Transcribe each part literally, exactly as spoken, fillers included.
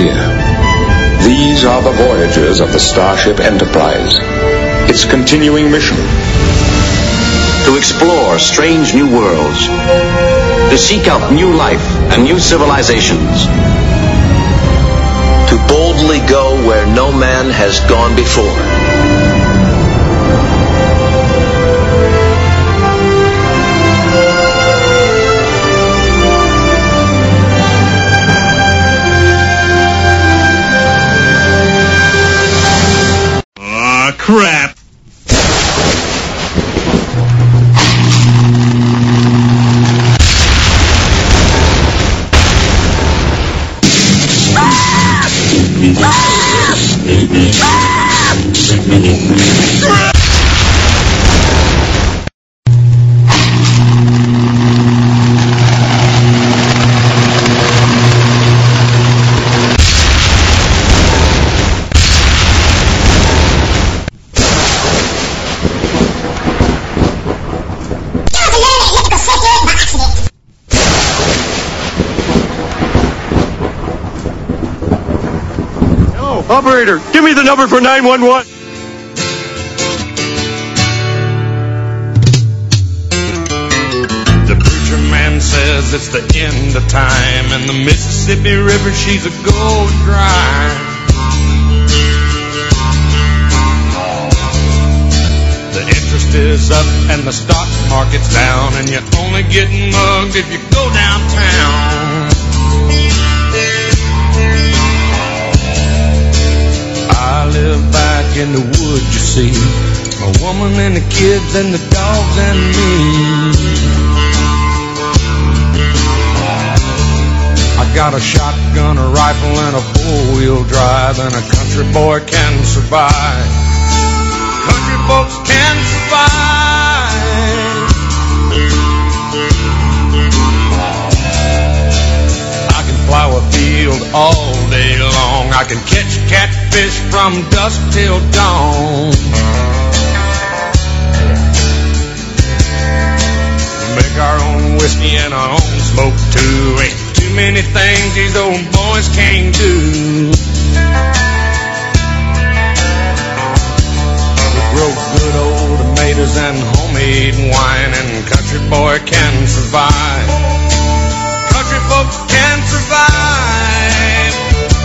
frontier. These are the voyages of the Starship Enterprise. Its continuing mission: to explore strange new worlds, to seek out new life and new civilizations, to boldly go where no man has gone before. Aw, crap. Operator, give me the number for nine one one. The preacher man says it's the end of time, and the Mississippi River, she's a going dry. The interest is up and the stock market's down, and you're only getting mugged if you go downtown. I live back in the woods, you see, a woman and the kids and the dogs and me. I got a shotgun, a rifle, and a four-wheel drive, and a country boy can survive. Country folks can survive. I can plow a field all day long. I can catch catfish from dusk till dawn. Make our own whiskey and our own smoke too. Ain't too many things these old boys can't do. We grow good old tomatoes and homemade wine, and country boy can survive. Country folks can survive.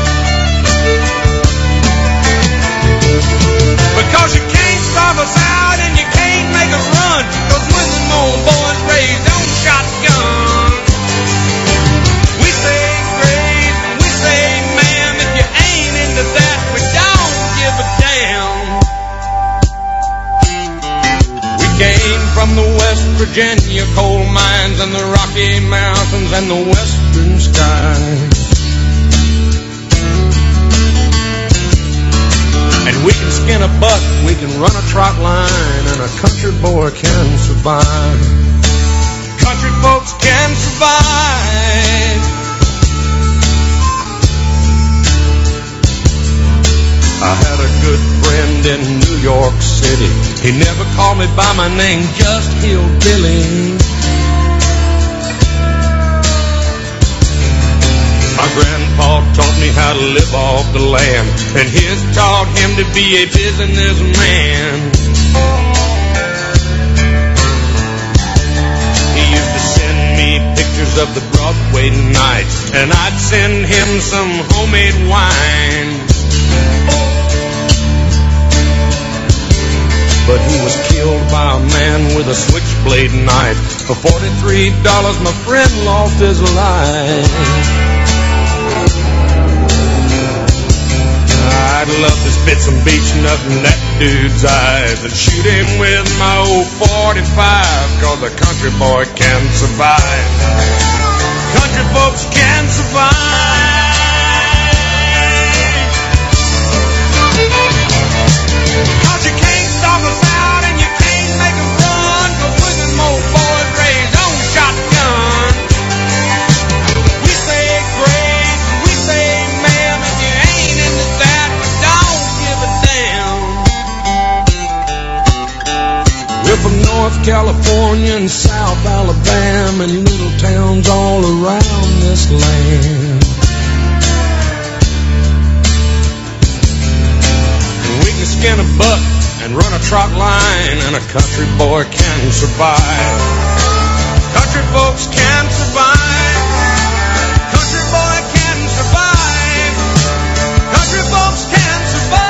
Because you can't starve us out and you can't make us run, 'cause when the old boys raised on shotguns, we say grace, we say ma'am, if you ain't into that, we don't give a damn. We came from the West Virginia coal mines and the Rocky Mountains and the western skies. And we can skin a buck, we can run a trot line, and a country boy can survive. Country folks can survive. I had a good friend in New York City. He never called me by my name, just Hillbilly. My grandpa taught me how to live off the land, and his taught him to be a businessman. He used to send me pictures of the Broadway nights, and I'd send him some homemade wine. But he was killed by a man with a switchblade knife. For forty-three dollars, my friend lost his life. I'd love to spit some beach nut in that dude's eyes and shoot him with my old forty-five, 'cause a country boy can survive. Country folks can survive. 'Cause you can't stop us out and you can't make them run, 'cause we're them old boys raised on shotgun. We say grace, we say ma'am, if you ain't into that, we don't give a damn. We're from North California and South Alabama and little towns all around this land. and run a trot line, and a country boy can survive. Country folks can survive. Country boy can survive. Country folks can survive.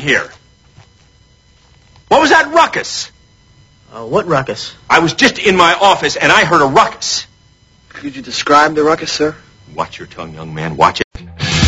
here? What was that ruckus? Uh, what ruckus? I was just in my office and I heard a ruckus. Could you describe the ruckus, sir? Watch your tongue, young man. Watch it.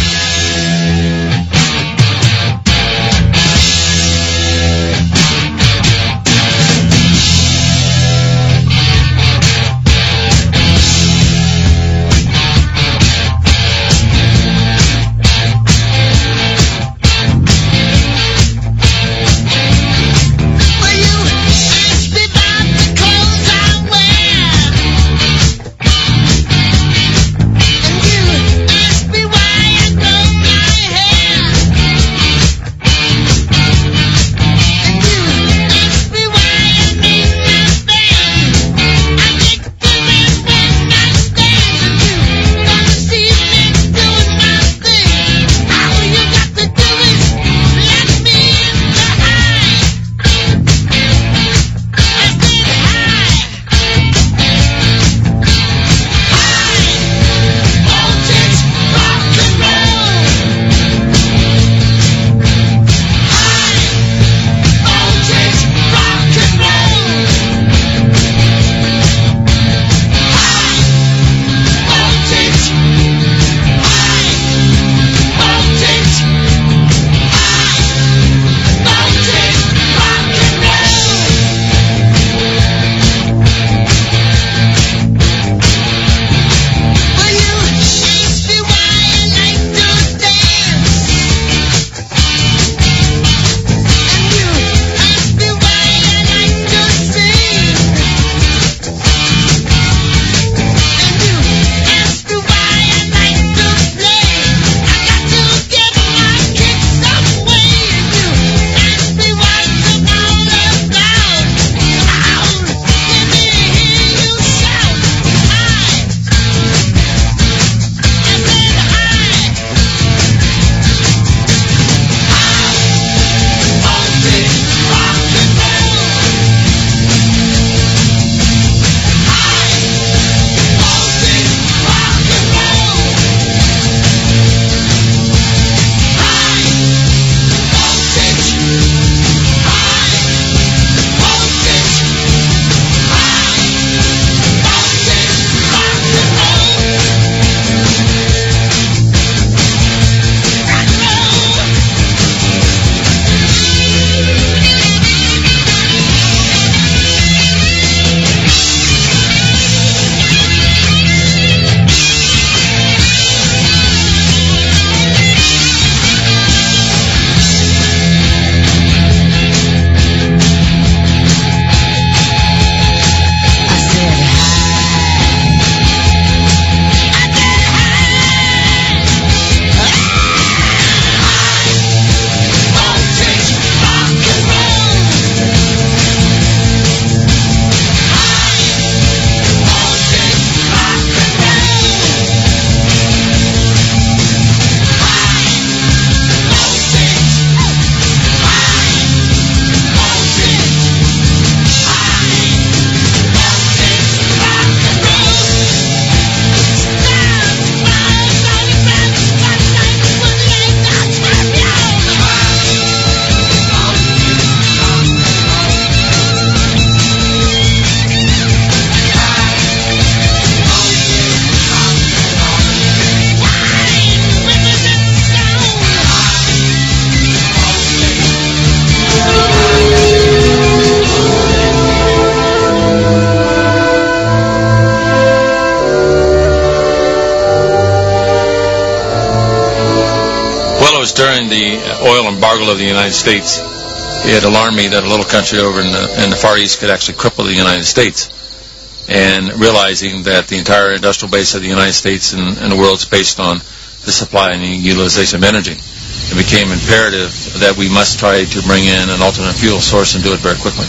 During the oil embargo of the United States, it alarmed me that a little country over in the, in the Far East could actually cripple the United States. And realizing that the entire industrial base of the United States and, and the world is based on the supply and the utilization of energy, it became imperative that we must try to bring in an alternate fuel source and do it very quickly.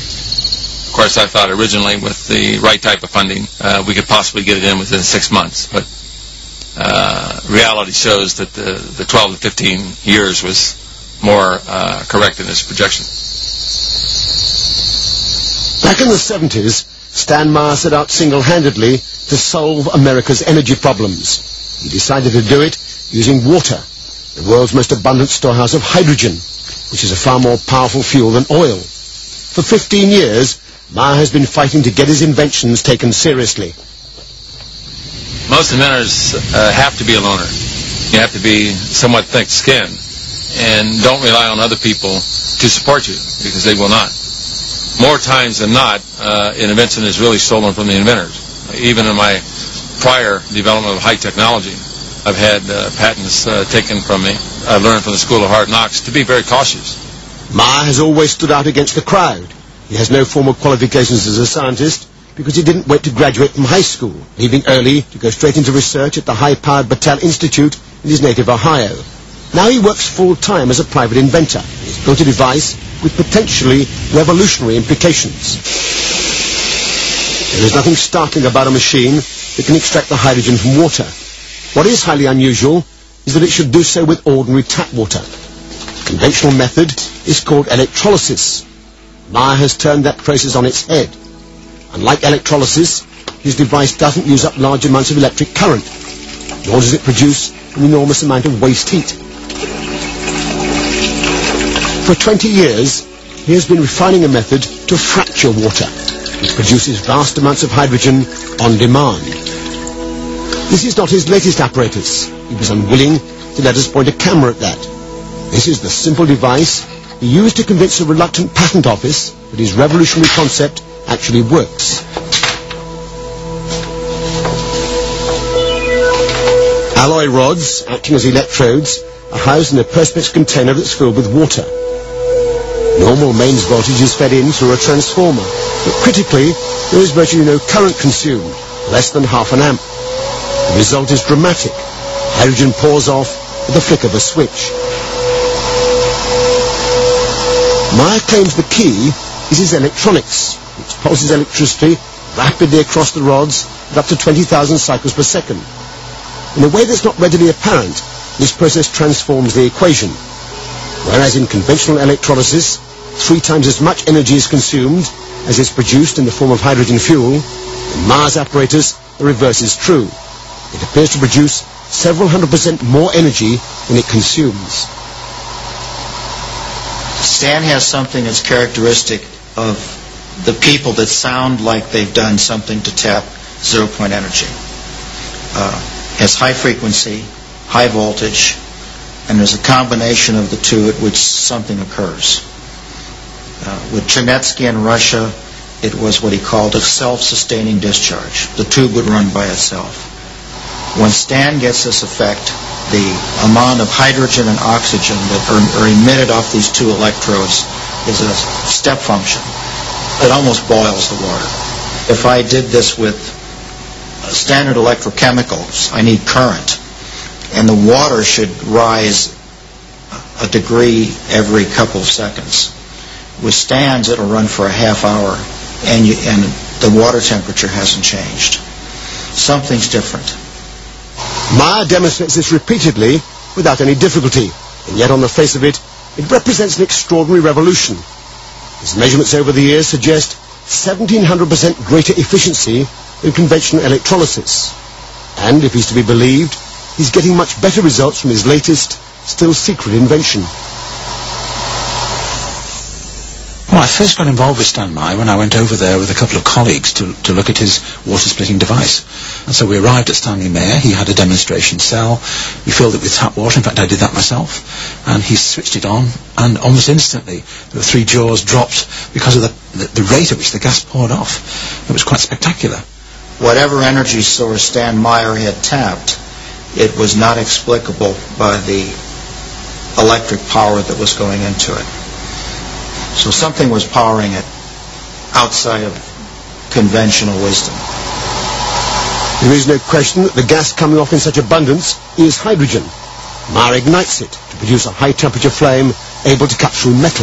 Of course, I thought originally with the right type of funding, uh, we could possibly get it in within six months. But uh, reality shows that the, the twelve to fifteen years was more uh, correct in this projection. Back in the seventies, Stan Meyer set out single-handedly to solve America's energy problems. He decided to do it using water, the world's most abundant storehouse of hydrogen. which is a far more powerful fuel than oil. For fifteen years, Meyer has been fighting to get his inventions taken seriously. Most inventors uh, have to be a loner. You have to be somewhat thick-skinned, and don't rely on other people to support you, because they will not. More times than not, uh, an invention is really stolen from the inventors. Even in my prior development of high technology, I've had uh, patents uh, taken from me. I learned from the School of Hard Knocks to be very cautious. Meyer has always stood out against the crowd. He has no formal qualifications as a scientist because he didn't wait to graduate from high school, leaving early to go straight into research at the high-powered Battelle Institute in his native Ohio. Now he works full-time as a private inventor. He's built a device with potentially revolutionary implications. There is nothing startling about a machine that can extract the hydrogen from water. What is highly unusual is that it should do so with ordinary tap water. The conventional method is called electrolysis. Meyer has turned that process on its head. Unlike electrolysis, his device doesn't use up large amounts of electric current, nor does it produce an enormous amount of waste heat. For twenty years, he has been refining a method to fracture water, which produces vast amounts of hydrogen on demand. This is not his latest apparatus. He was unwilling to let us point a camera at that. This is the simple device he used to convince a reluctant patent office that his revolutionary concept actually works. Alloy rods, acting as electrodes, are housed in a perspex container that's filled with water. Normal mains voltage is fed in through a transformer, but critically, there is virtually no current consumed, less than half an amp. The result is dramatic. Hydrogen pours off with the flick of a switch. Meyer claims the key is his electronics, which pulses electricity rapidly across the rods at up to twenty thousand cycles per second. In a way that's not readily apparent, this process transforms the equation. Whereas in conventional electrolysis, three times as much energy is consumed as is produced in the form of hydrogen fuel, in Meyer's apparatus, the reverse is true. It appears to produce several hundred percent more energy than it consumes. Stan has something that's characteristic of the people that sound like they've done something to tap zero-point energy. Uh, has high frequency, high voltage, and there's a combination of the two at which something occurs. Uh, with Chernetsky in Russia, it was what he called a self-sustaining discharge. The tube would run by itself. When Stan gets this effect, the amount of hydrogen and oxygen that are, are emitted off these two electrodes is a step function. It almost boils the water. If I did this with standard electrochemicals, I need current, and the water should rise a degree every couple of seconds. With Stan's, it'll run for a half hour, and, you, and the water temperature hasn't changed. Something's different. Meyer demonstrates this repeatedly without any difficulty, and yet on the face of it, it represents an extraordinary revolution. His measurements over the years suggest seventeen hundred percent greater efficiency than conventional electrolysis. And, if he's to be believed, he's getting much better results from his latest, still secret invention. Well, I first got involved with Stan Meyer when I went over there with a couple of colleagues to, to look at his water-splitting device. And so we arrived at Stanley Mayer. He had a demonstration cell. We filled it with tap water. In fact, I did that myself. And he switched it on, and almost instantly the three jaws dropped because of the, the, the rate at which the gas poured off. It was quite spectacular. Whatever energy source Stan Meyer had tapped, it was not explicable by the electric power that was going into it. So something was powering it outside of conventional wisdom. There is no question that the gas coming off in such abundance is hydrogen. Meyer ignites it to produce a high-temperature flame able to cut through metal.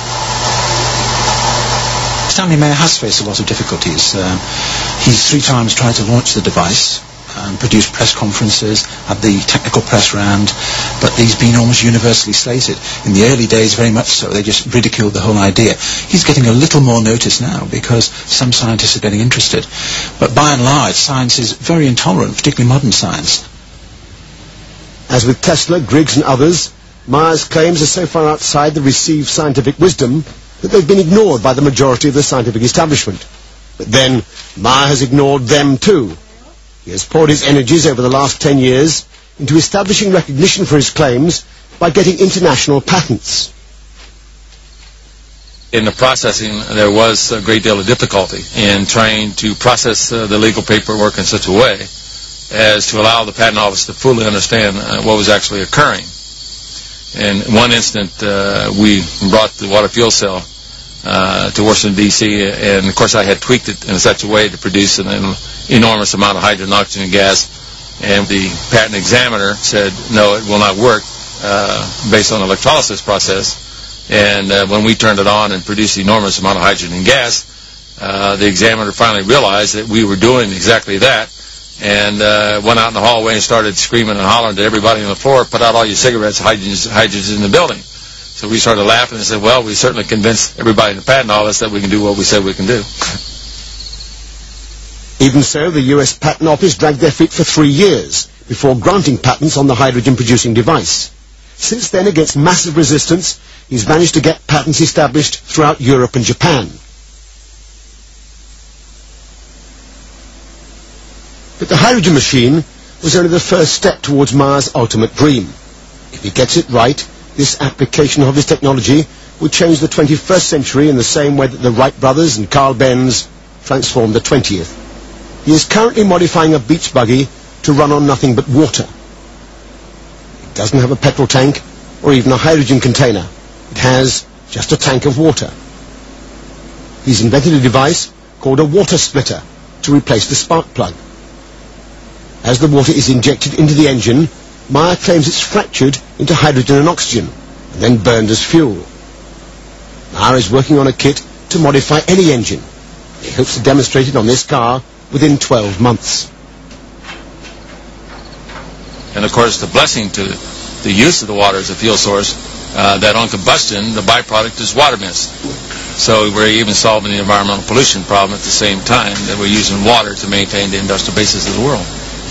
Stanley Mayer has faced a lot of difficulties. Uh, he's three times tried to launch the device and produce press conferences, had the technical press round, but he's been almost universally slated. In the early days, very much so, they just ridiculed the whole idea. He's getting a little more notice now because some scientists are getting interested. But by and large, science is very intolerant, particularly modern science. As with Tesla, Griggs and others, Mayer's claims are so far outside the received scientific wisdom that they've been ignored by the majority of the scientific establishment. But then, Mayer has ignored them too. He has poured his energies over the last ten years into establishing recognition for his claims by getting international patents. In the processing, there was a great deal of difficulty in trying to process uh, the legal paperwork in such a way as to allow the Patent Office to fully understand uh, what was actually occurring. In one instant, uh, we brought the water fuel cell uh, to Washington, D C, and of course I had tweaked it in such a way to produce an enormous amount of hydrogen, oxygen, gas, and the patent examiner said, no, it will not work uh, based on the electrolysis process. And uh, when we turned it on and produced an enormous amount of hydrogen and gas, uh, the examiner finally realized that we were doing exactly that, and uh, went out in the hallway and started screaming and hollering to everybody on the floor, put out all your cigarettes, hydrogen's, hydrogen's in the building. So we started laughing and said, well, we certainly convinced everybody in the patent office that we can do what we said we can do. Even so, the U S Patent Office dragged their feet for three years before granting patents on the hydrogen-producing device. Since then, against massive resistance, he's managed to get patents established throughout Europe and Japan. But the hydrogen machine was only the first step towards Mayer's ultimate dream. If he gets it right, this application of his technology will change the twenty-first century in the same way that the Wright brothers and Carl Benz transformed the twentieth. He is currently modifying a beach buggy to run on nothing but water. It doesn't have a petrol tank or even a hydrogen container. It has just a tank of water. He's invented a device called a water splitter to replace the spark plug. As the water is injected into the engine, Mayer claims it's fractured into hydrogen and oxygen and then burned as fuel. Mayer is working on a kit to modify any engine. He hopes to demonstrate it on this car within twelve months. And of course, the blessing to the use of the water as a fuel source, uh, that on combustion, the byproduct is water mist. So we're even solving the environmental pollution problem at the same time that we're using water to maintain the industrial basis of the world.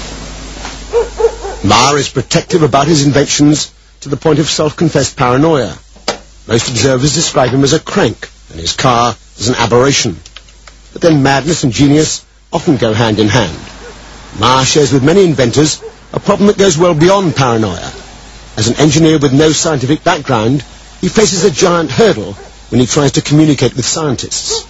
Mayer is protective about his inventions to the point of self-confessed paranoia. Most observers describe him as a crank and his car as an aberration. But then madness and genius often go hand in hand. Mayer shares with many inventors a problem that goes well beyond paranoia. As an engineer with no scientific background, he faces a giant hurdle when he tries to communicate with scientists.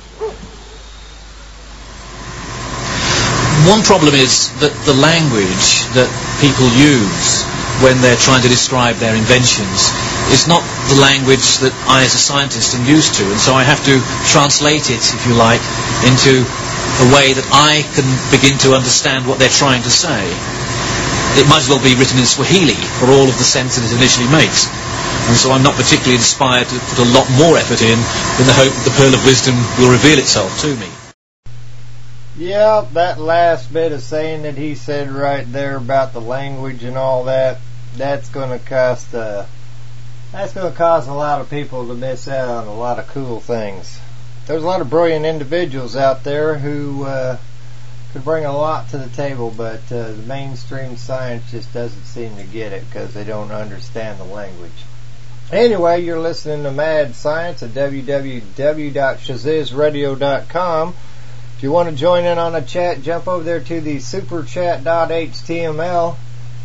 One problem is that the language that people use when they're trying to describe their inventions is not the language that I as a scientist am used to, and so I have to translate it, if you like, into a way that I can begin to understand what they're trying to say. It might as well be written in Swahili for all of the sense that it initially makes. And so I'm not particularly inspired to put a lot more effort in in the hope that the pearl of wisdom will reveal itself to me. Yeah, that last bit of saying that he said right there about the language and all that, that's going to cost uh, that's going to cause a lot of people to miss out on a lot of cool things. There's a lot of brilliant individuals out there who uh, could bring a lot to the table, but uh, the mainstream science just doesn't seem to get it because they don't understand the language. Anyway, you're listening to Mad Science at w w w dot shaziz radio dot com. If you want to join in on a chat, jump over there to the superchat dot h t m l.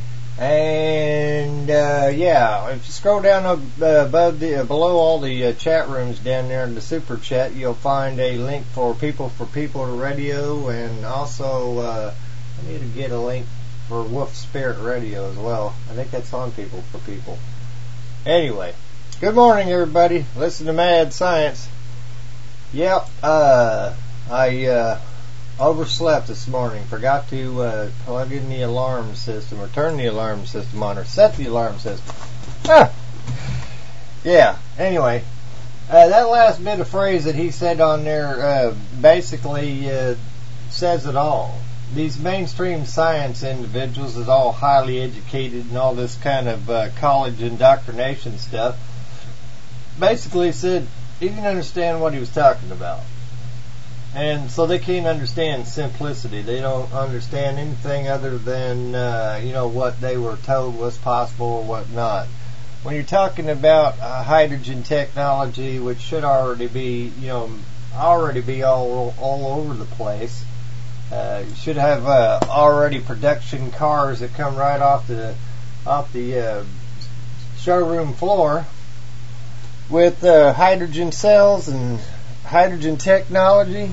And uh, yeah, if you scroll down uh, above the, uh, below all the uh, chat rooms down there in the super chat, you'll find a link for People for People Radio, and also uh, I need to get a link for Wolf Spirit Radio as well. I think that's on People for People. Anyway, good morning everybody. Listen to Mad Science. Yep, uh, I uh, overslept this morning. Forgot to uh, plug in the alarm system or turn the alarm system on or set the alarm system. Ah! Yeah, anyway, uh, that last bit of phrase that he said on there uh, basically uh, says it all. These mainstream science individuals is all highly educated and all this kind of uh, college indoctrination stuff. Basically said he didn't understand what he was talking about. And so they can't understand simplicity. They don't understand anything other than, uh, you know, what they were told was possible or what not. when you're talking about uh, hydrogen technology, which should already be, you know, already be all all over the place, uh, you should have uh, already production cars that come right off the off the uh, showroom floor with uh, hydrogen cells and hydrogen technology.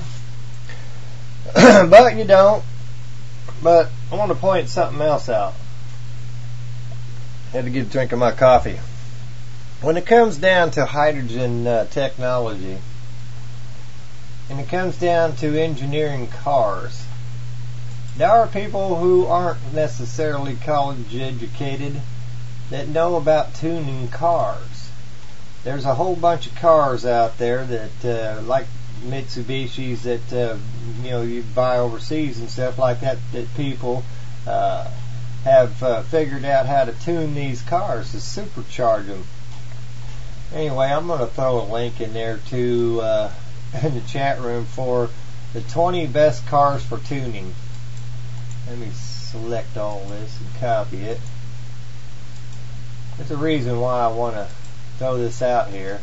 But you don't. But I want to point something else out. I had to get a drink of my coffee. When it comes down to hydrogen uh, technology, and it comes down to engineering cars, there are people who aren't necessarily college educated that know about tuning cars. There's a whole bunch of cars out there that, uh, like Mitsubishis, that uh, you know you buy overseas and stuff like that, that people uh, have uh, figured out how to tune these cars to supercharge them. Anyway, I'm going to throw a link in there to uh, in the chat room for the twenty best cars for tuning. Let me select all this and copy it. There's a reason why I want to throw this out here.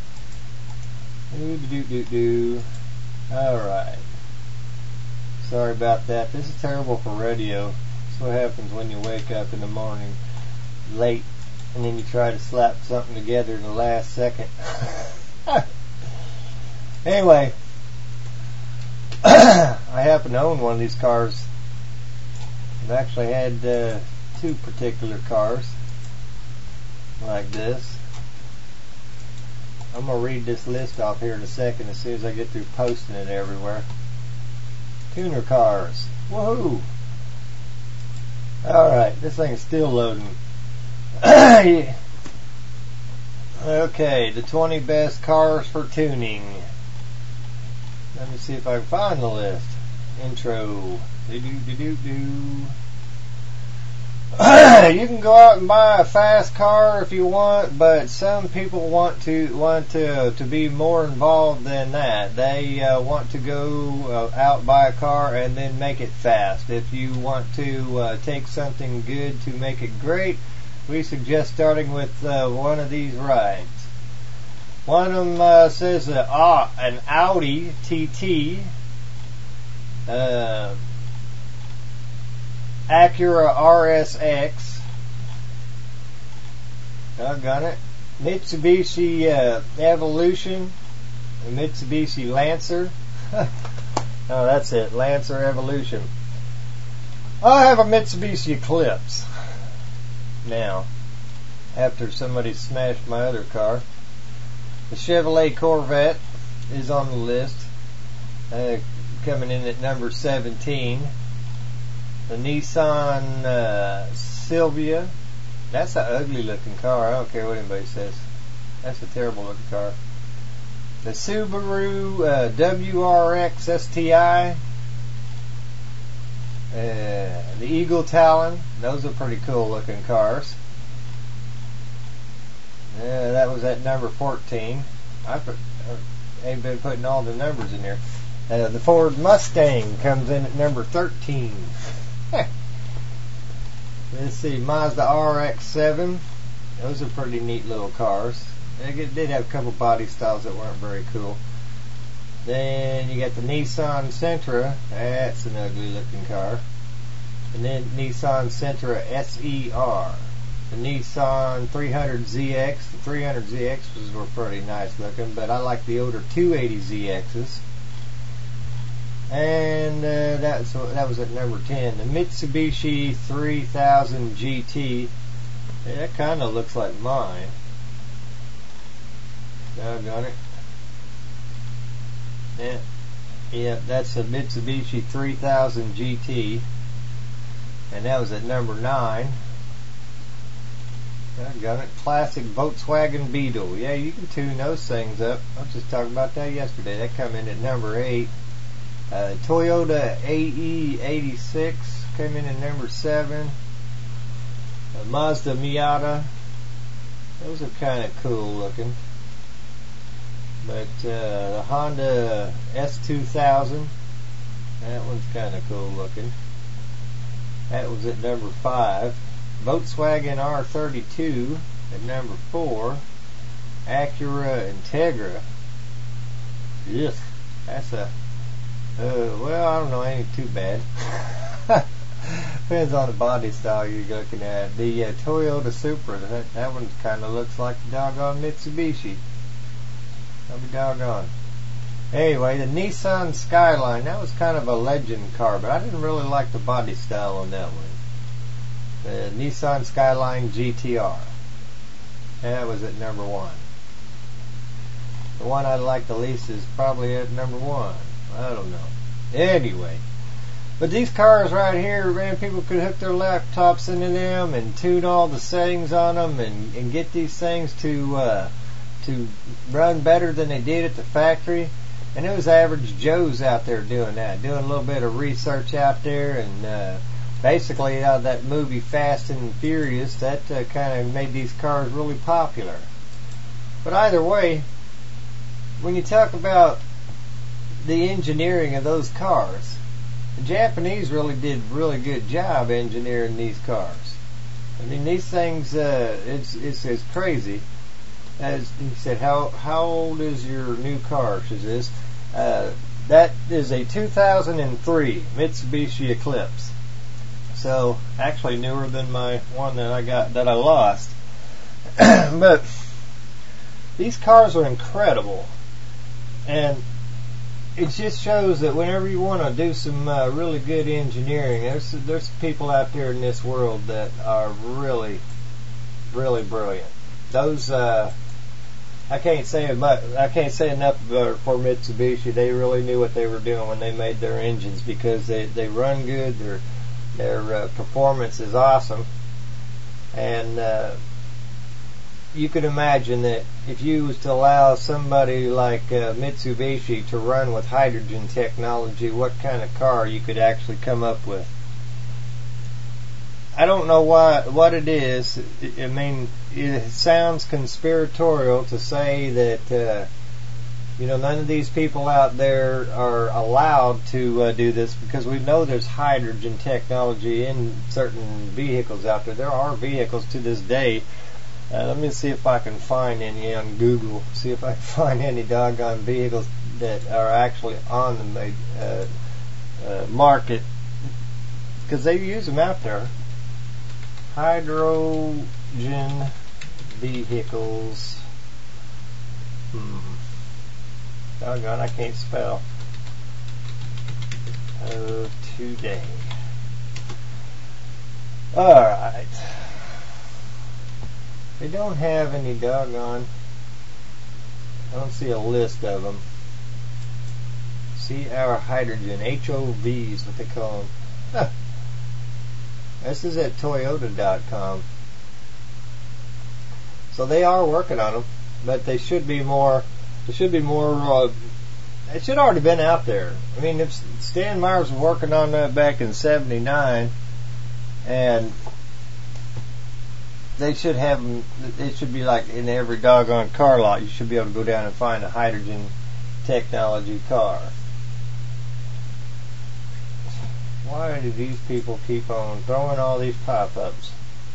Do do do do. All right. Sorry about that. This is terrible for radio. That's what happens when you wake up in the morning late, and then you try to slap something together in the last second. Anyway, I happen to own one of these cars. I've actually had uh, two particular cars like this. I'm going to read this list off here in a second as soon as I get through posting it everywhere. Tuner cars. Woohoo! Alright, this thing is still loading. Okay, the twenty best cars for tuning. Let me see if I can find the list. Intro. Do-do-do-do-do. You can go out and buy a fast car if you want, but some people want to want to to be more involved than that. They uh, want to go uh, out, buy a car, and then make it fast. If you want to uh, take something good to make it great, we suggest starting with uh, one of these rides. One of them uh, says uh, ah, an Audi T T. Uh, Acura R S X. Doggone it. Mitsubishi uh, Evolution. A Mitsubishi Lancer. Oh, that's it. Lancer Evolution. I have a Mitsubishi Eclipse now, after somebody smashed my other car. The Chevrolet Corvette is on the list, uh, coming in at number seventeen. The Nissan uh, Silvia. That's an ugly looking car. I don't care what anybody says. That's a terrible looking car. The Subaru uh, W R X S T I. Uh, the Eagle Talon. Those are pretty cool looking cars. Yeah, that was at number fourteen. I put, I ain't been putting all the numbers in there. Uh, the Ford Mustang comes in at number thirteen. Let's see, Mazda R X seven. Those are pretty neat little cars. They did have a couple body styles that weren't very cool. Then you got the Nissan Sentra. That's an ugly looking car. And then Nissan Sentra S E R. The Nissan three hundred Z X. The three hundred Z Xs were pretty nice looking, but I like the older two eighty Z Xs. And uh, that's, that was at number ten. The Mitsubishi three thousand G T. Yeah, that kind of looks like mine. Doggone it. Yeah, yeah, that's a Mitsubishi three thousand G T. And that was at number nine. Doggone it. Classic Volkswagen Beetle. Yeah, you can tune those things up. I was just talking about that yesterday. That come in at number eight. Uh, Toyota A E eighty-six came in at number seven. Uh, Mazda Miata. Those are kind of cool looking. But uh, the Honda S two thousand. That one's kind of cool looking. That was at number five. Volkswagen R thirty-two. At number four, Acura Integra. Yes, that's a, uh, well, I don't know, ain't too bad. Depends on the body style you're looking at. The uh, Toyota Supra, that, that one kind of looks like the doggone Mitsubishi. I'll be doggone. Anyway, the Nissan Skyline, that was kind of a legend car, but I didn't really like the body style on that one. The Nissan Skyline G T R. That was at number one. The one I like the least is probably at number one. I don't know. Anyway. But these cars right here, man, people could hook their laptops into them and tune all the settings on them and, and get these things to uh, to run better than they did at the factory. And it was average Joes out there doing that, doing a little bit of research out there. And uh, basically, out of that movie Fast and Furious, that uh, kind of made these cars really popular. But either way, when you talk about the engineering of those cars, the Japanese really did a really good job engineering these cars. I mean, these things, uh, it's, it's as crazy as he said. How how old is your new car? She says, uh, that is a two thousand three Mitsubishi Eclipse. So actually newer than my one that I got that I lost. But these cars are incredible, and it just shows that whenever you want to do some uh, really good engineering, there's there's people out there in this world that are really, really brilliant. Those uh, I can't say much, I can't say enough for Mitsubishi. They really knew what they were doing when they made their engines, because they they run good. Their their uh, performance is awesome, and uh, you could imagine that if you was to allow somebody like uh, Mitsubishi to run with hydrogen technology, what kind of car you could actually come up with. I don't know why, what it is. I mean, it sounds conspiratorial to say that, uh, you know, none of these people out there are allowed to uh, do this, because we know there's hydrogen technology in certain vehicles out there. There are vehicles to this day. Uh, let me see if I can find any on Google. See if I can find any doggone vehicles that are actually on the uh, uh, market, because they use them out there. Hydrogen vehicles. Hmm. Doggone, I can't spell. Uh, today. Alright. They don't have any doggone. I don't see a list of them. See our hydrogen. H O Vs, what they call them. Huh. This is at Toyota dot com. So they are working on them, but they should be more. There should be more. Uh, it should already been out there. I mean, if Stan Myers was working on that back in seventy-nine, and they should have them. It should be like in every doggone car lot. You should be able to go down and find a hydrogen technology car. Why do these people keep on throwing all these pop-ups?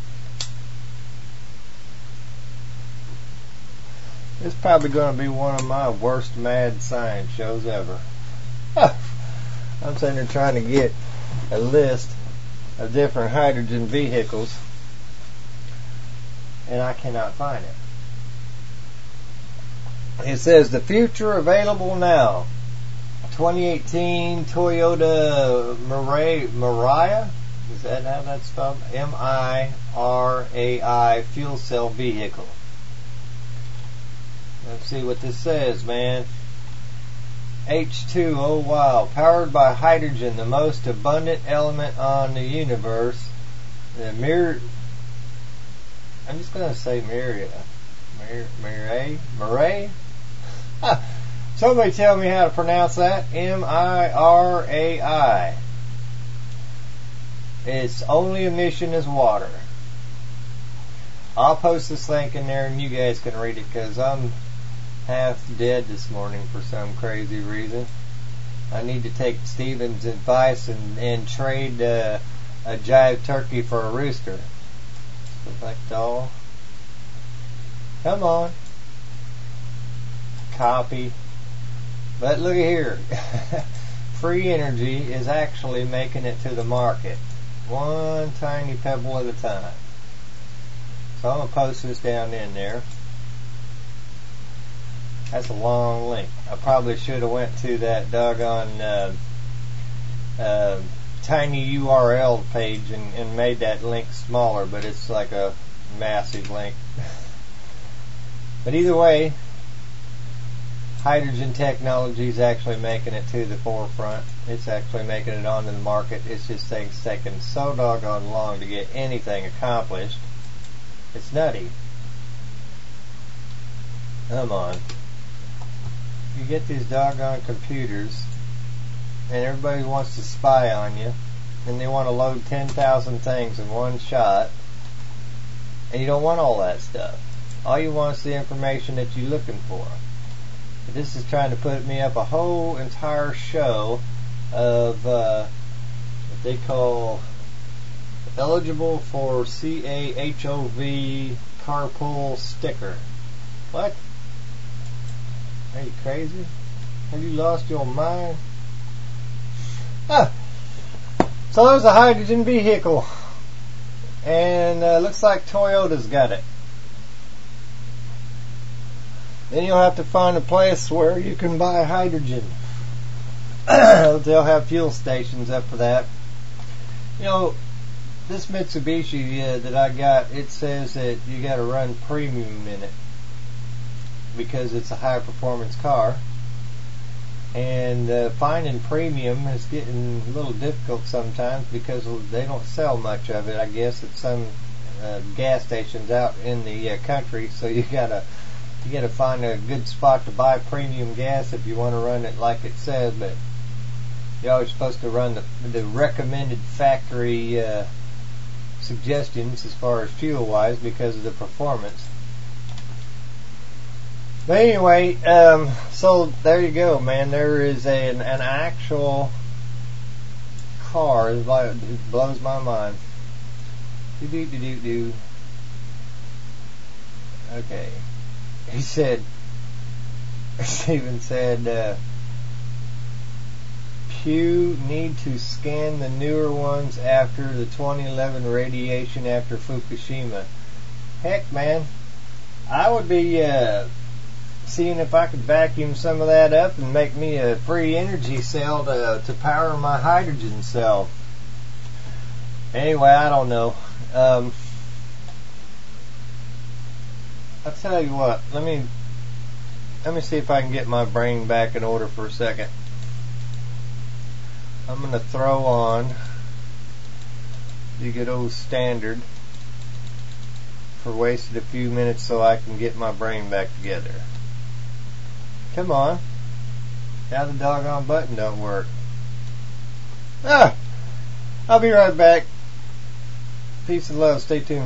This is probably going to be one of my worst mad science shows ever. I'm sitting there trying to get a list of different hydrogen vehicles, and I cannot find it. It says the future available now. twenty eighteen Toyota Mirai, Mirai, is that how that's spelled? M I R A I fuel cell vehicle. Let's see what this says, man. H two O, wow. Powered by hydrogen, the most abundant element on the universe. The mir I'm just going to say Mirai. Mirai? Mirai? Huh. Somebody tell me how to pronounce that. M I R A I. Its only emission is water. I'll post this link in there and you guys can read it, because I'm half dead this morning for some crazy reason. I need to take Steven's advice and, and trade uh, a jive turkey for a rooster. Select all. Come on. Copy. But look at here. Free energy is actually making it to the market. One tiny pebble at a time. So I'm going to post this down in there. That's a long link. I probably should have went to that doggone uh, uh, tiny U R L page and, and made that link smaller, but it's like a massive link. But either way, hydrogen technology is actually making it to the forefront. It's actually making it onto the market. It's just things taking so doggone long to get anything accomplished. It's nutty. Come on. You get these doggone computers, and everybody wants to spy on you, and they want to load ten thousand things in one shot, and you don't want all that stuff. All you want is the information that you're looking for. But this is trying to put me up a whole entire show of uh, what they call eligible for C A H O V carpool sticker. What? Are you crazy? Have you lost your mind? Ah. So there's a hydrogen vehicle, and uh, looks like Toyota's got it. Then you'll have to find a place where you can buy hydrogen. They'll have fuel stations up for that. You know, this Mitsubishi uh, that I got, it says that you got to run premium in it because it's a high performance car. And uh, finding premium is getting a little difficult sometimes because they don't sell much of it, I guess, at some uh, gas stations out in the uh, country. So you gotta you gotta find a good spot to buy premium gas if you want to run it like it says. But you're always supposed to run the, the recommended factory uh, suggestions as far as fuel wise because of the performance. But anyway, um, so there you go, man. There is a, an, an actual car. It blows my mind. Do do do do do. Okay. He said. Stephen said. Uh, Pew need to scan the newer ones after the twenty eleven radiation after Fukushima. Heck, man, I would be. Uh, seeing if I could vacuum some of that up and make me a free energy cell to to power my hydrogen cell. Anyway, I don't know. Um, I'll tell you what. Let me let me see if I can get my brain back in order for a second. I'm going to throw on the good old standard for wasted a few minutes so I can get my brain back together. Come on. Now the doggone button don't work. Ah! I'll be right back. Peace and love. Stay tuned.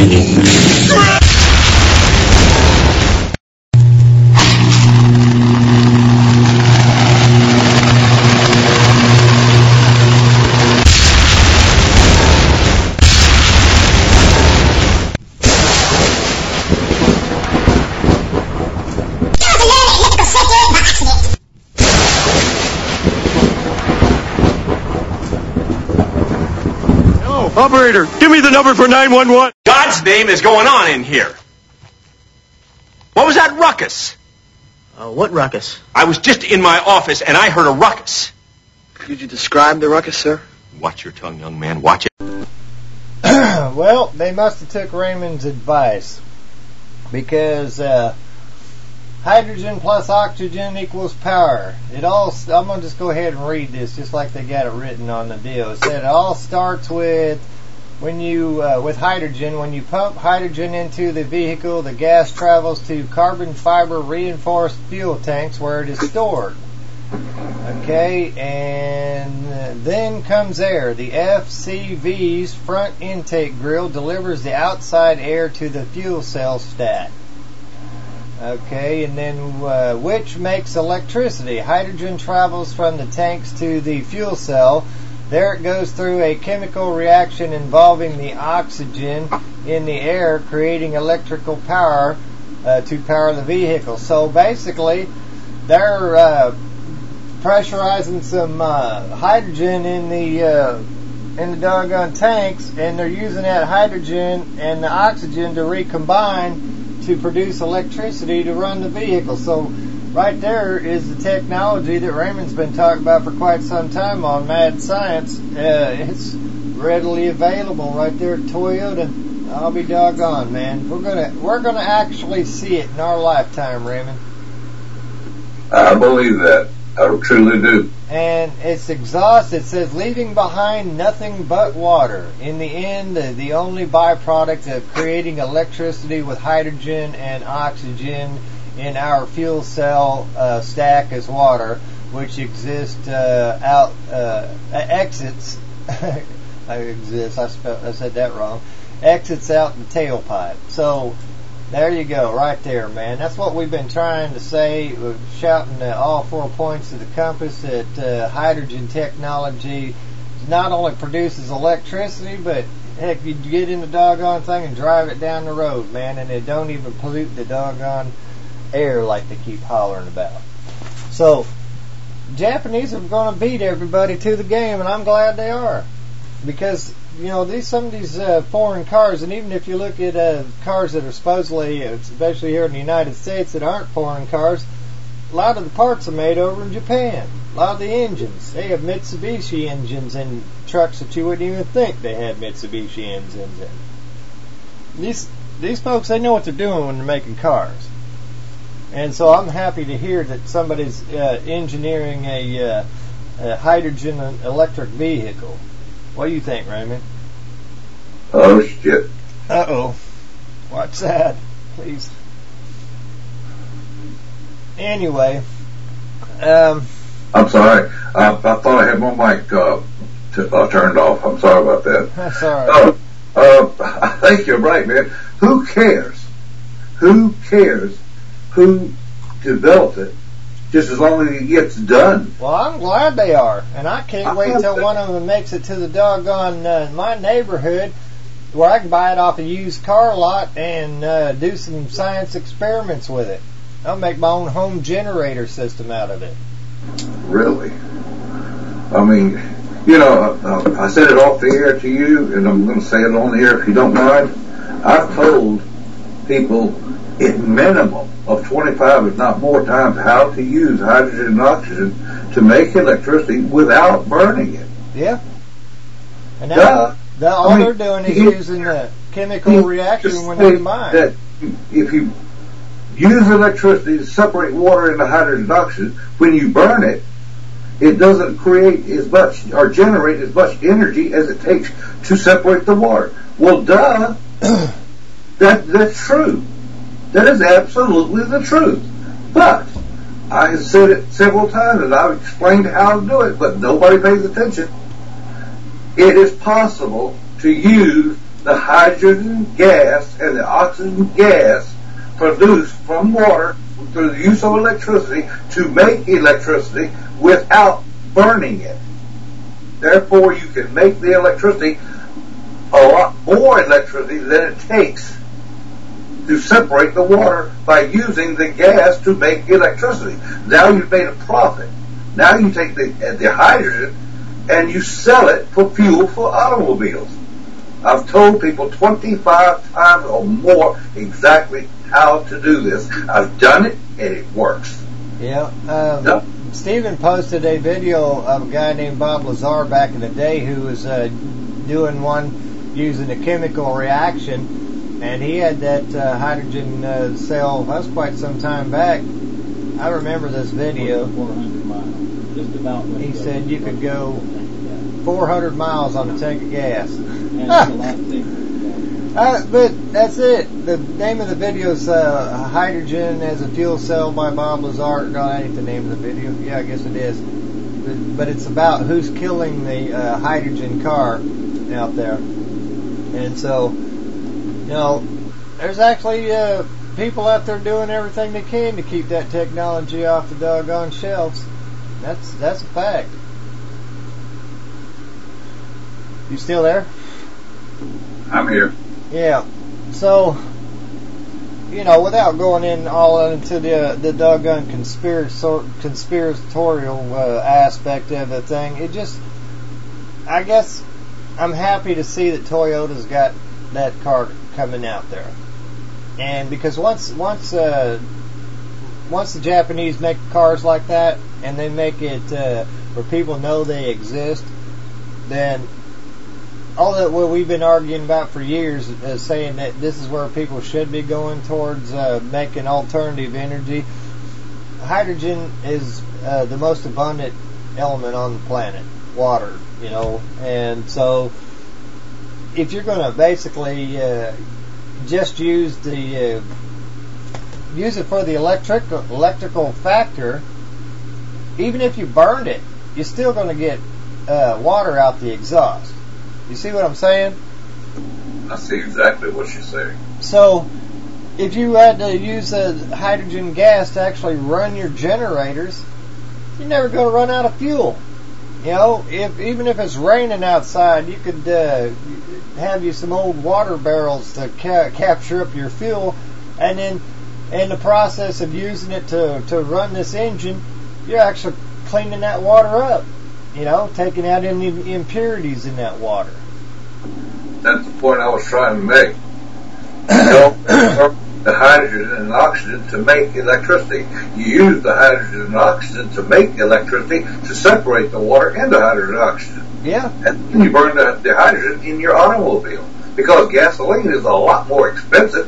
Operator, give me the number for nine one one. God's name is going on in here. What was that ruckus? Uh, what ruckus? I was just in my office and I heard a ruckus. Could you describe the ruckus, sir? Watch your tongue, young man. Watch it. Well, they must have took Raymond's advice. Because uh, hydrogen plus oxygen equals power. It all. I'm going to just go ahead and read this just like they got it written on the deal. It said it all starts with when you uh, with hydrogen. When you pump hydrogen into the vehicle, the gas travels to carbon fiber reinforced fuel tanks where it is stored. Okay, and then comes air. The F C V's front intake grill delivers the outside air to the fuel cell stack. Okay, and then uh, which makes electricity. Hydrogen travels from the tanks to the fuel cell. There it goes through a chemical reaction involving the oxygen in the air, creating electrical power uh, to power the vehicle. So basically, they're uh, pressurizing some uh, hydrogen in the uh, in the doggone tanks, and they're using that hydrogen and the oxygen to recombine to produce electricity to run the vehicle. So right there is the technology that Raymond's been talking about for quite some time on Mad Science. Uh, it's readily available right there at Toyota. I'll be doggone, man. We're gonna we're gonna actually see it in our lifetime, Raymond. I believe that. I truly do. And it's exhaust. It says leaving behind nothing but water. In the end, the, the only byproduct of creating electricity with hydrogen and oxygen in our fuel cell uh, stack is water, which exists uh, out uh, exits. I exist. I, spelled, I said that wrong. Exits out the tailpipe. So there you go, right there, man. That's what we've been trying to say. We're shouting at all four points of the compass that uh, hydrogen technology not only produces electricity, but heck, you get in the doggone thing and drive it down the road, man, and it don't even pollute the doggone air like they keep hollering about. So, Japanese are going to beat everybody to the game, and I'm glad they are. Because, you know, these some of these uh, foreign cars, and even if you look at uh, cars that are supposedly, especially here in the United States, that aren't foreign cars, a lot of the parts are made over in Japan. A lot of the engines, they have Mitsubishi engines in trucks that you wouldn't even think they had Mitsubishi engines in. These these folks, they know what they're doing when they're making cars. And so I'm happy to hear that somebody's uh, engineering a, uh, a hydrogen electric vehicle. What do you think, Raymond? Oh, shit. Uh-oh. What's that? Please. Anyway. Um, I'm sorry. I, I thought I had my mic uh, t- uh, turned off. I'm sorry about that. That's all right. Uh, uh, I think you're right, man. Who cares? Who cares who developed it? Just as long as it gets done. Well, I'm glad they are. And I can't wait till one of them makes it to the doggone uh, my neighborhood where I can buy it off a used car lot and uh, do some science experiments with it. I'll make my own home generator system out of it. Really? I mean, you know, I, I said it off the air to you, and I'm going to say it on the air if you don't mind. I've told people in minimum of twenty-five, if not more times, how to use hydrogen and oxygen to make electricity without burning it. Yeah. And now, Duh. the, all I mean, they're doing is you, using the chemical you reaction when they combine. That if you use electricity to separate water into hydrogen and oxygen, when you burn it, it doesn't create as much or generate as much energy as it takes to separate the water. Well, duh. that that's true. That is absolutely the truth. But I have said it several times and I've explained how to do it, but nobody pays attention. It is possible to use the hydrogen gas and the oxygen gas produced from water through the use of electricity to make electricity without burning it. Therefore, you can make the electricity a lot more electricity than it takes to separate the water by using the gas to make electricity. Now you've made a profit. Now you take the, the hydrogen and you sell it for fuel for automobiles. I've told people twenty-five times or more exactly how to do this. I've done it and it works. Yeah. Um, no. Stephen posted a video of a guy named Bob Lazar back in the day who was uh, doing one using a chemical reaction, and he had that uh, hydrogen uh, cell. That was quite some time back. I remember this video. four hundred miles. Just about. He said you could go four hundred miles on a tank of gas. And it's a lot thicker. Uh, but that's it. The name of the video is uh, Hydrogen as a Fuel Cell by Bob Lazar. No, that ain't the name of the video. Yeah, I guess it is. But, but it's about who's killing the uh, hydrogen car out there. And so, you know, there's actually uh, people out there doing everything they can to keep that technology off the doggone shelves. That's that's a fact. You still there? I'm here. Yeah. So, you know, without going in all into the the doggone conspirator, conspiratorial uh, aspect of the thing, it just, I guess, I'm happy to see that Toyota's got that car coming out there, and because once once uh, once the Japanese make cars like that and they make it uh, where people know they exist, then all that what we've been arguing about for years is saying that this is where people should be going towards uh, making alternative energy. Hydrogen is uh, the most abundant element on the planet, water, you know, and so if you're going to basically uh, just use the uh, use it for the electric electrical factor, even if you burned it, you're still going to get uh, water out the exhaust. You see what I'm saying? I see exactly what you're saying. So, if you had to use a hydrogen gas to actually run your generators, you're never going to run out of fuel. You know, if even if it's raining outside, you could uh, have you some old water barrels to ca- capture up your fuel, and then in the process of using it to, to run this engine, you're actually cleaning that water up. You know, taking out any impurities in that water. That's the point I was trying to make. You don't burn the hydrogen and oxygen to make electricity. You use the hydrogen and oxygen to make electricity to separate the water into hydrogen and oxygen. Yeah. And then you burn the, the hydrogen in your automobile because gasoline is a lot more expensive.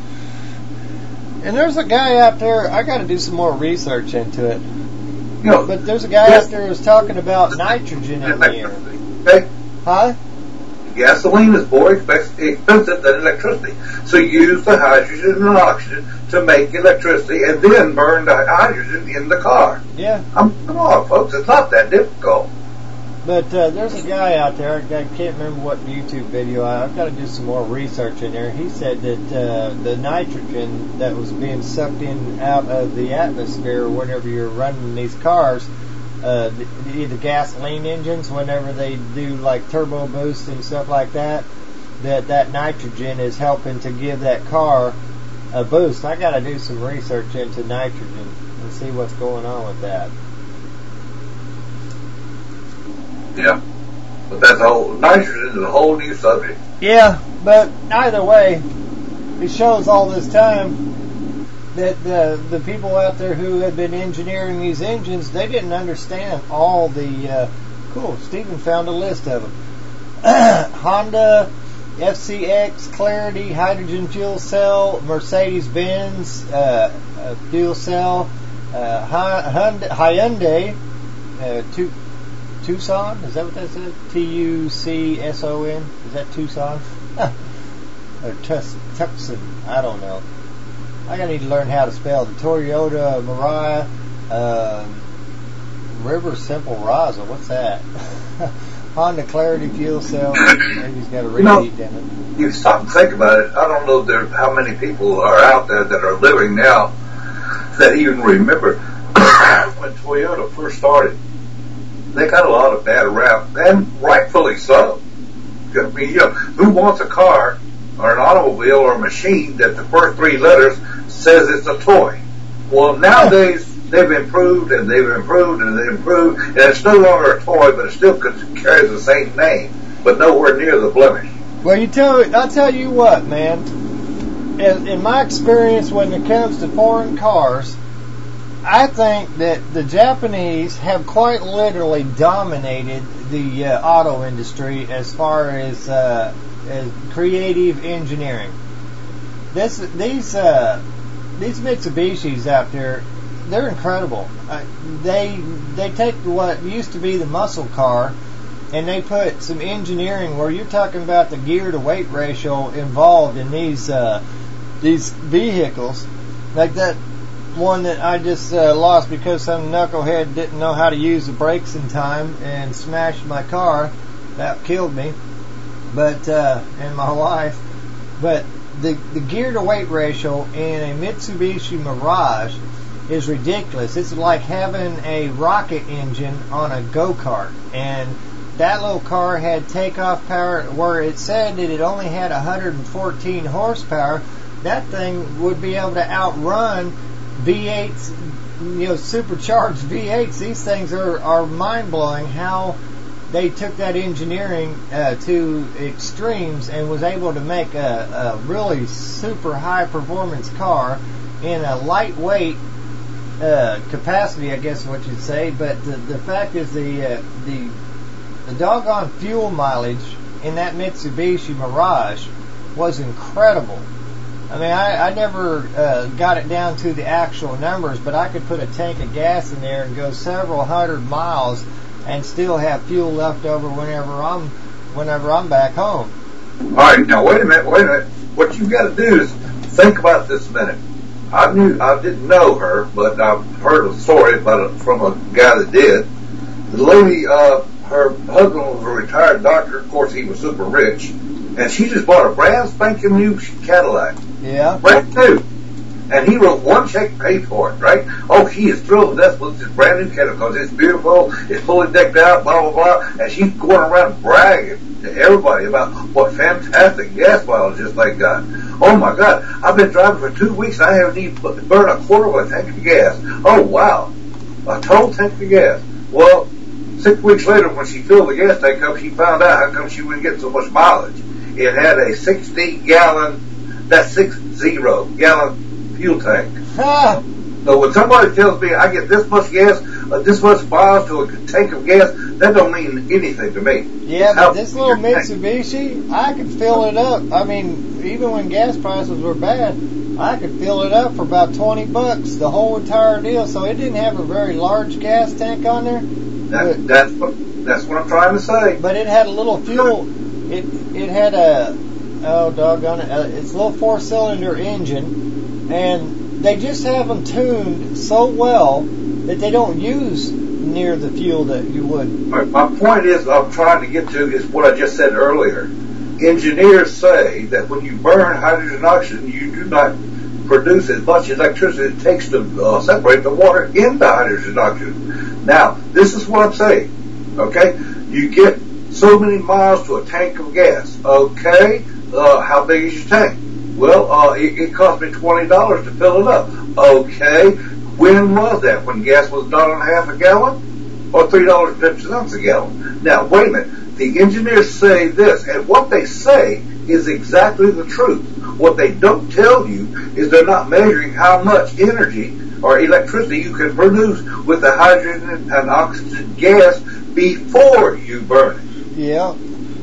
And there's a guy out there, I got to do some more research into it. You know, but there's a guy out there who's talking about nitrogen in the air. Okay? Huh? Gasoline is more expensive than electricity. So you use the hydrogen and oxygen to make electricity and then burn the hydrogen in the car. Yeah. Um, come on, folks. It's not that difficult. But uh, there's a guy out there, I can't remember what YouTube video, I've got to do some more research in there. He said that uh, the nitrogen that was being sucked in out of the atmosphere whenever you're running these cars, uh, the, the gasoline engines, whenever they do like turbo boost and stuff like that, that that nitrogen is helping to give that car a boost. I got to do some research into nitrogen and see what's going on with that. Yeah, but that's a whole, nitrogen is a whole new subject. Yeah, but either way, it shows all this time that the the people out there who have been engineering these engines, they didn't understand all the. Uh, cool, Stephen found a list of them. Honda, F C X, Clarity, hydrogen fuel cell, Mercedes-Benz uh, uh, fuel cell, uh, Hyundai, Hyundai uh, two. Tucson? Is that what that says? T U C S O N? Is that Tucson? Or Tus- Tucson? I don't know. I gotta need to learn how to spell the Toyota Mirai, um, River Simple Raza. What's that? Honda Clarity fuel cell. Maybe he's got a reheat in it. You stop and think about it. I don't know there, how many people are out there that are living now that even remember when Toyota first started. They got a lot of bad rap, and rightfully so. I mean, you know, who wants a car or an automobile or a machine that the first three letters says it's a toy? Well, nowadays they've improved and they've improved and they've improved, and it's no longer a toy, but it still carries the same name, but nowhere near the blemish. Well, you tell I'll tell you what, man. In, in my experience, when it comes to foreign cars, I think that the Japanese have quite literally dominated the uh, auto industry as far as, uh, as creative engineering. This, these uh, these Mitsubishis out there, they're incredible. Uh, they they take what used to be the muscle car, and they put some engineering where you're talking about the gear to weight ratio involved in these uh, these vehicles, like that one that I just uh, lost because some knucklehead didn't know how to use the brakes in time and smashed my car. That killed me, but uh, and my wife. But the the gear to weight ratio in a Mitsubishi Mirage is ridiculous. It's like having a rocket engine on a go-kart, and that little car had takeoff power where it said that it only had one hundred fourteen horsepower. That thing would be able to outrun V eights, you know, supercharged V eights. These things are, are mind-blowing how they took that engineering uh, to extremes and was able to make a, a really super high-performance car in a lightweight uh, capacity, I guess is what you'd say. But the, the fact is the, uh, the, the doggone fuel mileage in that Mitsubishi Mirage was incredible. I mean, I, I never uh, got it down to the actual numbers, but I could put a tank of gas in there and go several hundred miles and still have fuel left over whenever I'm whenever I'm back home. All right, now wait a minute, wait a minute. What you've got to do is think about this a minute. I knew I didn't know her, but I've heard a story about it from a guy that did. The lady, uh, her husband was a retired doctor. Of course, he was super rich, and she just bought a brand spanking new Cadillac. Yeah. Brand new. And he wrote one check and paid for it, right? Oh, she is thrilled to death with this brand new Cadillac because it's beautiful, it's fully decked out, blah, blah, blah. And she's going around bragging to everybody about what fantastic gas mileage they got. Oh, my God. I've been driving for two weeks and I haven't even burned a quarter of a tank of gas. Oh, wow. A total tank of gas. Well, six weeks later when she filled the gas tank up, she found out how come she wouldn't get so much mileage. It had a sixty gallon, that's six zero gallon fuel tank. Ah. So when somebody tells me I get this much gas, uh, this much miles to a tank of gas, that don't mean anything to me. Yeah, but this little Mitsubishi, I could fill it up. I mean, even when gas prices were bad, I could fill it up for about twenty bucks, the whole entire deal. So it didn't have a very large gas tank on there. That, but, that's what that's what I'm trying to say. But it had a little fuel. It it had a oh doggone it, uh, it's a little four cylinder engine, and they just have them tuned so well that they don't use near the fuel that you would. Right, my point is, I'm trying to get to is what I just said earlier. Engineers say that when you burn hydrogen and oxygen, you do not produce as much electricity as it takes to uh, separate the water into hydrogen and oxygen. Now, this is what I'm saying. Okay, you get so many miles to a tank of gas. Okay, uh, how big is your tank? Well, uh, it, it cost me twenty dollars to fill it up. Okay, when was that? When gas was a dollar and a half a gallon, or three dollars and fifty cents a gallon? Now, wait a minute. The engineers say this, and what they say is exactly the truth. What they don't tell you is they're not measuring how much energy or electricity you can produce with the hydrogen and oxygen gas before you burn it. Yeah.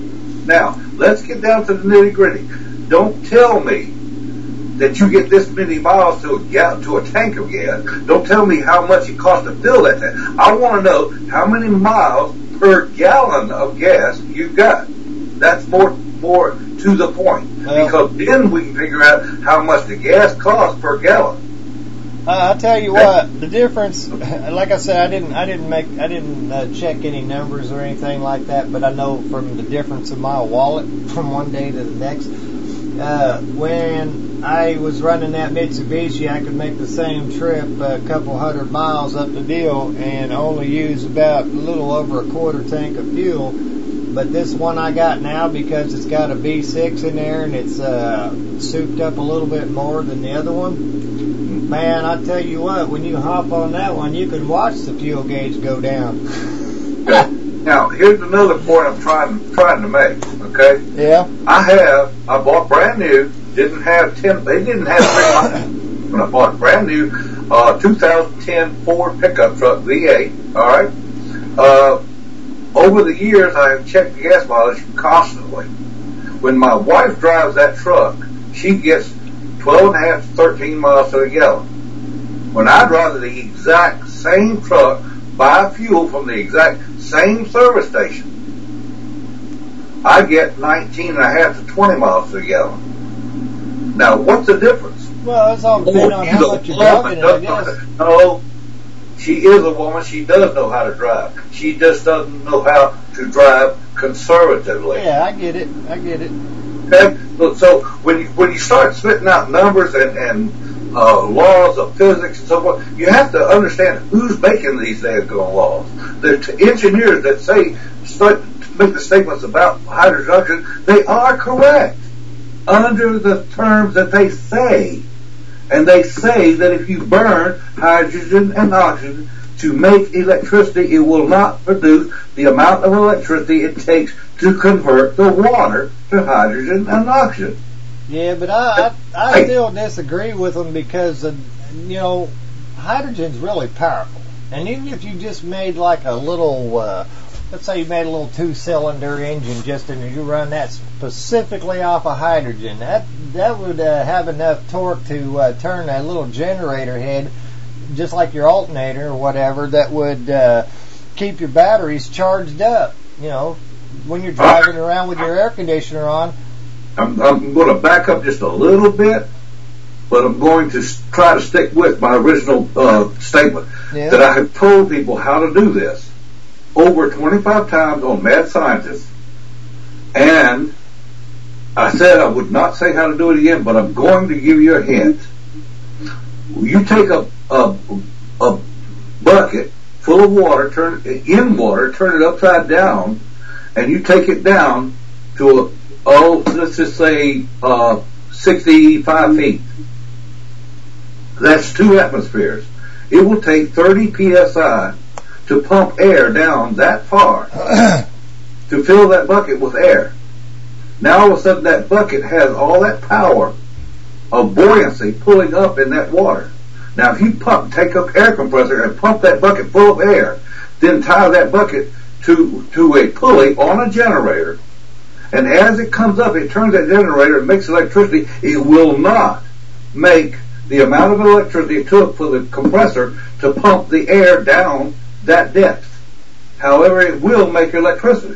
Now, let's get down to the nitty gritty. Don't tell me that you get this many miles to a ga- to a tank of gas. Don't tell me how much it costs to fill that tank. I want to know how many miles per gallon of gas you've got. That's more more to the point. Well, because then we can figure out how much the gas costs per gallon. Uh, I tell you what, the difference. Like I said, I didn't, I didn't make, I didn't uh, check any numbers or anything like that. But I know from the difference of my wallet from one day to the next. Uh, when I was running that Mitsubishi, I could make the same trip a couple hundred miles up the deal and only use about a little over a quarter tank of fuel. But this one I got now, because it's got a V six in there and it's uh, souped up a little bit more than the other one, man, I tell you what, when you hop on that one, you can watch the fuel gauge go down. Okay. Now, here's another point I'm trying trying to make. Okay. Yeah. I have. I bought brand new. Didn't have ten. They didn't have three lines when I bought brand new uh, two thousand ten Ford pickup truck V eight. All right. Uh, over the years, I have checked the gas mileage constantly. When my wife drives that truck, she gets twelve and a half to thirteen miles to the gallon. When I drive the exact same truck, buy fuel from the exact same service station, I get nineteen and a half to twenty miles to the gallon. Now, what's the difference? Well, it's all depending on how much you're driving it, I guess. No, she is a woman. She does know how to drive. She just doesn't know how to drive conservatively. Yeah, I get it. I get it. Okay? So, so when you, when you start spitting out numbers and, and uh, laws of physics and so forth, you have to understand who's making these daggone laws. The t- engineers that say start make the statements about hydrogen oxygen, they are correct under the terms that they say. And they say that if you burn hydrogen and oxygen to make electricity, it will not produce the amount of electricity it takes to convert the water to hydrogen and oxygen. Yeah, but I I, I still disagree with them because, uh, you know, hydrogen's really powerful. And even if you just made like a little, uh, let's say you made a little two-cylinder engine just and you run that specifically off of hydrogen, that that would uh, have enough torque to uh, turn that little generator head, just like your alternator or whatever, that would uh, keep your batteries charged up. You know, when you're driving around with your air conditioner on. I'm, I'm going to back up just a little bit, but I'm going to try to stick with my original uh, statement Yeah. that I have told people how to do this over twenty-five times on Mad Scientist, and I said I would not say how to do it again, but I'm going to give you a hint. You take a a, a bucket full of water, turn it in water, turn it upside down, and you take it down to a oh, let's just say uh, sixty-five feet. That's two atmospheres. It will take thirty P S I to pump air down that far to fill that bucket with air. Now all of a sudden that bucket has all that power of buoyancy pulling up in that water. Now if you pump, take up air compressor and pump that bucket full of air, then tie that bucket to to a pulley on a generator, and as it comes up, it turns that generator and makes electricity. It will not make the amount of electricity it took for the compressor to pump the air down that depth. However, it will make electricity.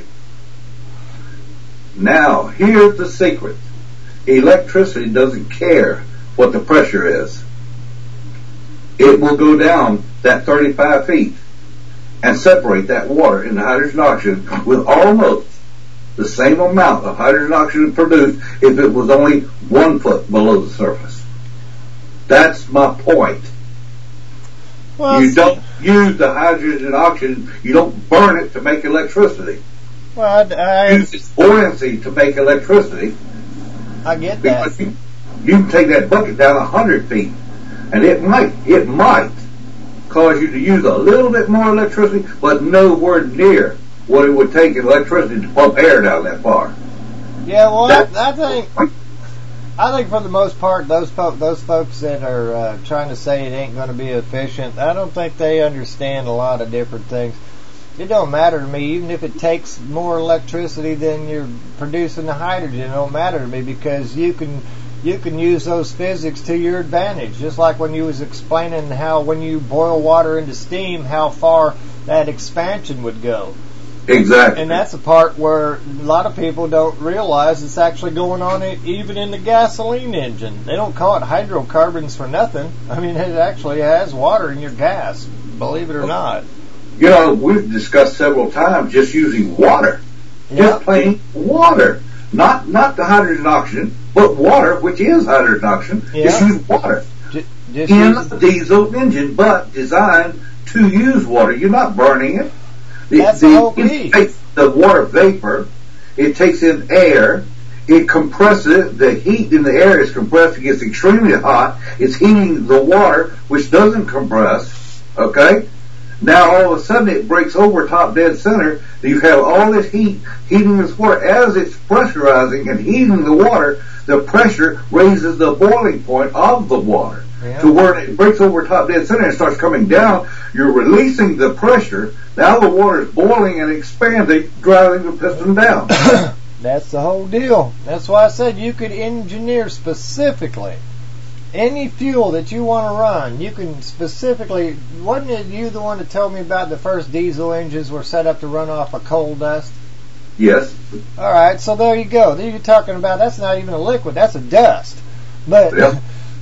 Now, here's the secret. Electricity doesn't care what the pressure is. It will go down that thirty-five feet and separate that water into hydrogen and oxygen with almost the same amount of hydrogen and oxygen produced if it was only one foot below the surface. That's my point. Well, you don't use the hydrogen and oxygen, you don't burn it to make electricity. Well, I, I, use its buoyancy to make electricity. I get Because that. you, you can take that bucket down a hundred feet, and it might, it might cause you to use a little bit more electricity, but nowhere near what it would take in electricity to pump air down that far. Yeah, well, I, I think I think for the most part, those fo- those folks that are uh, trying to say it ain't going to be efficient, I don't think they understand a lot of different things. It don't matter to me, even if it takes more electricity than you're producing the hydrogen. It don't matter to me because you can you can use those physics to your advantage. Just like when you was explaining how when you boil water into steam, how far that expansion would go. Exactly. And that's the part where a lot of people don't realize it's actually going on even in the gasoline engine. They don't call it hydrocarbons for nothing. I mean, it actually has water in your gas, believe it or not. You know, we've discussed several times just using water. Yep. Just plain water. Not not the hydrogen oxygen, but water, which is hydrogen oxygen. Yep. Just use water. Just, just in use a diesel engine, but designed to use water. You're not burning it. The, That's the, the whole it key. takes the water vapor, it takes in air, it compresses, the heat in the air is compressed, it gets extremely hot, it's heating the water, which doesn't compress, okay? Now all of a sudden it breaks over top dead center, you have all this heat heating this water. As it's pressurizing and heating the water, the pressure raises the boiling point of the water. Yeah. To where it breaks over top dead center and starts coming down, you're releasing the pressure. Now the water is boiling and expanding, driving the piston down. That's the whole deal. That's why I said you could engineer specifically any fuel that you want to run. You can specifically, wasn't it you the one that told me about the first diesel engines were set up to run off of coal dust? Yes. All right, so there you go. There you're talking about, that's not even a liquid, that's a dust. But Yep.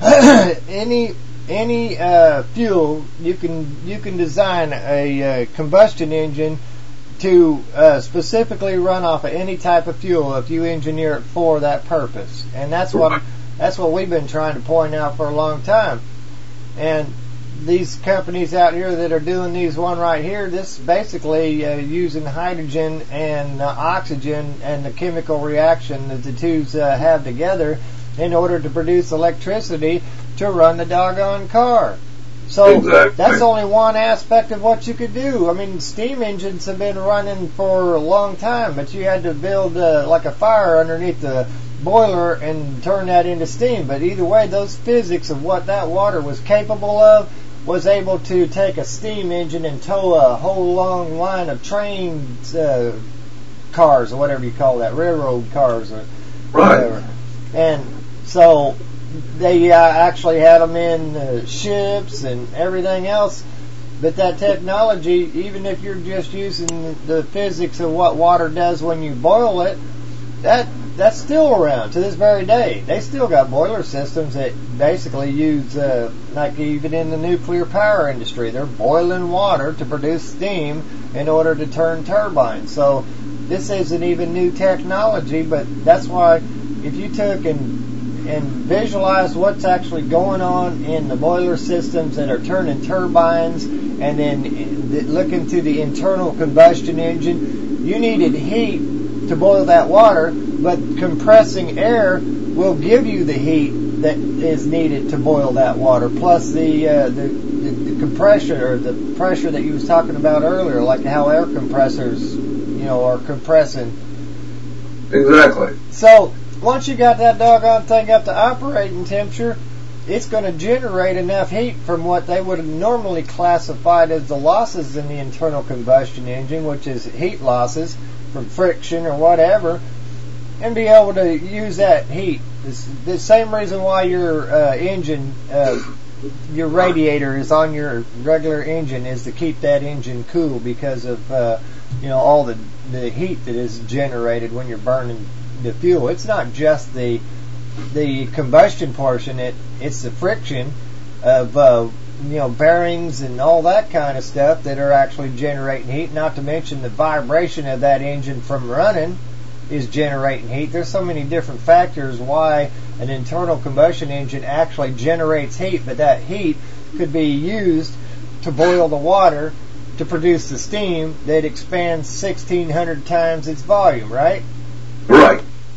any any uh, fuel you can you can design a uh, combustion engine to uh, specifically run off of any type of fuel if you engineer it for that purpose, and that's what that's what we've been trying to point out for a long time. And these companies out here that are doing these one right here, this basically uh, using hydrogen and uh, oxygen and the chemical reaction that the two uh, have together in order to produce electricity to run the doggone car. So exactly. That's only one aspect of what you could do. I mean, steam engines have been running for a long time, but you had to build uh, like a fire underneath the boiler and turn that into steam. But either way, those physics of what that water was capable of was able to take a steam engine and tow a whole long line of train uh, cars, or whatever you call that, railroad cars or right. whatever. And so they uh, actually had them in uh, ships and everything else. But that technology, even if you're just using the physics of what water does when you boil it, that that's still around to this very day. They still got boiler systems that basically use, uh, like even in the nuclear power industry, they're boiling water to produce steam in order to turn turbines. So this isn't even new technology, but that's why if you took and and visualize what's actually going on in the boiler systems that are turning turbines, and then look into the internal combustion engine, you needed heat to boil that water, but compressing air will give you the heat that is needed to boil that water, plus the uh, the, the, the compression or the pressure that you was talking about earlier, like how air compressors, you know, are compressing. Exactly. So once you got that doggone thing up to operating temperature, it's going to generate enough heat from what they would have normally classified as the losses in the internal combustion engine, which is heat losses from friction or whatever, and be able to use that heat. It's the same reason why your uh, engine, uh, your radiator is on your regular engine, is to keep that engine cool because of uh, you know all the the heat that is generated when you're burning the fuel. It's not just the the combustion portion; it it's the friction of uh, you know bearings and all that kind of stuff that are actually generating heat. Not to mention the vibration of that engine from running is generating heat. There's so many different factors why an internal combustion engine actually generates heat, but that heat could be used to boil the water to produce the steam that expands sixteen hundred times its volume, right? Right.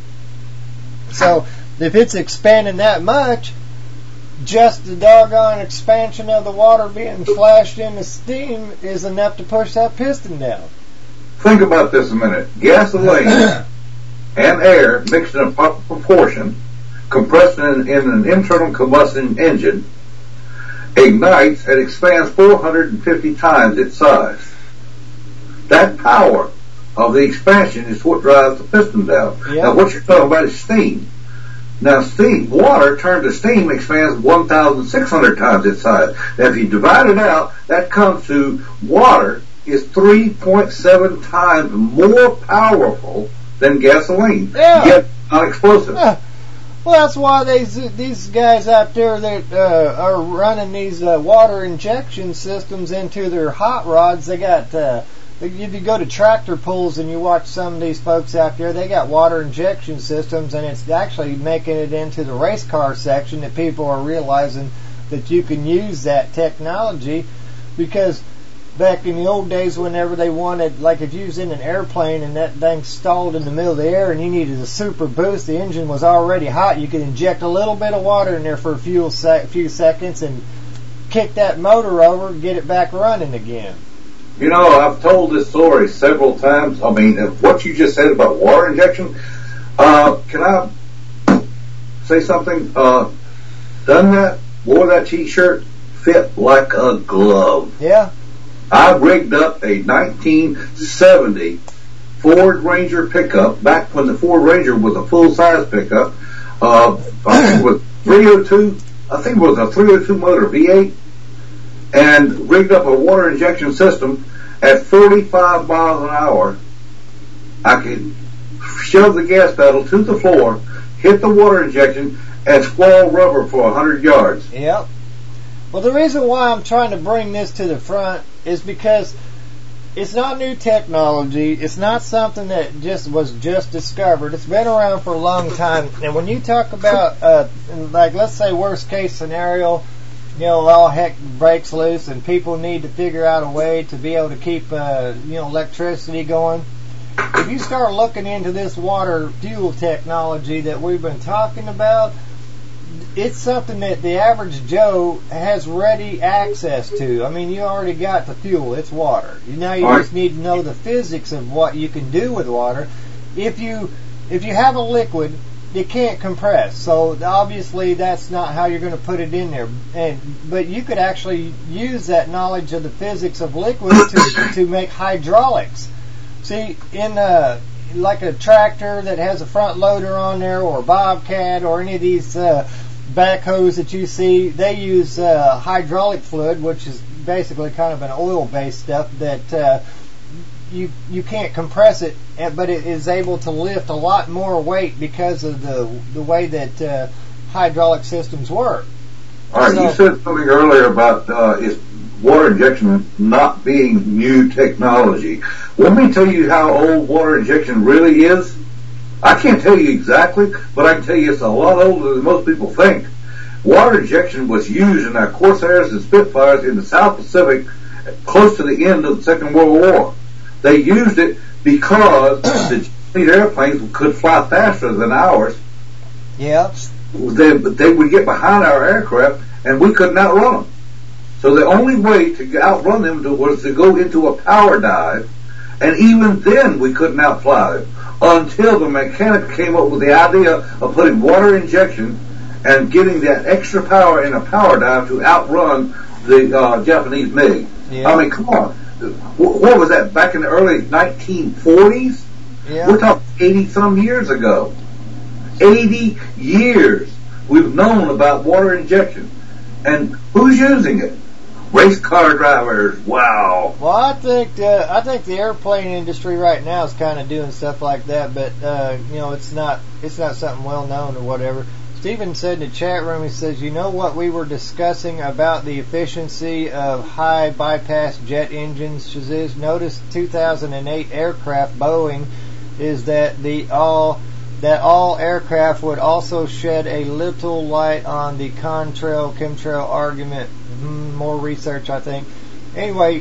So if it's expanding that much, just the doggone expansion of the water being flashed into steam is enough to push that piston down. Think about this a minute. Gasoline and air mixed in a proper proportion, compressed in, in an internal combustion engine, ignites and expands four hundred fifty times its size. That power of the expansion is what drives the piston down. Yep. Now what you're talking about is steam. Now steam, water turned to steam expands one thousand six hundred times its size. Now if you divide it out, that comes to water is three point seven times more powerful than gasoline, Yeah. yet not explosive. Yeah. Well, that's why these these guys out there that uh, are running these uh, water injection systems into their hot rods, they got. Uh, if you go to tractor pulls and you watch some of these folks out there, they got water injection systems, and it's actually making it into the race car section that people are realizing that you can use that technology, because back in the old days, whenever they wanted, like if you was in an airplane and that thing stalled in the middle of the air and you needed a super boost, the engine was already hot, you could inject a little bit of water in there for a few, sec- few seconds and kick that motor over and get it back running again. You know, I've told this story several times. I mean, what you just said about water injection, uh, can I say something? Uh, done that, wore that t-shirt, fit like a glove. Yeah. I rigged up a nineteen seventy Ford Ranger pickup, back when the Ford Ranger was a full-size pickup, uh, I think it was three oh two, I think it was a three oh two motor V eight, and rigged up a water injection system at forty-five miles an hour. I could shove the gas pedal to the floor, hit the water injection, and squall rubber for one hundred yards. Yep. Well, the reason why I'm trying to bring this to the front is because it's not new technology. It's not something that just was just discovered. It's been around for a long time. And when you talk about, uh, like, let's say worst case scenario, you know, all heck breaks loose and people need to figure out a way to be able to keep, uh, you know, electricity going. If you start looking into this water fuel technology that we've been talking about, it's something that the average Joe has ready access to. I mean, you already got the fuel. It's water. Now you just need to know the physics of what you can do with water. If you if you have a liquid, it can't compress. So obviously that's not how you're going to put it in there. And but you could actually use that knowledge of the physics of liquids to to make hydraulics. See, in a like a tractor that has a front loader on there, or a Bobcat, or any of these uh, backhoes that you see, they use uh, hydraulic fluid, which is basically kind of an oil-based stuff that uh, you you can't compress it, but it is able to lift a lot more weight because of the the way that uh, hydraulic systems work. All right, so, you said something earlier about uh, is water injection not being new technology. Let me tell you how old water injection really is. I can't tell you exactly, but I can tell you it's a lot older than most people think. Water injection was used in our Corsairs and Spitfires in the South Pacific close to the end of the Second World War. They used it because the Japanese airplanes could fly faster than ours. Yeah. They, they would get behind our aircraft, and we couldn't outrun them. So the only way to outrun them was to go into a power dive, and even then we couldn't outfly them until the mechanic came up with the idea of putting water injection and getting that extra power in a power dive to outrun the uh, Japanese MiG. Yeah. I mean, come on. What was that, back in the early nineteen forties? Yeah. We're talking eighty-some years ago. eighty years we've known about water injection. And who's using it? Race car drivers. Wow. Well, I think uh, I think the airplane industry right now is kind of doing stuff like that, but uh, you know, it's not it's not something well known or whatever. Stephen said in the chat room, he says, you know what we were discussing about the efficiency of high bypass jet engines? Shaziz, notice two thousand eight aircraft Boeing is that the all that all aircraft would also shed a little light on the contrail chemtrail argument. Mm, more research, I think. Anyway,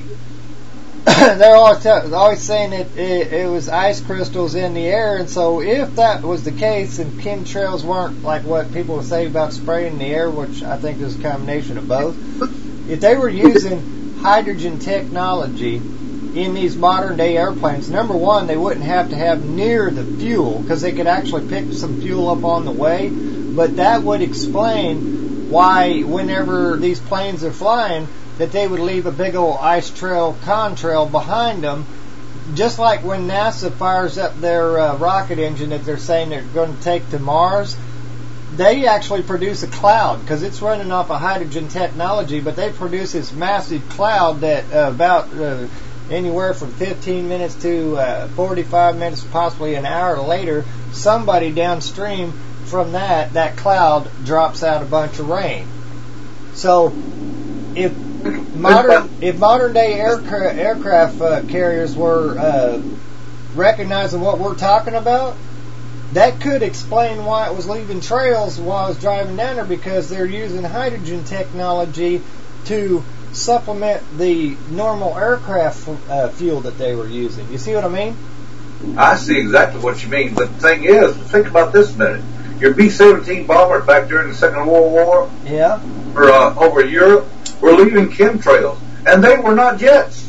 they're always, t- always saying that it, it was ice crystals in the air, and so if that was the case and chemtrails weren't like what people would say about spraying in the air, which I think is a combination of both, if they were using hydrogen technology in these modern day airplanes, number one, they wouldn't have to have near the fuel because they could actually pick some fuel up on the way, but that would explain why whenever these planes are flying that they would leave a big old ice trail, contrail behind them, just like when NASA fires up their uh, rocket engine that they're saying they're going to take to Mars. They actually produce a cloud because it's running off of hydrogen technology, but they produce this massive cloud that uh, about uh, anywhere from fifteen minutes to uh, forty-five minutes, possibly an hour later, somebody downstream from that, that cloud drops out a bunch of rain. So if modern if modern day aircraft, aircraft uh, carriers were uh, recognizing what we're talking about, that could explain why it was leaving trails while I was driving down there, because they're using hydrogen technology to supplement the normal aircraft uh, fuel that they were using. You see what I mean? I see exactly what you mean. But the thing is, think about this a minute. Your B seventeen bombers back during the Second World War, yeah, or uh, over Europe, were leaving chemtrails, and they were not jets.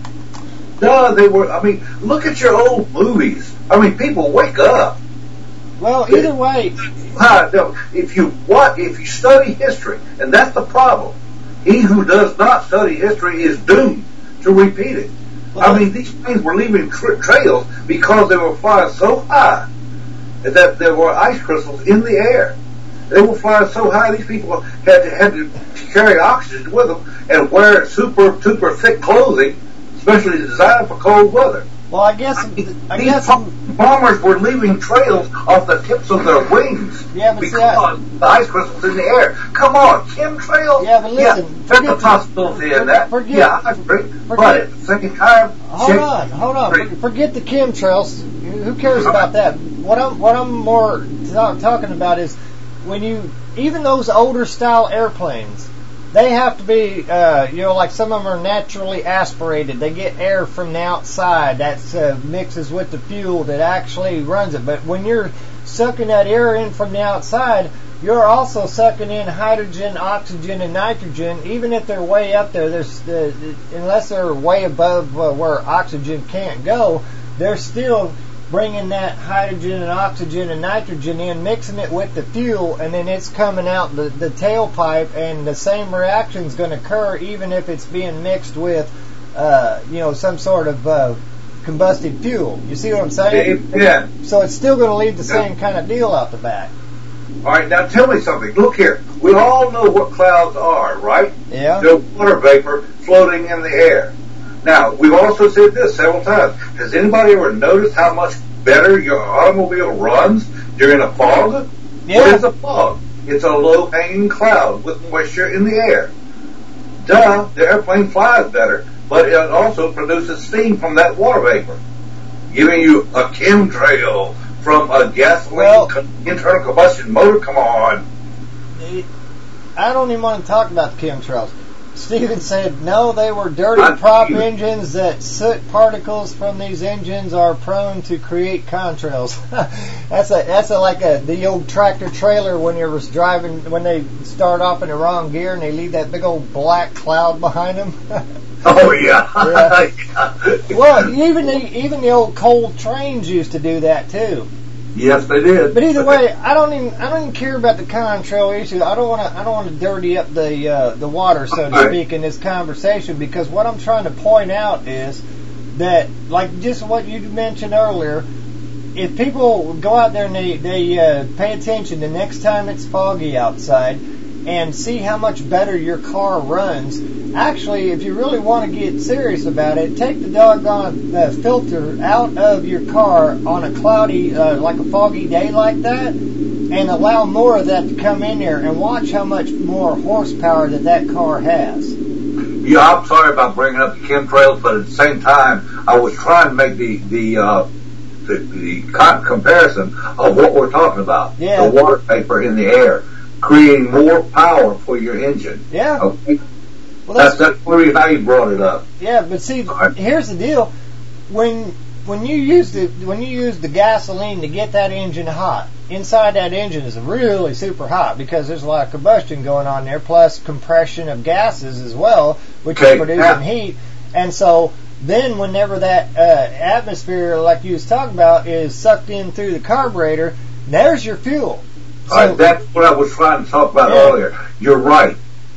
No, they were. I mean, look at your old movies. I mean, people, wake up. Well, either way, uh, no, if you what if you study history, and that's the problem. He who does not study history is doomed to repeat it. Well, I mean, these planes were leaving tra- trails because they were flying so high that there were ice crystals in the air. They were flying so high, these people had to, had to carry oxygen with them and wear super, super thick clothing, especially designed for cold weather. Well, I guess I, mean, I these guess bombers were leaving trails off the tips of their wings yeah, but because see, I, the ice crystals in the air. Come on, chemtrails. Yeah, but listen, yeah, there's a possibility in that. Forget, yeah, I agree. Forget, but at the same time, hold on, hold on. Forget the chemtrails. Who cares about that? What I'm what I'm more talk, talking about is when you even those older style airplanes. They have to be, uh, you know, like some of them are naturally aspirated. They get air from the outside that uh, mixes with the fuel that actually runs it. But when you're sucking that air in from the outside, you're also sucking in hydrogen, oxygen, and nitrogen. Even if they're way up there, there's uh, unless they're way above uh, where oxygen can't go, they're still bringing that hydrogen and oxygen and nitrogen in, mixing it with the fuel, and then it's coming out the, the tailpipe, and the same reaction is going to occur even if it's being mixed with, uh, you know, some sort of uh, combusted fuel. You see what I'm saying? Yeah. So it's still going to leave the same kind of deal out the back. All right, now tell me something. Look here. We all know what clouds are, right? Yeah. They're water vapor floating in the air. Now, we've also said this several times. Has anybody ever noticed how much better your automobile runs during a fog? Yeah. What is a fog? It's a low-hanging cloud with moisture in the air. Duh, the airplane flies better, but it also produces steam from that water vapor, giving you a chemtrail from a gasoline well, co- internal combustion motor. Come on. I don't even want to talk about the chemtrails. Stephen said, no, they were dirty I, prop you, engines, that soot particles from these engines are prone to create contrails. that's a that's a, like a the old tractor trailer when you're driving, when they start off in the wrong gear and they leave that big old black cloud behind them. Oh, yeah. yeah. yeah. Well, even the, even the old coal trains used to do that, too. Yes, they did. But either way, I don't even I don't even care about the contrail issue. I don't want to I don't want to dirty up the uh, the water, so to speak, in this conversation, because what I'm trying to point out is that, like just what you mentioned earlier, if people go out there and they they uh, pay attention the next time it's foggy outside and see how much better your car runs. Actually, if you really want to get serious about it, take the doggone uh, filter out of your car on a cloudy, uh, like a foggy day like that, and allow more of that to come in there, and watch how much more horsepower that that car has. Yeah, I'm sorry about bringing up the chemtrails, but at the same time, I was trying to make the the uh, the, the co- comparison of what we're talking about. Yeah. The water vapor in the air, creating more power for your engine. Yeah. Okay. Well, that's, that's that's really how you brought it up. Yeah, but see, Sorry. Here's the deal: when when you use the when you use the gasoline to get that engine hot, inside that engine is really super hot because there's a lot of combustion going on there, plus compression of gases as well, which okay. is producing yeah. heat. And so then, whenever that uh, atmosphere, like you was talking about, is sucked in through the carburetor, there's your fuel. So, All right, that's what I was trying to talk about yeah. earlier. You're right.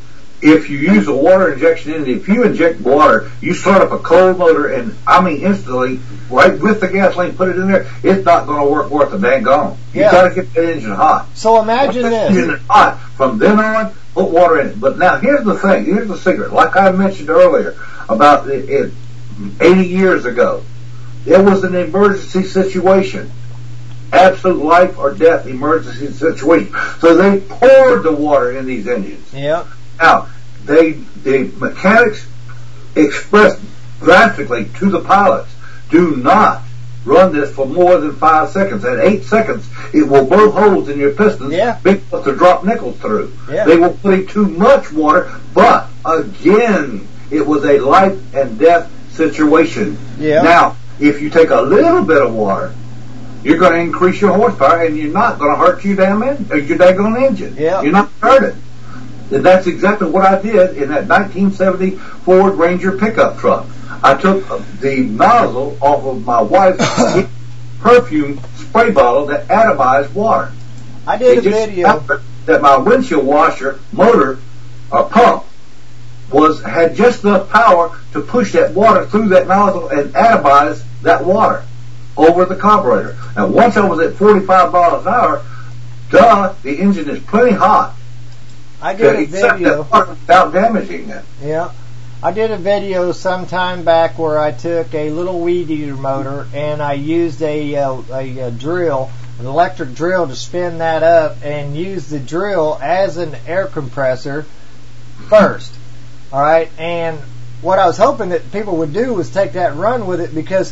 If you use a water injection in it, if you inject water, you start up a cold motor, and I mean instantly, right with the gasoline, put it in there, it's not going to work worth a dang gone. You Yeah. got to get that engine hot. So imagine Once that this. engine is hot, from then on, put water in it. But now here's the thing, here's the secret. Like I mentioned earlier about it, it eighty years ago. It was an emergency situation. Absolute life or death emergency situation. So they poured the water in these engines. Yep. Now, they, the mechanics expressed drastically to the pilots, do not run this for more than five seconds. At eight seconds, it will blow holes in your pistons yeah. big enough to drop nickels through. Yeah. They were putting too much water, but again, it was a life and death situation. Yeah. Now, if you take a little bit of water, you're going to increase your horsepower, and you're not going to hurt your damn en- or your daggone engine. Yeah. You're not hurting. And that's exactly what I did in that nineteen seventy Ford Ranger pickup truck. I took the nozzle off of my wife's perfume spray bottle that atomized water. I did it a video that my windshield washer motor or pump was had just enough power to push that water through that nozzle and atomize that water over the carburetor. Now, once I was at forty-five miles an hour, duh, the engine is plenty hot. I did a video without damaging it. Yeah. I did a video some time back where I took a little weed eater motor and I used a, uh, a, a drill, an electric drill, to spin that up and use the drill as an air compressor first. All right, and what I was hoping that people would do was take that and run with it, because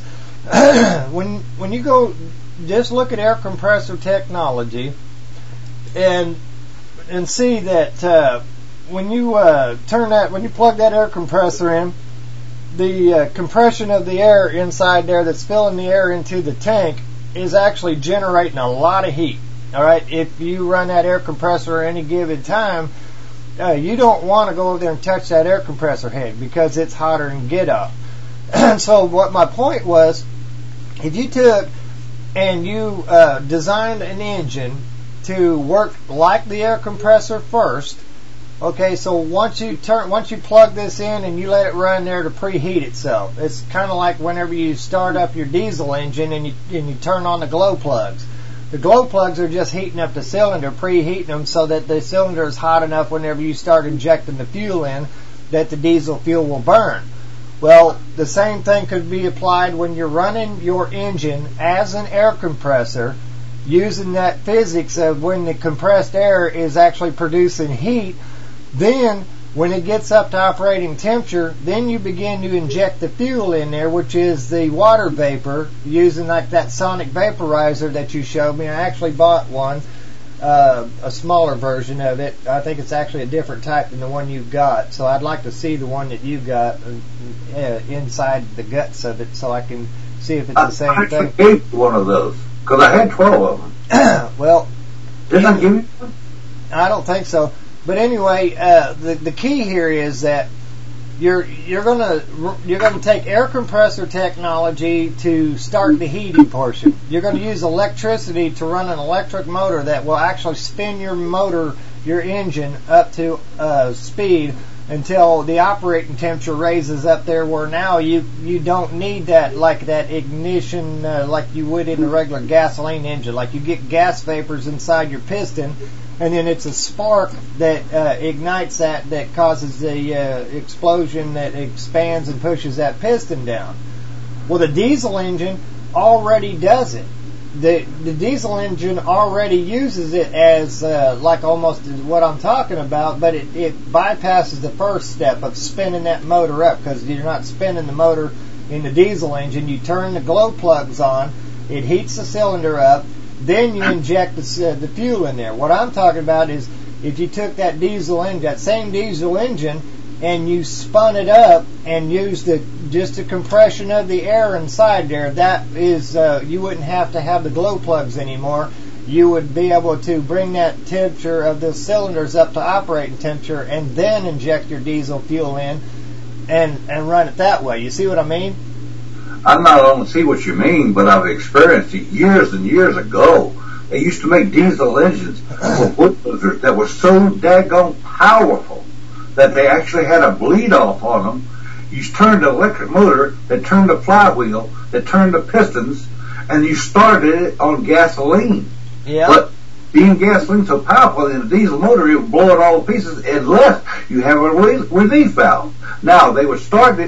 when when you go just look at air compressor technology and and see that. Uh, When you uh, turn that, when you plug that air compressor in, the uh, compression of the air inside there that's filling the air into the tank is actually generating a lot of heat. All right, if you run that air compressor at any given time, uh, you don't want to go over there and touch that air compressor head, because it's hotter than get up. So what my point was, if you took and you uh, designed an engine to work like the air compressor first. Okay, so once you turn, once you plug this in and you let it run there to preheat itself, it's kind of like whenever you start up your diesel engine and you and you turn on the glow plugs. The glow plugs are just heating up the cylinder, preheating them so that the cylinder is hot enough whenever you start injecting the fuel in, that the diesel fuel will burn. Well, the same thing could be applied when you're running your engine as an air compressor, using that physics of when the compressed air is actually producing heat. Then, when it gets up to operating temperature, then you begin to inject the fuel in there, which is the water vapor, using like that sonic vaporizer that you showed me. I actually bought one, uh, a smaller version of it. I think it's actually a different type than the one you've got. So I'd like to see the one that you've got uh, inside the guts of it, so I can see if it's the same I thing. I gave you one of those, because I had twelve of them. Well, didn't I give you one? I don't think so. But anyway, uh, the the key here is that you're you're gonna you're gonna take air compressor technology to start the heating portion. You're going to use electricity to run an electric motor that will actually spin your motor, your engine, up to uh, speed until the operating temperature raises up there, where now you you don't need that like that ignition uh, like you would in a regular gasoline engine. Like you get gas vapors inside your piston, and then it's a spark that uh, ignites that, that causes the uh, explosion that expands and pushes that piston down. Well, the diesel engine already does it. The the diesel engine already uses it as uh, like almost what I'm talking about, but it, it bypasses the first step of spinning that motor up, because you're not spinning the motor in the diesel engine. You turn the glow plugs on, it heats the cylinder up, then you inject the, uh, the fuel in there. What I'm talking about is if you took that diesel engine, that same diesel engine, and you spun it up and used the just the compression of the air inside there, that is, uh, you wouldn't have to have the glow plugs anymore. You would be able to bring that temperature of the cylinders up to operating temperature, and then inject your diesel fuel in and and run it that way. You see what I mean? I not only see what you mean, but I've experienced it years and years ago. They used to make diesel engines for bulldozers that were so daggone powerful that they actually had a bleed off on them. You turned the electric motor that turned the flywheel, that turned the pistons, and you started it on gasoline. Yeah. But being gasoline so powerful in a diesel motor, it would blow it all to pieces unless you have a relief valve. Now, they would start it,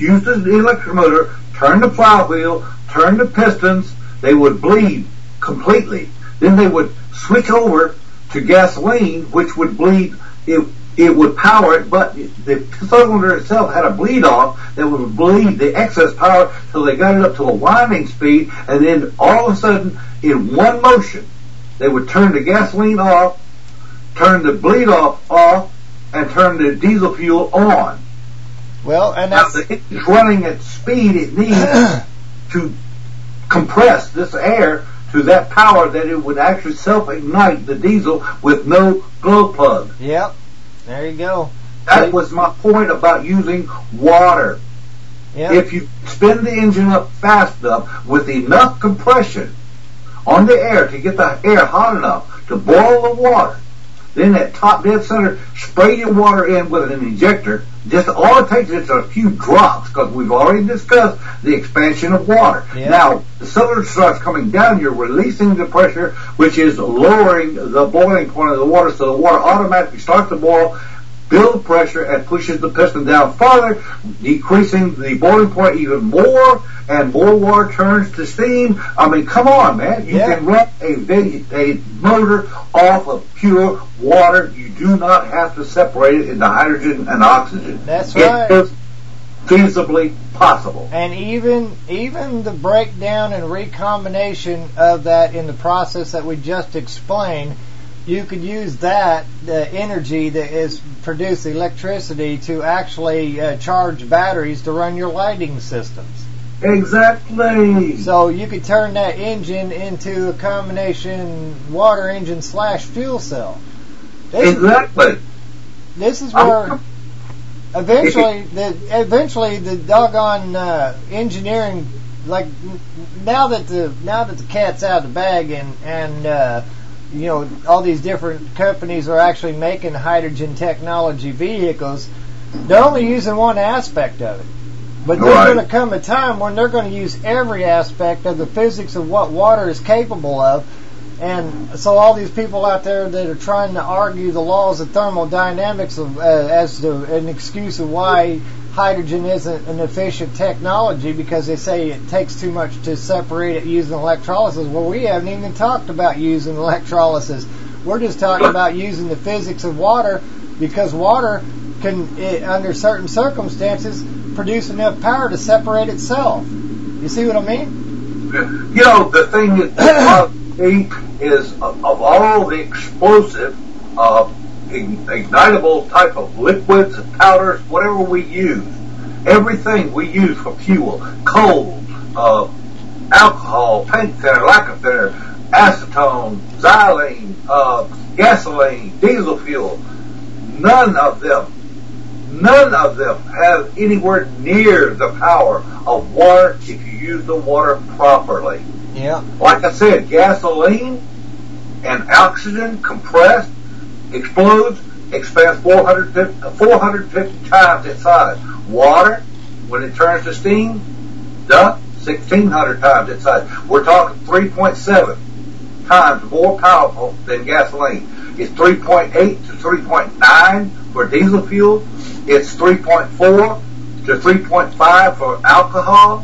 use the electric motor, turn the flywheel, turn the pistons, they would bleed completely. Then they would switch over to gasoline, which would bleed, it, it would power it, but the cylinder itself had a bleed off that would bleed the excess power till they got it up to a winding speed, and then all of a sudden, in one motion, they would turn the gasoline off, turn the bleed off off, and turn the diesel fuel on. Well, and that's... Now, it's running at speed it needs to compress this air to that power that it would actually self-ignite the diesel with no glow plug. Yep. There you go. That was my point about using water. Yep. If you spin the engine up fast enough with enough compression on the air to get the air hot enough to boil the water, then at top dead center, spray your water in with an injector. Just all it takes is a few drops, because we've already discussed the expansion of water. Yeah. Now, the cylinder starts coming down, you're releasing the pressure, which is lowering the boiling point of the water, so the water automatically starts to boil, build pressure, and pushes the piston down farther, decreasing the boiling point even more, and more water turns to steam. I mean, come on, man. You Yeah. can run a, a motor off of pure water. You do not have to separate it into hydrogen and oxygen. That's right. It is feasibly possible. And even even the breakdown and recombination of that in the process that we just explained, you could use that, the energy that is produced, electricity, to actually uh, charge batteries to run your lighting systems. Exactly. So you could turn that engine into a combination water engine slash fuel cell. This exactly. Is, this is where eventually the eventually the doggone uh, engineering, like now that the now that the cat's out of the bag and and uh, you know, all these different companies are actually making hydrogen technology vehicles, they're only using one aspect of it. But there's right. going to come a time when they're going to use every aspect of the physics of what water is capable of. And so all these people out there that are trying to argue the laws of thermodynamics of, uh, as to an excuse of why hydrogen isn't an efficient technology because they say it takes too much to separate it using electrolysis. Well, we haven't even talked about using electrolysis. We're just talking about using the physics of water, because water can, it, under certain circumstances, produce enough power to separate itself. You see what I mean? You know, the thing that is of, of all the explosive, uh, ignitable type of liquids and powders, whatever we use, everything we use for fuel, coal, uh, alcohol, paint thinner, lacquer thinner, acetone, xylene, uh, gasoline, diesel fuel, none of them, none of them have anywhere near the power of water if you use the water properly. Yeah. Like I said, gasoline and oxygen compressed, explodes, expands four hundred fifty times its size. Water, when it turns to steam, duh, sixteen hundred times its size. We're talking three point seven times more powerful than gasoline. It's three point eight to three point nine for diesel fuel. It's three point four to three point five for alcohol.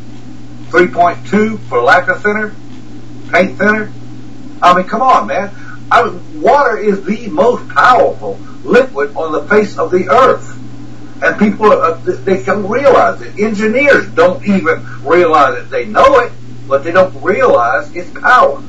three point two for lacquer thinner, paint thinner. I mean, come on, man. I mean, water is the most powerful liquid on the face of the earth. And people, uh, they don't realize it. Engineers don't even realize it. They know it, but they don't realize its power.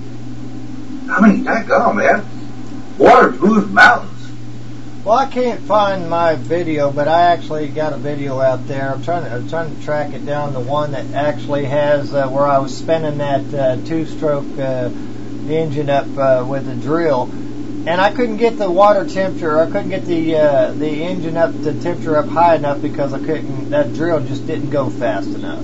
I mean, daggone, man. Water moves mountains. Well, I can't find my video, but I actually got a video out there. I'm trying to, I'm trying to track it down, the one that actually has uh, where I was spinning that uh, two-stroke uh, engine up uh, with a drill, and I couldn't get the water temperature. I couldn't get the uh, the engine up, the temperature up high enough because I couldn't. That drill just didn't go fast enough.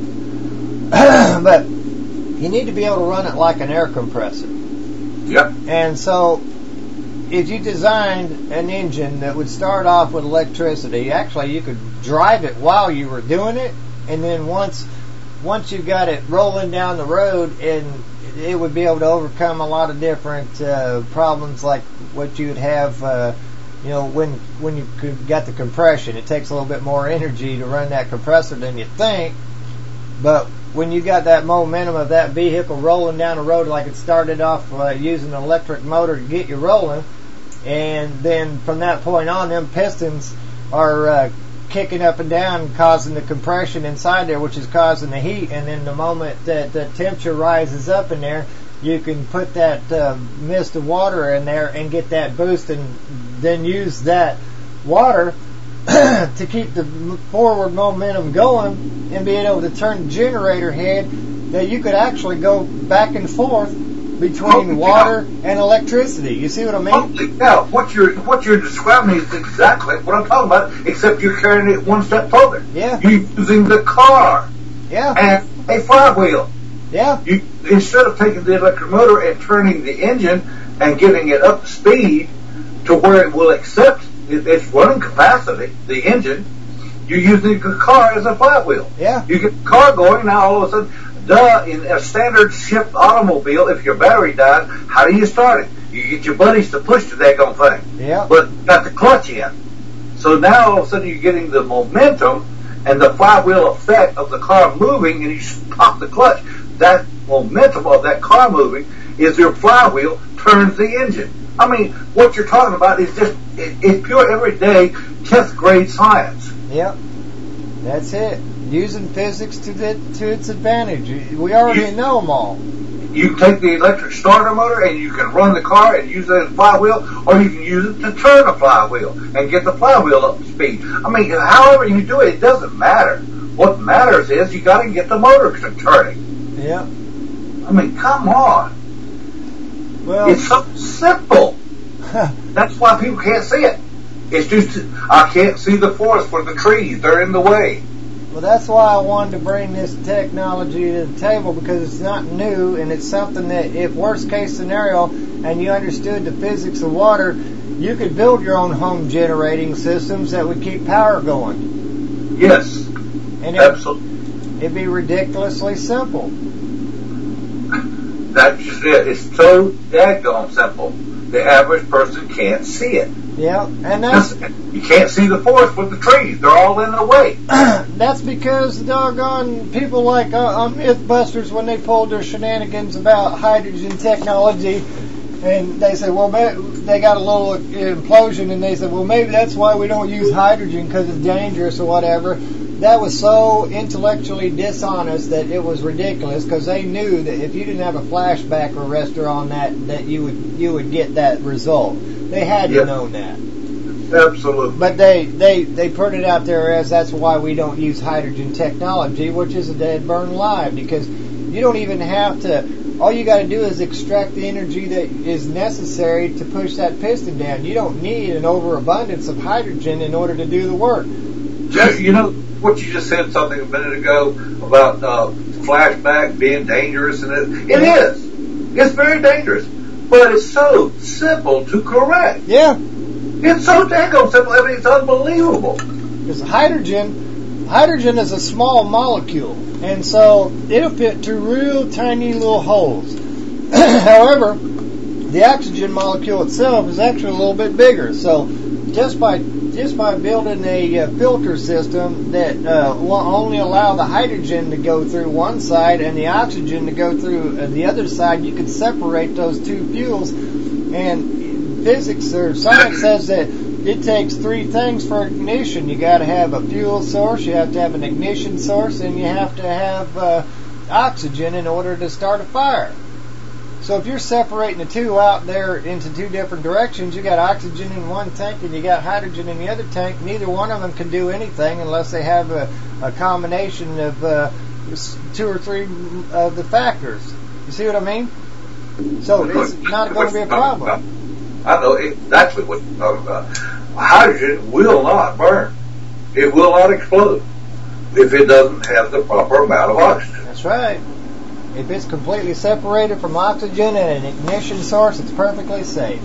But you need to be able to run it like an air compressor. Yep. And so, if you designed an engine that would start off with electricity, actually you could drive it while you were doing it, and then once once you got it rolling down the road, and it would be able to overcome a lot of different uh, problems like what you would have uh, you know, when when you got the compression, it takes a little bit more energy to run that compressor than you think. But when you got that momentum of that vehicle rolling down the road, like it started off uh, using an electric motor to get you rolling, and then from that point on, them pistons are uh, kicking up and down, causing the compression inside there, which is causing the heat. And then the moment that the temperature rises up in there, you can put that uh, mist of water in there and get that boost, and then use that water to keep the forward momentum going, and being able to turn the generator head that you could actually go back and forth between oh, water yeah. and electricity. You see what I mean? Holy cow. What you're, what you're describing is exactly what I'm talking about, except you're carrying it one step further. Yeah. You're using the car yeah. and a flywheel. Yeah. You, instead of taking the electric motor and turning the engine and getting it up to speed to where it will accept its running capacity, the engine, you're using the car as a flywheel. Yeah. You get the car going, now all of a sudden, duh, in a standard shipped automobile, if your battery died, how do you start it? You get your buddies to push the daggone thing. Yeah. But got the clutch in. So now all of a sudden you're getting the momentum and the flywheel effect of the car moving, and you pop the clutch. That momentum of that car moving is your flywheel turns the engine. I mean, what you're talking about is just, it, it's pure everyday tenth grade science. Yep. That's it. Using physics to the, to its advantage. We already you, know them all. You take the electric starter motor and you can run the car and use it as a flywheel, or you can use it to turn a flywheel and get the flywheel up to speed. I mean, however you do it, it doesn't matter. What matters is you got to get the motor turning. Yeah. I mean, come on. Well, it's so simple. That's why people can't see it. It's just, I can't see the forest for the trees. They're in the way. Well, that's why I wanted to bring this technology to the table, because it's not new, and it's something that, if worst case scenario, and you understood the physics of water, you could build your own home generating systems that would keep power going. Yes. And it, absolutely. It'd be ridiculously simple. That's just it. It's so daggone simple. The average person can't see it. Yeah, and that's... You can't see the forest with the trees. They're all in the way. That's because the doggone people like uh, on Mythbusters, when they pulled their shenanigans about hydrogen technology, and they said, well, they got a little implosion, and they said, well, maybe that's why we don't use hydrogen, because it's dangerous or whatever. That was so intellectually dishonest that it was ridiculous, because they knew that if you didn't have a flashback arrestor on that, that you would you would get that result. They had yes. to know that. Absolutely. But they, they, they put it out there as that's why we don't use hydrogen technology, which is a dead burn lie, because you don't even have to, all you got to do is extract the energy that is necessary to push that piston down. You don't need an overabundance of hydrogen in order to do the work. Just, you know, what you just said something a minute ago about uh, flashback being dangerous, and it, it is. It's very dangerous. But it's so simple to correct. Yeah. It's so daggone simple. I mean, it's unbelievable. Because hydrogen, hydrogen is a small molecule, and so it'll fit through real tiny little holes. However, the oxygen molecule itself is actually a little bit bigger. So just by just by building a uh, filter system that uh, will only allow the hydrogen to go through one side and the oxygen to go through uh, the other side, you can separate those two fuels. And physics or science says that it takes three things for ignition. You got to have a fuel source, you have to have an ignition source, and you have to have uh, oxygen in order to start a fire. So if you're separating the two out there into two different directions, you got oxygen in one tank and you got hydrogen in the other tank. Neither one of them can do anything unless they have a, a combination of uh, two or three of the factors. You see what I mean? So it's not going to be a problem. I know exactly what you're talking about. Hydrogen will not burn. It will not explode if it doesn't have the proper amount of oxygen. That's right. If it's completely separated from oxygen and an ignition source, it's perfectly safe.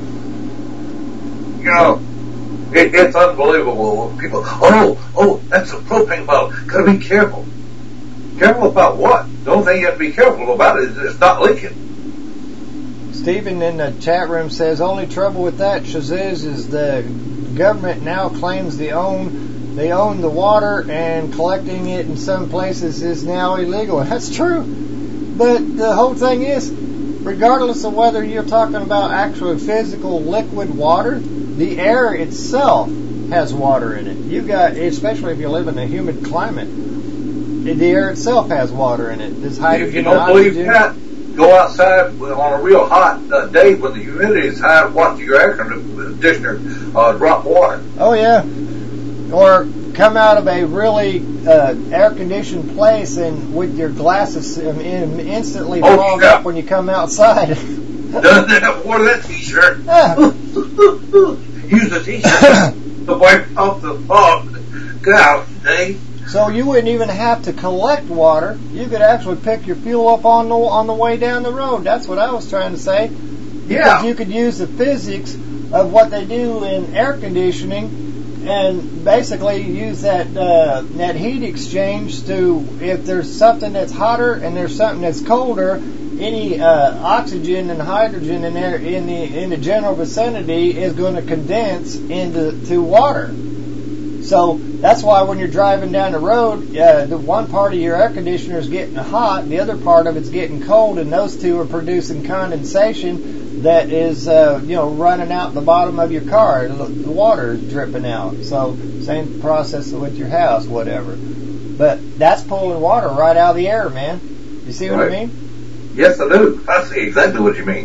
You know, it, it's unbelievable when people, oh, oh, that's a propane bottle. Gotta be careful. Careful about what? The only thing you have to be careful about is it's not leaking. Stephen in the chat room says, only trouble with that, Shaziz, is the government now claims they own they own the water, and collecting it in some places is now illegal. That's true. But the whole thing is, regardless of whether you're talking about actual physical liquid water, the air itself has water in it. You got, especially if you live in a humid climate, the air itself has water in it. There's hydrogen. If you don't believe that, go outside on a real hot uh, day when the humidity is high and watch your air conditioner uh, drop water. Oh yeah. Or come out of a really uh, air-conditioned place and with your glasses um, in, instantly oh, fog yeah. up when you come outside. Doesn't have water that t-shirt. Use the t-shirt to wipe off the fog. God, Dave. So you wouldn't even have to collect water. You could actually pick your fuel up on the on the way down the road. That's what I was trying to say. Because yeah. you could use the physics of what they do in air conditioning and basically use that uh, that heat exchange to, if there's something that's hotter and there's something that's colder, any uh, oxygen and hydrogen in there in the in the general vicinity is going to condense into to water. So that's why when you're driving down the road, uh, the one part of your air conditioner is getting hot, the other part of it's getting cold, and those two are producing condensation that is, uh, you know, running out the bottom of your car. The water is dripping out. So same process with your house, whatever. But that's pulling water right out of the air, man. You see what right. I mean? Yes, I do. I see exactly what you mean.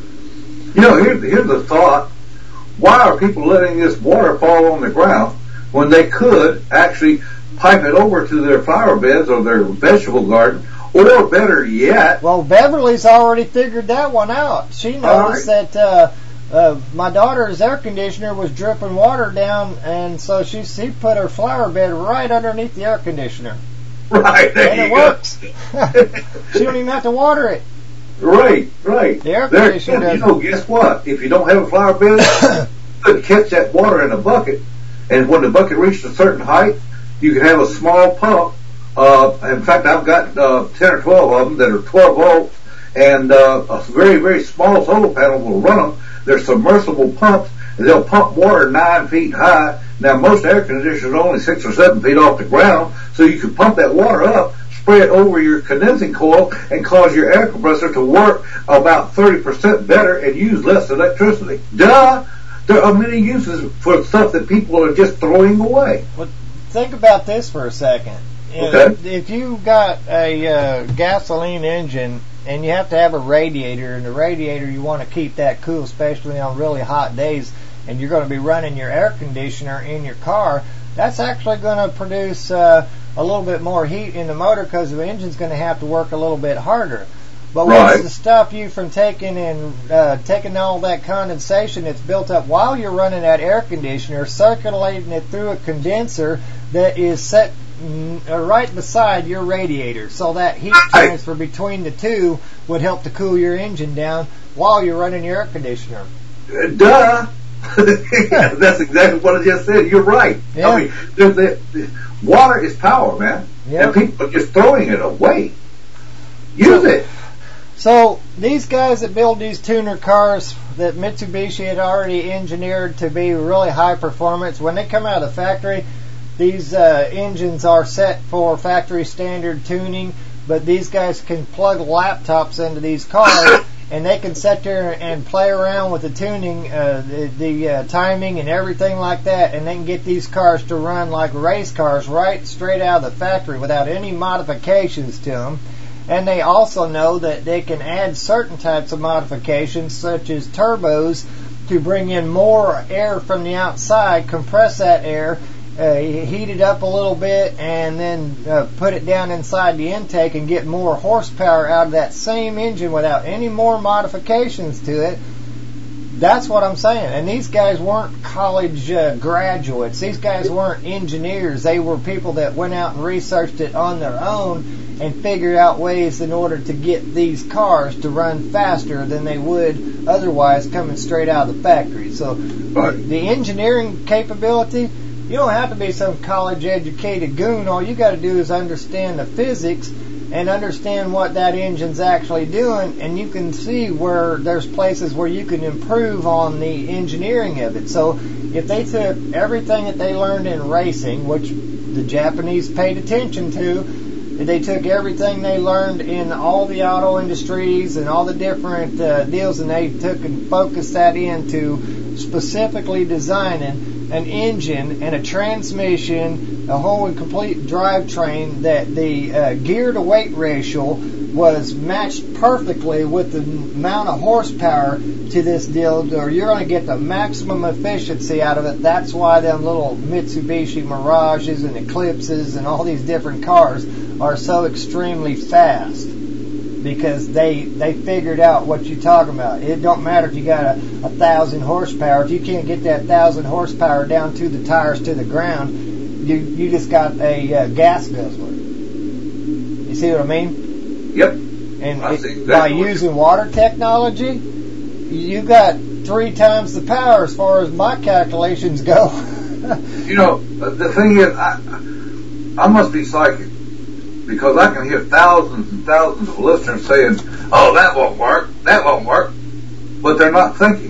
You know, here's, here's the thought. Why are people letting this water fall on the ground when they could actually pipe it over to their flower beds or their vegetable garden, or better yet... Well, Beverly's already figured that one out. She noticed right. that uh, uh, my daughter's air conditioner was dripping water down, and so she, she put her flower bed right underneath the air conditioner. Right, there and you it go. works. She don't even have to water it. Right, right. The air there, conditioner does. You know, guess what? If you don't have a flower bed, you could catch that water in a bucket, and when the bucket reached a certain height, you can have a small pump. Uh, in fact, I've got uh, ten or twelve of them that are twelve volts, and uh, a very, very small solar panel will run them. They're submersible pumps, and they'll pump water nine feet high. Now, most air conditioners are only six or seven feet off the ground, so you can pump that water up, spray it over your condensing coil, and cause your air compressor to work about thirty percent better and use less electricity. Duh! There are many uses for stuff that people are just throwing away. Well, think about this for a second. Okay. If you got a uh, gasoline engine and you have to have a radiator, and the radiator you want to keep that cool, especially on really hot days, and you're going to be running your air conditioner in your car, that's actually going to produce uh, a little bit more heat in the motor because the engine's going to have to work a little bit harder. But right. what's to stop you from taking and uh, taking all that condensation that's built up while you're running that air conditioner, circulating it through a condenser that is set mm, uh, right beside your radiator, so that heat transfer between the two would help to cool your engine down while you're running your air conditioner. Uh, duh! That's exactly what I just said. You're right. Yeah. I mean, the, the, the, water is power, man. Yep. And people are just throwing it away. Use it. So these guys that build these tuner cars that Mitsubishi had already engineered to be really high performance, when they come out of the factory, these uh, engines are set for factory standard tuning, but these guys can plug laptops into these cars and they can sit there and play around with the tuning, uh, the, the uh, timing and everything like that, and they can get these cars to run like race cars right straight out of the factory without any modifications to them. And they also know that they can add certain types of modifications, such as turbos, to bring in more air from the outside, compress that air, uh, heat it up a little bit, and then uh, put it down inside the intake and get more horsepower out of that same engine without any more modifications to it. That's what I'm saying. And these guys weren't college uh, graduates. These guys weren't engineers. They were people that went out and researched it on their own and figured out ways in order to get these cars to run faster than they would otherwise coming straight out of the factory. So right. the engineering capability, you don't have to be some college educated goon. All you got to do is understand the physics and understand what that engine's actually doing, and you can see where there's places where you can improve on the engineering of it. So if they took everything that they learned in racing, which the Japanese paid attention to, they took everything they learned in all the auto industries and all the different uh, deals, and they took and focused that into specifically designing an engine and a transmission, a whole and complete drivetrain that the uh, gear to weight ratio was matched perfectly with the amount of horsepower to this deal, or you're going to get the maximum efficiency out of it. That's why them little Mitsubishi Mirages and Eclipses and all these different cars are so extremely fast, because they they figured out what you're talking about. It don't matter if you got a, a thousand horsepower. If you can't get that thousand horsepower down to the tires to the ground, you you just got a uh, gas guzzler. You see what I mean? Yep. And I it, see exactly by using water technology, you got three times the power as far as my calculations go. You know, the thing is, I, I must be psychic, because I can hear thousands and thousands of listeners saying, oh, that won't work, that won't work, but they're not thinking.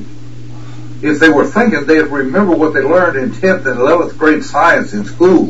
If they were thinking, they'd remember what they learned in tenth and eleventh grade science in school.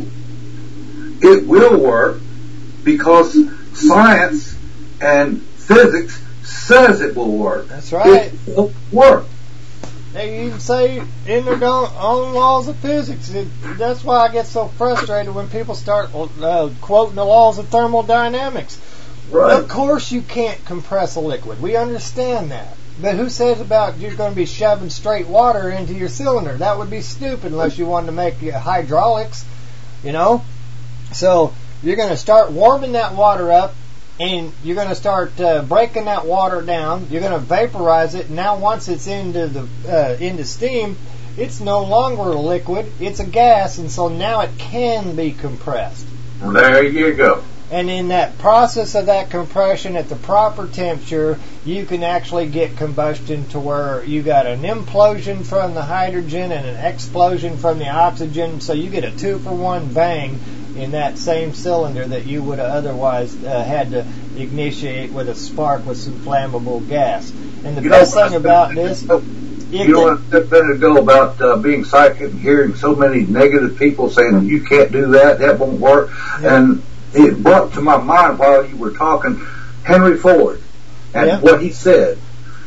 It will work because science and physics says it will work. That's right. It will work. They even say in their own laws of physics. It, that's why I get so frustrated when people start uh, quoting the laws of thermodynamics. Right. Of course you can't compress a liquid. We understand that. But who says about you're going to be shoving straight water into your cylinder? That would be stupid unless you wanted to make hydraulics, you know? So you're going to start warming that water up, and you're going to start uh, breaking that water down. You're going to vaporize it. Now, once it's into the uh, into steam, it's no longer a liquid; it's a gas, and so now it can be compressed. There you go. And in that process of that compression at the proper temperature, you can actually get combustion to where you got an implosion from the hydrogen and an explosion from the oxygen. So you get a two for one bang in that same cylinder that you would have otherwise uh, had to initiate with a spark with some flammable gas. And the you best know, thing about this, you know what I said a minute ago about uh, being psychic and hearing so many negative people saying you can't do that, that won't work, yeah. And it brought to my mind while you were talking Henry Ford and yeah. what he said.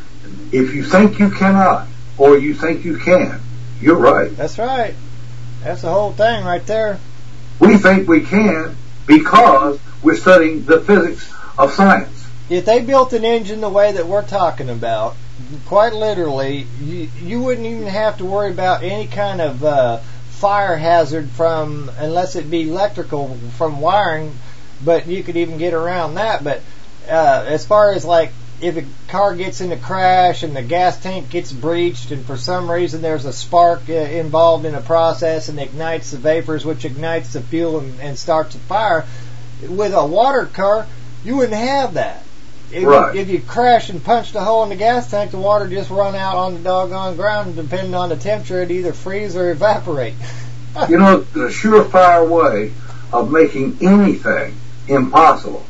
If you think you cannot or you think you can, you're right. That's right. That's the whole thing right there. We think we can because we're studying the physics of science. If they built an engine the way that we're talking about, quite literally, you, you wouldn't even have to worry about any kind of uh, fire hazard from, unless it be electrical from wiring, but you could even get around that. But uh, as far as like if a car gets in a crash and the gas tank gets breached and for some reason there's a spark uh, involved in a process and ignites the vapors, which ignites the fuel and, and starts a fire, with a water car, you wouldn't have that. If, right. you, if you crash and punched a hole in the gas tank, the water just run out on the doggone ground, and depending on the temperature, it either freeze or evaporate. You know, the surefire way of making anything impossible,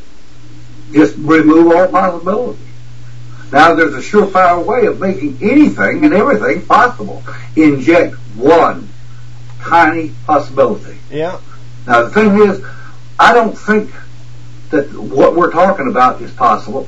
just remove all possibilities. Now, there's a surefire way of making anything and everything possible. Inject one tiny possibility. Yeah. Now, the thing is, I don't think that what we're talking about is possible,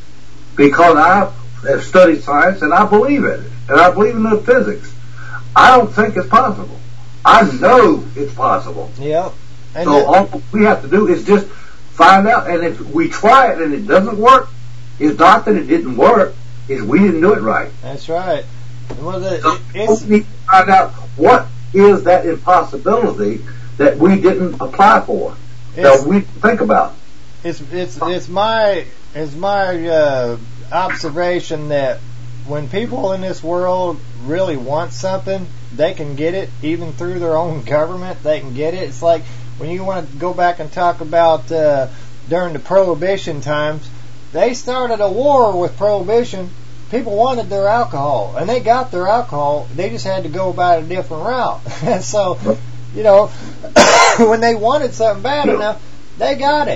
because I have studied science and I believe in it, and I believe in the physics. I don't think it's possible. I know it's possible. Yeah. And so all we have to do is just find out, and if we try it and it doesn't work, it's not that it didn't work, it's we didn't do it right. That's right. Well, the, so it's, we need to find out what is that impossibility that we didn't apply for, that we think about. It's it's it's my it's my uh, observation that when people in this world really want something, they can get it, even through their own government. They can get it. It's like when you want to go back and talk about uh, during the Prohibition times, they started a war with Prohibition. People wanted their alcohol, and they got their alcohol. They just had to go about a different route. And so, you know, when they wanted something bad enough, they got it.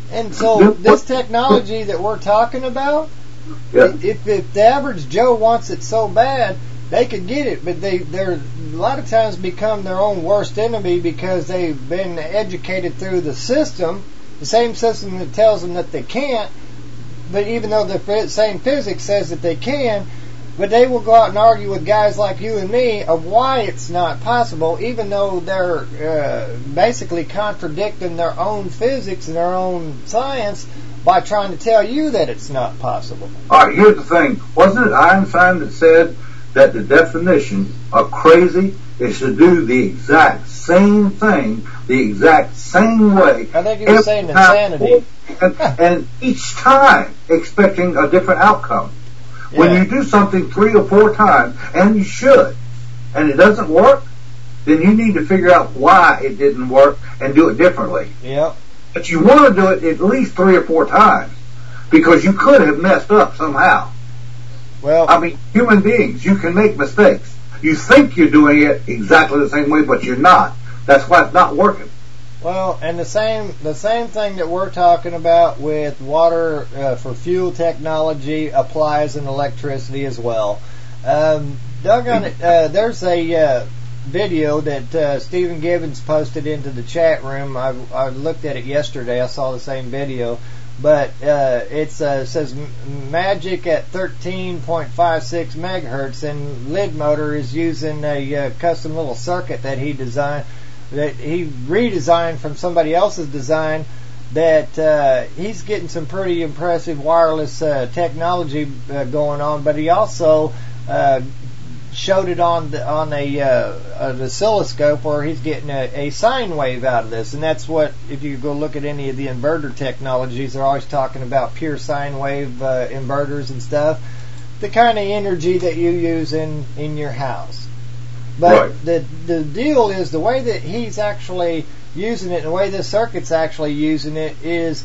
And so this technology that we're talking about, Yeah. if, if the average Joe wants it so bad, they could get it, but they they're a lot of times become their own worst enemy because they've been educated through the system, the same system that tells them that they can't. But even though the f- same physics says that they can, but they will go out and argue with guys like you and me of why it's not possible, even though they're uh, basically contradicting their own physics and their own science by trying to tell you that it's not possible. All right, here's the thing. Wasn't it Einstein that said that the definition of crazy is to do the exact same thing, the exact same way? I think he was saying insanity. And, and each time expecting a different outcome. Yeah. When you do something three or four times, and you should, and it doesn't work, then you need to figure out why it didn't work and do it differently. Yep. But you want to do it at least three or four times, because you could have messed up somehow. Well, I mean, human beings, you can make mistakes. You think you're doing it exactly the same way, but you're not. That's why it's not working. Well, and the same the same thing that we're talking about with water uh, for fuel technology applies in electricity as well. Um, doggone it, uh, there's a uh, video that uh, Stephen Gibbons posted into the chat room. I, I looked at it yesterday. I saw the same video. But uh, it's, uh, it says magic at thirteen point five six megahertz, and Lid Motor is using a uh, custom little circuit that he designed, that he redesigned from somebody else's design. That uh, he's getting some pretty impressive wireless uh, technology uh, going on, but he also uh, showed it on the, on a uh, an oscilloscope where he's getting a, a sine wave out of this, and that's what, if you go look at any of the inverter technologies, they're always talking about pure sine wave uh, inverters and stuff, the kind of energy that you use in, in your house. But right. the the deal is the way that he's actually using it, and the way this circuit's actually using it, is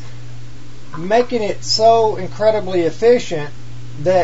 making it so incredibly efficient that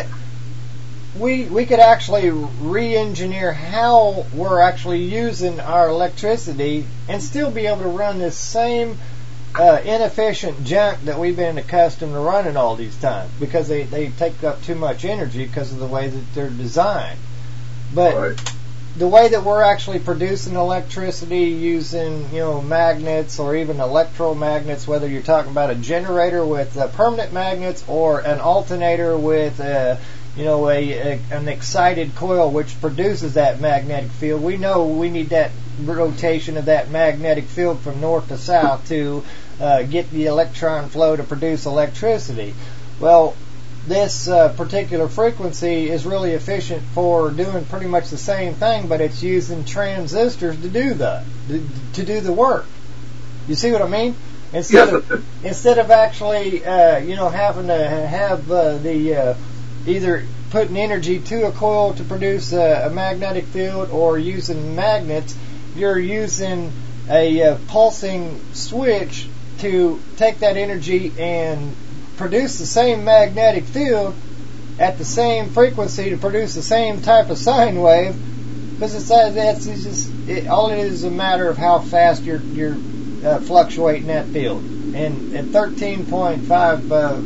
we we could actually re-engineer how we're actually using our electricity and still be able to run this same uh, inefficient junk that we've been accustomed to running all these times, because they, they take up too much energy because of the way that they're designed. But Right. the way that we're actually producing electricity using, you know, magnets or even electromagnets, whether you're talking about a generator with uh, permanent magnets or an alternator with uh, you know, a, a an excited coil which produces that magnetic field. We know we need that rotation of that magnetic field from north to south to uh, get the electron flow to produce electricity. Well, this uh, particular frequency is really efficient for doing pretty much the same thing, but it's using transistors to do the to, to do the work. You see what I mean? Instead Yes. of instead of actually uh, you know having to have uh, the uh, either putting energy to a coil to produce a, a magnetic field or using magnets, you're using a uh, pulsing switch to take that energy and produce the same magnetic field at the same frequency to produce the same type of sine wave, because it's, uh, that's it's just it, all it is is a matter of how fast you're you're uh, fluctuating that field. And at thirteen point five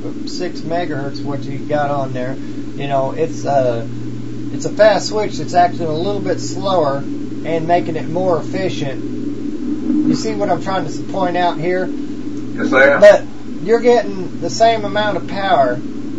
six megahertz, what you got on there, you know, it's a it's a fast switch that's acting a little bit slower and making it more efficient. You see what I'm trying to point out here? Yes, I am. But you're getting the same amount of power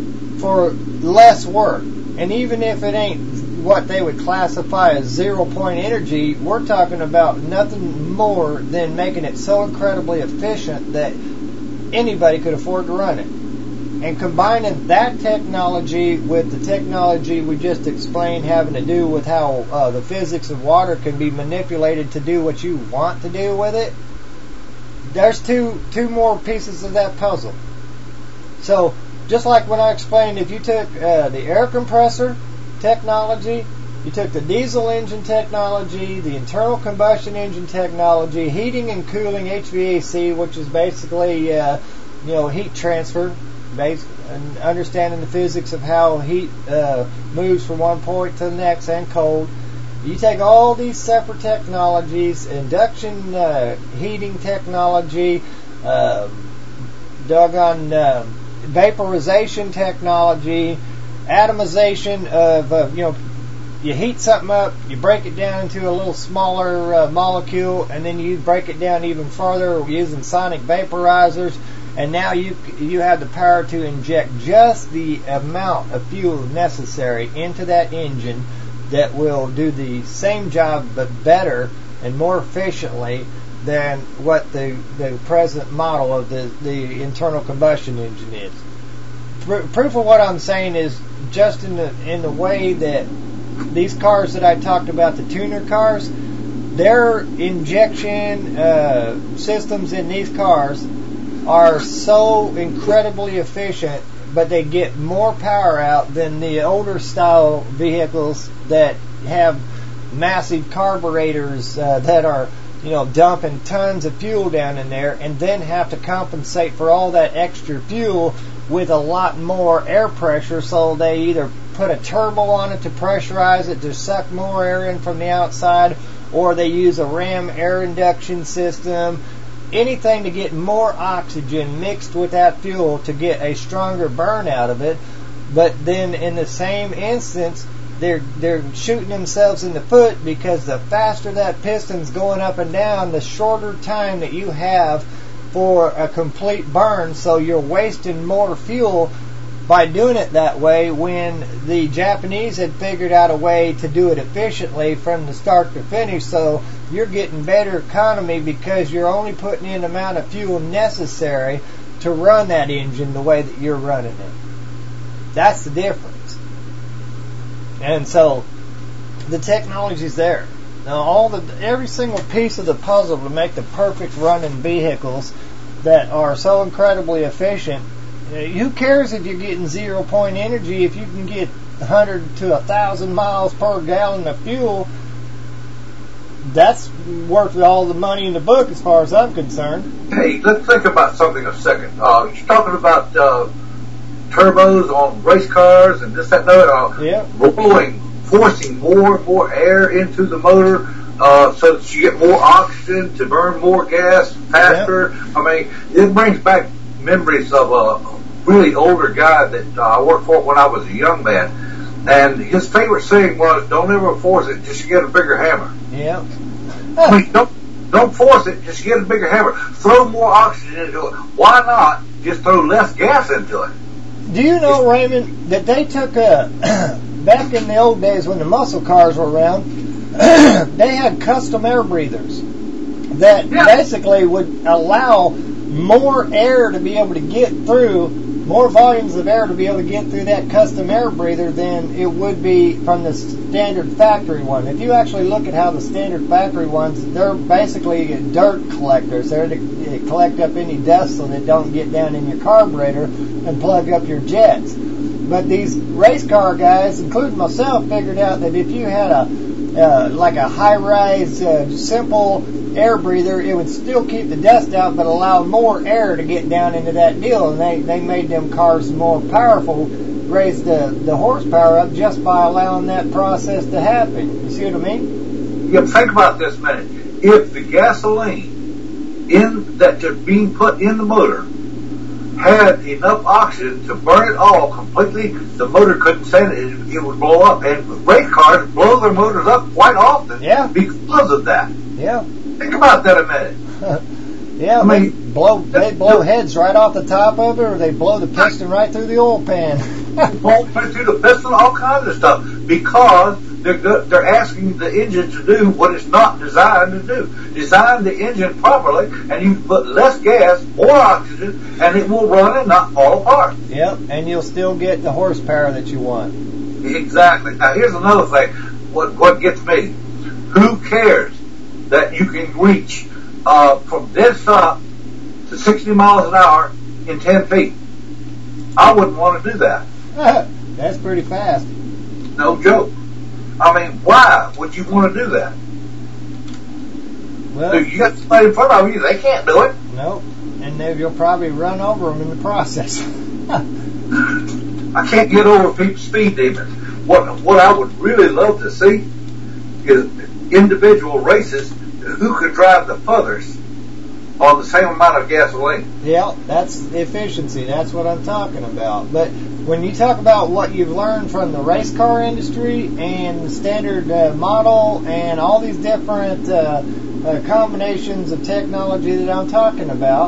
for less work. And even if it ain't what they would classify as zero point energy, we're talking about nothing more than making it so incredibly efficient that anybody could afford to run it. And combining that technology with the technology we just explained, having to do with how uh, the physics of water can be manipulated to do what you want to do with it, there's two two more pieces of that puzzle. So, just like when I explained, if you took uh, the air compressor technology, you took the diesel engine technology, the internal combustion engine technology, heating and cooling, H V A C, which is basically uh, you know heat transfer, based, and understanding the physics of how heat uh, moves from one point to the next, and cold. You take all these separate technologies, induction uh, heating technology, uh, doggone uh, vaporization technology, atomization of, uh, you know, you heat something up, you break it down into a little smaller uh, molecule, and then you break it down even further using sonic vaporizers, and now you you have the power to inject just the amount of fuel necessary into that engine that will do the same job but better and more efficiently than what the, the present model of the, the internal combustion engine is. Pr- proof of what I'm saying is just in the in the way that these cars that I talked about, the tuner cars, their injection uh, systems in these cars are so incredibly efficient, but they get more power out than the older style vehicles that have massive carburetors uh, that are, you know, dumping tons of fuel down in there, and then have to compensate for all that extra fuel with a lot more air pressure. So they either put a turbo on it to pressurize it to suck more air in from the outside, or they use a ram air induction system, anything to get more oxygen mixed with that fuel to get a stronger burn out of it. But then in the same instance, they're they're shooting themselves in the foot, because the faster that piston's going up and down, the shorter time that you have for a complete burn. So you're wasting more fuel by doing it that way, when the Japanese had figured out a way to do it efficiently from the start to finish. So you're getting better economy because you're only putting in the amount of fuel necessary to run that engine the way that you're running it. That's the difference. And so the technology's there. Now all the every single piece of the puzzle to make the perfect running vehicles that are so incredibly efficient. Who cares if you're getting zero point energy if you can get one hundred to one thousand miles per gallon of fuel? That's worth all the money in the book as far as I'm concerned. Hey, let's think about something a second. Uh, you're talking about uh, turbos on race cars and this, that, and the other. Uh, yeah. Rolling, forcing more and more air into the motor uh, so that you get more oxygen to burn more gas faster. Yep. I mean, it brings back memories of a really older guy that uh, I worked for when I was a young man, and his favorite saying was, "Don't ever force it, just get a bigger hammer." Yeah. I mean, don't don't force it, just get a bigger hammer. Throw more oxygen into it. Why not just throw less gas into it? Do you know, Raymond, that they took a back in the old days when the muscle cars were around, they had custom air breathers that yeah. basically would allow more air to be able to get through, more volumes of air to be able to get through that custom air breather than it would be from the standard factory one. If you actually look at how the standard factory ones, they're basically dirt collectors. They're to collect up any dust so they don't get down in your carburetor and plug up your jets. But these race car guys, including myself, figured out that if you had a uh, like a high-rise, uh, simple air breather, it would still keep the dust out but allow more air to get down into that deal. And they, they made them cars more powerful, raised the, the horsepower up just by allowing that process to happen. You see what I mean? Yeah, think about this a minute. If the gasoline in that's being put in the motor had enough oxygen to burn it all completely, the motor couldn't stand it. It, it would blow up. And race cars blow their motors up quite often yeah. because of that. Yeah. Think about that a minute. yeah, I they mean, blow they blow heads right off the top of it, or they blow the piston right through the oil pan. Blow through the piston, all kinds of stuff, because they're they're asking the engine to do what it's not designed to do. Design the engine properly, and you put less gas, more oxygen, and it will run and not fall apart. Yep, and you'll still get the horsepower that you want. Exactly. Now here's another thing. What what gets me? Who cares that you can reach uh, from dead stop to sixty miles an hour in ten feet? I wouldn't want to do that. That's pretty fast. No joke. I mean, why would you want to do that? Well, you got somebody in front of you, they can't do it. Nope. And then you'll probably run over them in the process. I can't get over people's speed demons. What what I would really love to see is individual races who could drive the furthest on the same amount of gasoline. Yeah, that's efficiency. That's what I'm talking about. But when you talk about what you've learned from the race car industry and the standard uh, model and all these different uh, uh, combinations of technology that I'm talking about,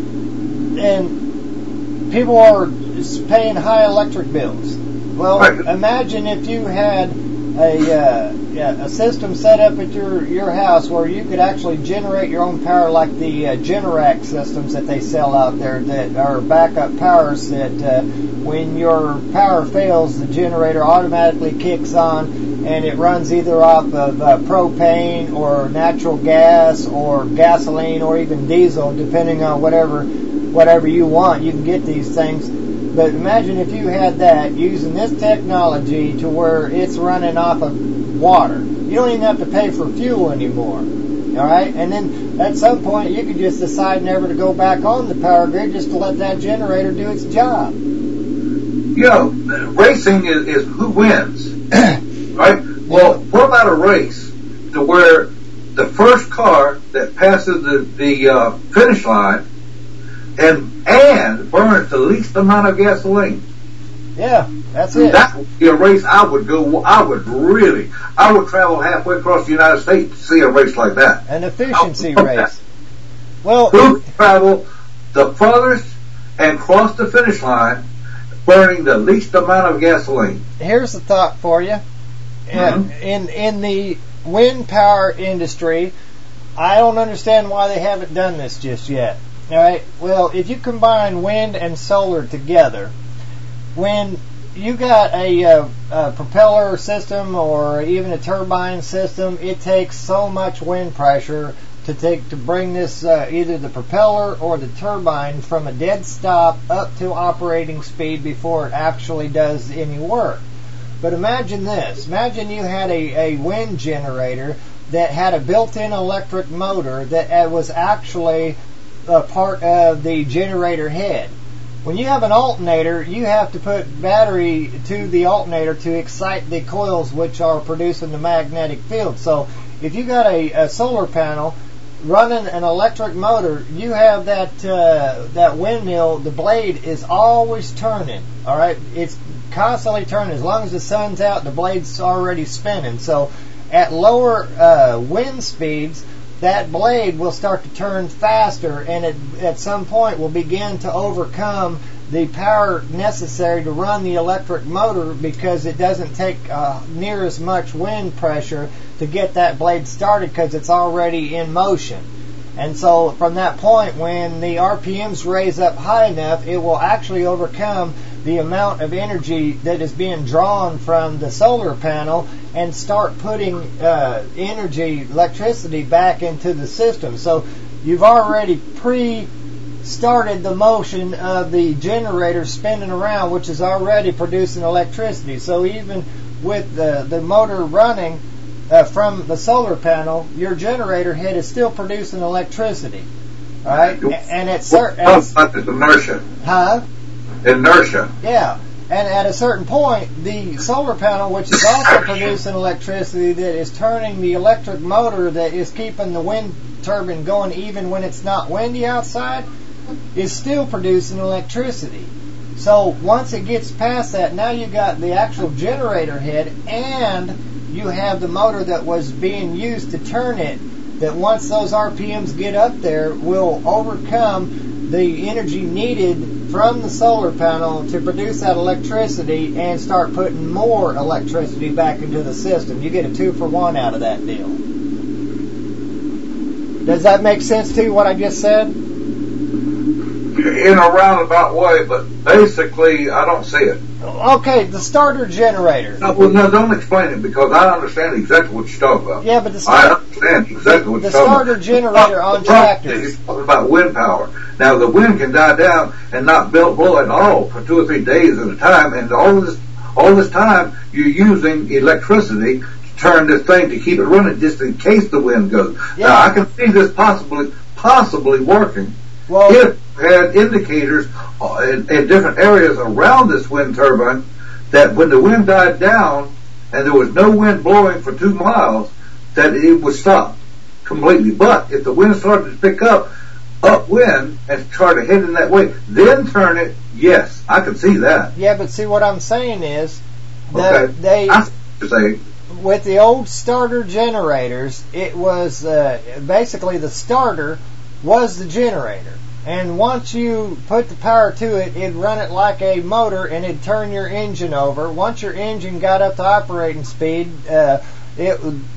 and people are paying high electric bills. Well, right. Imagine if you had a uh, yeah, a system set up at your, your house where you could actually generate your own power, like the uh, Generac systems that they sell out there that are backup powers that uh, when your power fails, the generator automatically kicks on and it runs either off of uh, propane or natural gas or gasoline or even diesel, depending on whatever whatever you want. You can get these things. But imagine if you had that using this technology to where it's running off of water. You don't even have to pay for fuel anymore. All right? And then at some point you could just decide never to go back on the power grid, just to let that generator do its job. You know, racing is, is who wins. Right? Well, what about a race to where the first car that passes the, the uh, finish line and and burns the least amount of gasoline? Yeah, that's it. That would be a race I would go, I would really, I would travel halfway across the United States to see a race like that. An efficiency race. That. Well, who can travel the farthest and cross the finish line burning the least amount of gasoline? Here's the thought for you. Mm-hmm. In, in the wind power industry, I don't understand why they haven't done this just yet. All right. Well, if you combine wind and solar together, when you got a, uh, a propeller system or even a turbine system, it takes so much wind pressure to take to bring this uh, either the propeller or the turbine from a dead stop up to operating speed before it actually does any work. But imagine this. Imagine you had a, a wind generator that had a built-in electric motor that was actually a part of the generator head. When you have an alternator, you have to put battery to the alternator to excite the coils which are producing the magnetic field. So if you got a, a solar panel running an electric motor, you have that uh, that windmill, the blade is always turning. All right, it's constantly turning. As long as the sun's out, the blade's already spinning. So at lower uh, wind speeds, that blade will start to turn faster, and it, at some point will begin to overcome the power necessary to run the electric motor, because it doesn't take uh, near as much wind pressure to get that blade started because it's already in motion. And so from that point, when the R P Ms raise up high enough, it will actually overcome the amount of energy that is being drawn from the solar panel and start putting uh, energy, electricity back into the system. So you've already pre-started the motion of the generator spinning around, which is already producing electricity. So even with the, the motor running uh, from the solar panel, your generator head is still producing electricity. All right? And at certain... inertia. Huh? Inertia. Yeah. And at a certain point, the solar panel, which is also producing electricity that is turning the electric motor that is keeping the wind turbine going even when it's not windy outside, is still producing electricity. So once it gets past that, now you got the actual generator head, and you have the motor that was being used to turn it, that once those R P Ms get up there will overcome the energy needed from the solar panel to produce that electricity and start putting more electricity back into the system. You get a two for one out of that deal. Does that make sense to you, what I just said? In a roundabout way, but basically I don't see it. Okay, the starter generator. No, well, no, don't explain it, because I understand exactly what you're talking about. Yeah, but the I understand exactly what the you're talking about. starter generator on tractors. You're talking about wind power. Now, the wind can die down and not blow at all for two or three days at a time, and all this all this time you're using electricity to turn this thing to keep it running, just in case the wind goes. Yeah. Now, I can see this possibly possibly working. Well, if had indicators in, in different areas around this wind turbine that when the wind died down and there was no wind blowing for two miles, that it would stop completely. But if the wind started to pick up, upwind and try to head in that way, then turn it, yes, I can see that. Yeah, but see what I'm saying is that Okay. they, I see what you're saying. with the old starter generators, it was uh, basically the starter was the generator. And once you put the power to it, it'd run it like a motor and it'd turn your engine over. Once your engine got up to operating speed, uh, it,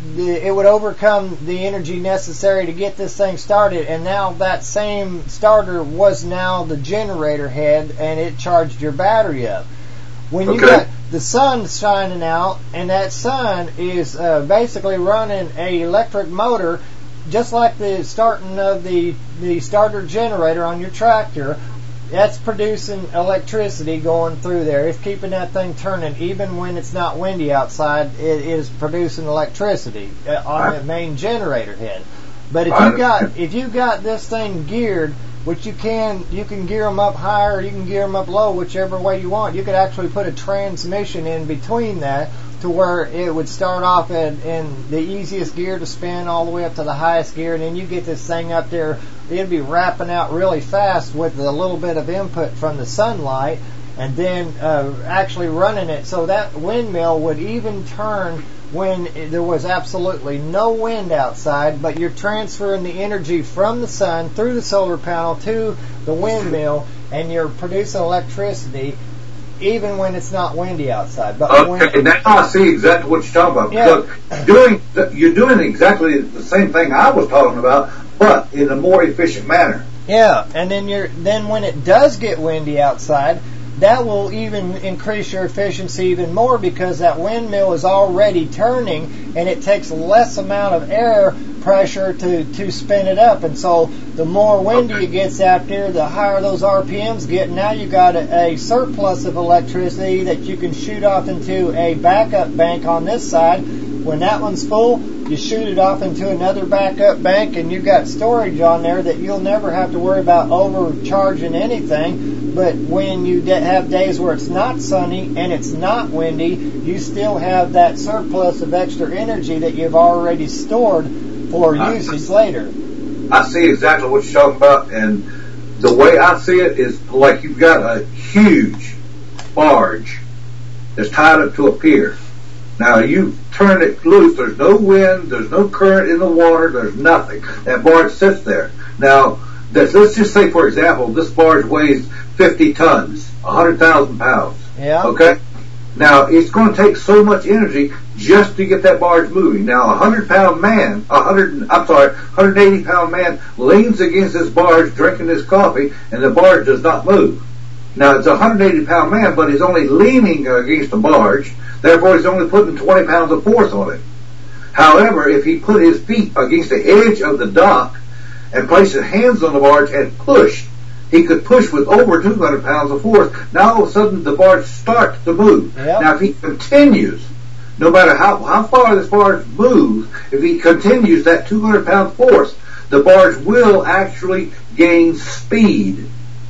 it would overcome the energy necessary to get this thing started. And now that same starter was now the generator head and it charged your battery up. When you Okay. got the sun shining out, and that sun is uh, basically running a electric motor, just like the starting of the the starter generator on your tractor. That's producing electricity going through there. It's keeping that thing turning, even when it's not windy outside. It is producing electricity uh, on the main generator head. But if you got if you got this thing geared, which you can you can gear them up higher, you can gear them up low, whichever way you want. You could actually put a transmission in between that to where it would start off in, in the easiest gear to spin all the way up to the highest gear, and then you get this thing up there. It'd be wrapping out really fast with a little bit of input from the sunlight, and then uh, actually running it. So that windmill would even turn when there was absolutely no wind outside, but you're transferring the energy from the sun through the solar panel to the windmill, and you're producing electricity even when it's not windy outside. But Okay, when, now I see exactly what you're talking about. Yeah. Because doing, you're doing exactly the same thing I was talking about, but in a more efficient manner. yeah, and then you're then when it does get windy outside, that will even increase your efficiency even more, because that windmill is already turning and it takes less amount of air pressure to, to spin it up. And so the more windy it gets out there, the higher those R P Ms get. Now you got a, a surplus of electricity that you can shoot off into a backup bank on this side. When that one's full, you shoot it off into another backup bank, and you've got storage on there that you'll never have to worry about overcharging anything. But when you de- have days where it's not sunny and it's not windy, you still have that surplus of extra energy that you've already stored for usage later. I see exactly what you're talking about, and the way I see it is like you've got a huge barge that's tied up to a pier. Now you turn it loose, there's no wind, there's no current in the water, there's nothing. That barge sits there. Now, this, let's just say, for example, this barge weighs fifty tons, one hundred thousand pounds. Yeah. Okay? Now, it's going to take so much energy just to get that barge moving. Now, a one hundred pound man, a hundred, I'm sorry, one hundred eighty pound man leans against this barge drinking his coffee, and the barge does not move. Now, it's a one hundred eighty pound man, but he's only leaning against the barge, therefore he's only putting twenty pounds of force on it. However, if he put his feet against the edge of the dock and placed his hands on the barge and pushed, he could push with over two hundred pounds of force. Now all of a sudden the barge starts to move. Yep. Now if he continues, no matter how, how far this barge moves, if he continues that two hundred pound force, the barge will actually gain speed.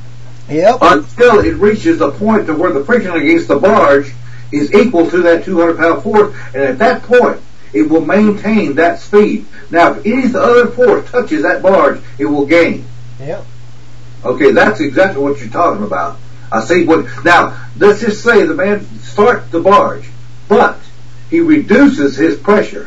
Yep. Until it reaches a point to where the friction against the barge is equal to that two hundred pound force, and at that point it will maintain that speed. Now if any other force touches that barge, it will gain. Yep. Okay, that's exactly what you're talking about. I see what, now, let's just say the man starts the barge, but he reduces his pressure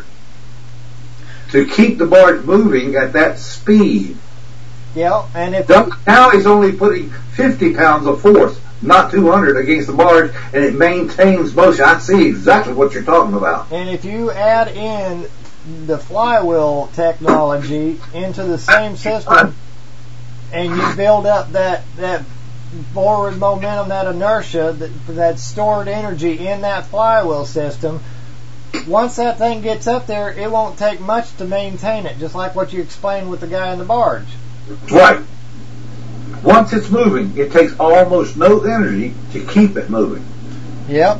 to keep the barge moving at that speed. Yeah, and if Now he's only putting fifty pounds of force, not two hundred, against the barge, and it maintains motion. I see exactly what you're talking about. and if you add in the flywheel technology into the same system, and you build up that that forward momentum, that inertia, that, that stored energy in that flywheel system, once that thing gets up there, it won't take much to maintain it, just like what you explained with the guy in the barge. Right. Once it's moving, it takes almost no energy to keep it moving. Yep.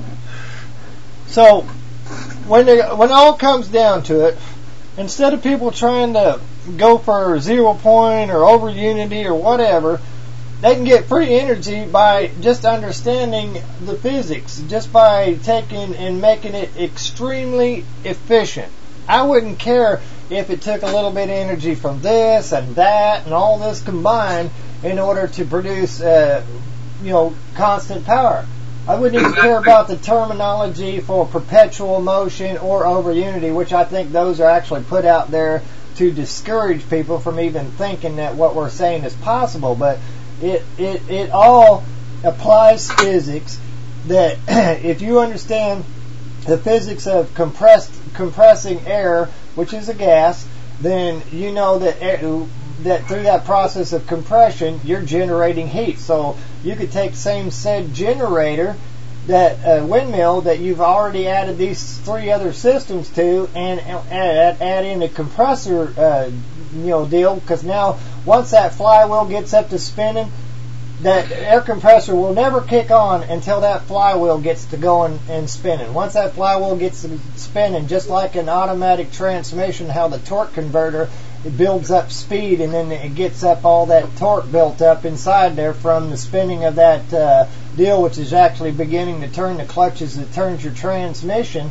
So, when it, when it all comes down to it, instead of people trying to go for zero point or over unity or whatever, they can get free energy by just understanding the physics, just by taking and making it extremely efficient. I wouldn't care if it took a little bit of energy from this and that and all this combined in order to produce, uh, you know, constant power. I wouldn't even care about the terminology for perpetual motion or over unity, which I think those are actually put out there to discourage people from even thinking that what we're saying is possible. But it it, it all applies physics that if you understand the physics of compressed compressing air, which is a gas, then you know that air, that through that process of compression, you're generating heat. So you could take the same said generator, that uh, windmill that you've already added these three other systems to, and add, add in a compressor, uh, you know, deal. Because now, once that flywheel gets up to spinning, that air compressor will never kick on until that flywheel gets to going and spinning. Once that flywheel gets to spinning, just like an automatic transmission, how the torque converter, it builds up speed and then it gets up all that torque built up inside there from the spinning of that uh, deal, which is actually beginning to turn the clutches that turns your transmission.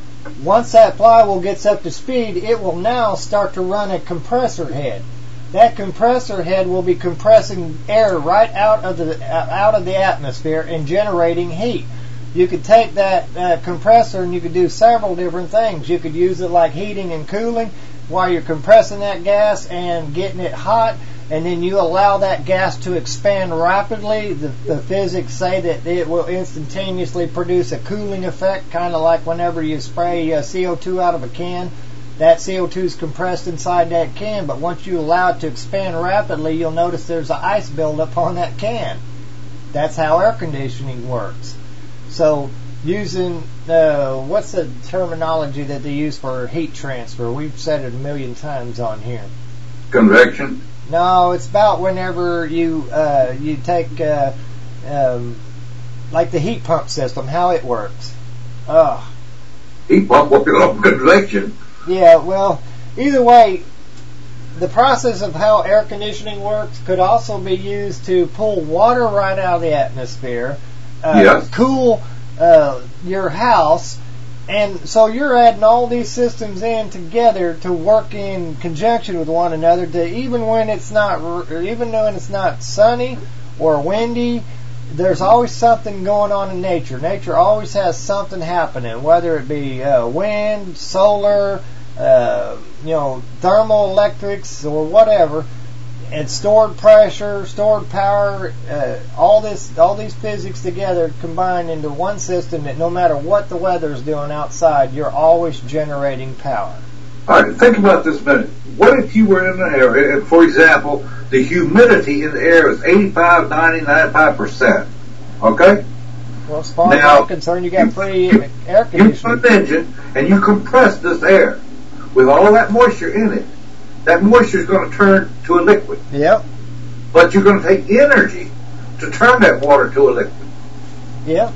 Once that flywheel gets up to speed, it will now start to run a compressor head. That compressor head will be compressing air right out of the out of the atmosphere and generating heat. You could take that uh, compressor and you could do several different things. You could use it like heating and cooling while you're compressing that gas and getting it hot, and then you allow that gas to expand rapidly. The, the physics say that it will instantaneously produce a cooling effect, kind of like whenever you spray uh, C O two out of a can. That C O two is compressed inside that can, but once you allow it to expand rapidly, you'll notice there's an ice buildup on that can. That's how air conditioning works. So using, uh, what's the terminology that they use for heat transfer? We've said it a million times on here. Convection? No, it's about whenever you uh, you take, uh, um, like the heat pump system, how it works. Ugh. Heat pump, what you call convection? Yeah, well, either way, the process of how air conditioning works could also be used to pull water right out of the atmosphere, uh, yes. cool uh, your house, and so you're adding all these systems in together to work in conjunction with one another. To even when it's not, even when it's not sunny or windy, there's always something going on in nature. Nature always has something happening, whether it be uh, wind, solar, uh, you know, thermal electrics or whatever, and stored pressure, stored power, uh, all this, all these physics together combined into one system that no matter what the weather is doing outside, you're always generating power. All right, think about this a minute. What if you were in an area, and for example, the humidity in the air is eighty-five, ninety, ninety-five percent, okay? Well, as far now, as I'm concerned, you got free you, air conditioning. You put an engine, and you compress this air with all that moisture in it. That moisture is going to turn to a liquid. Yep. But you're going to take energy to turn that water to a liquid. Yep.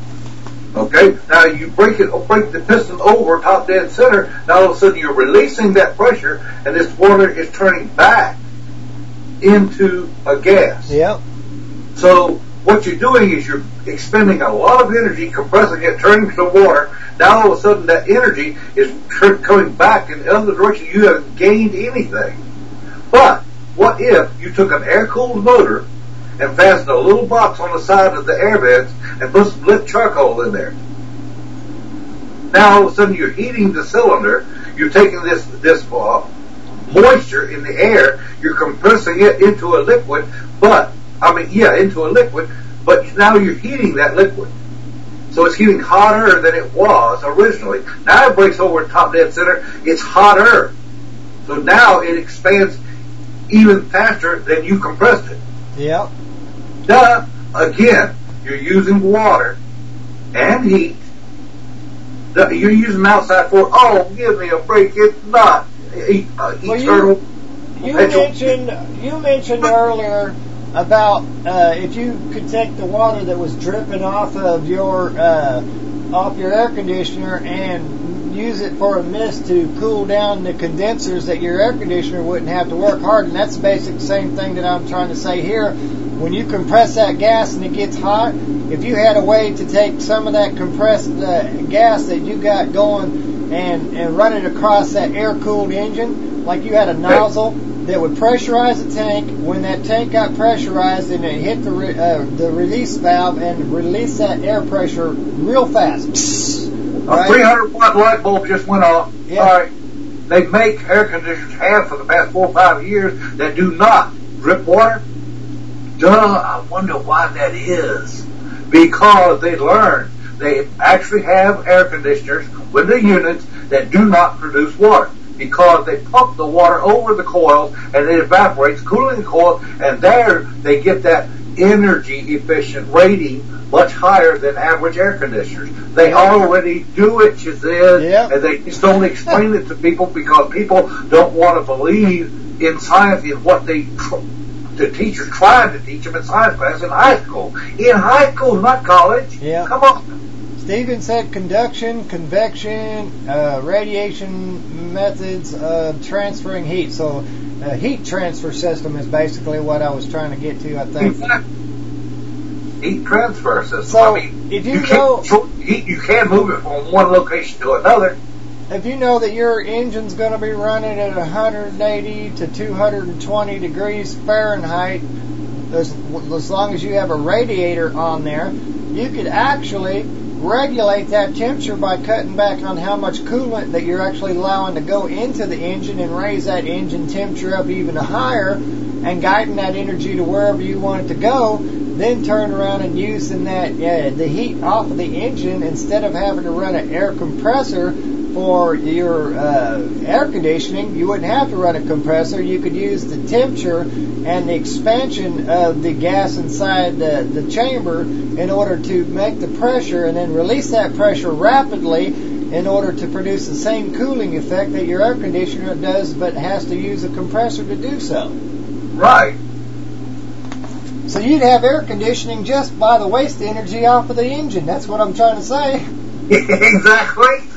Okay, now you break it, break the piston over top dead center. Now all of a sudden you're releasing that pressure, and this water is turning back into a gas. Yep. So what you're doing is you're expending a lot of energy, compressing it, turning to water. Now all of a sudden that energy is tr- coming back in the other direction. You haven't gained anything. But what if you took an air-cooled motor and fastened a little box on the side of the air vents and put some lit charcoal in there? Now all of a sudden you're heating the cylinder, you're taking this this uh, moisture in the air, you're compressing it into a liquid, but, I mean, yeah, into a liquid, but now you're heating that liquid. So it's getting hotter than it was originally. Now it breaks over at top dead center, it's hotter. So now it expands even faster than you compressed it. Yep. Duh. Again, you're using water and heat. Duh, you're using outside force. Oh, give me a break. It's not uh, well, eternal. You, you mentioned you mentioned earlier about uh, if you could take the water that was dripping off of your uh, off your air conditioner and use it for a mist to cool down the condensers, that your air conditioner wouldn't have to work hard. And that's the basic same thing that I'm trying to say here. When you compress that gas and it gets hot, if you had a way to take some of that compressed uh, gas that you got going and, and run it across that air-cooled engine, like you had a nozzle that would pressurize the tank. When that tank got pressurized, then it hit the re, uh, the release valve and release that air pressure real fast. Psst, right? A three hundred watt light bulb just went off. Yeah. All right. They make air conditioners have for the past four or five years that do not drip water. Duh, I wonder why that is. Because they learned they actually have air conditioners with the units that do not produce water. Because they pump the water over the coils and it evaporates, cooling the coil, and there they get that energy efficient rating much higher than average air conditioners. They already do it, you said, yep. and they just don't explain it to people because people don't want to believe in science, in what they tr- the teachers trying to teach them in science class in high school. In high school, not college. Yeah. Come on. Stephen said conduction, convection, uh, radiation methods of transferring heat. So a heat transfer system is basically what I was trying to get to, I think. Exactly. Heat transfer system. So, I mean, if you, you know, can't heat, you can move it from one location to another. If you know that your engine's going to be running at one hundred eighty to two hundred twenty degrees Fahrenheit, as, as long as you have a radiator on there, you could actually regulate that temperature by cutting back on how much coolant that you're actually allowing to go into the engine and raise that engine temperature up even higher and guiding that energy to wherever you want it to go, then turn around and using that uh, the heat off of the engine instead of having to run an air compressor for your uh, air conditioning. You wouldn't have to run a compressor. You could use the temperature and the expansion of the gas inside the, the chamber in order to make the pressure and then release that pressure rapidly in order to produce the same cooling effect that your air conditioner does, but has to use a compressor to do so. Right. So you'd have air conditioning just by the waste energy off of the engine. That's what I'm trying to say. Exactly.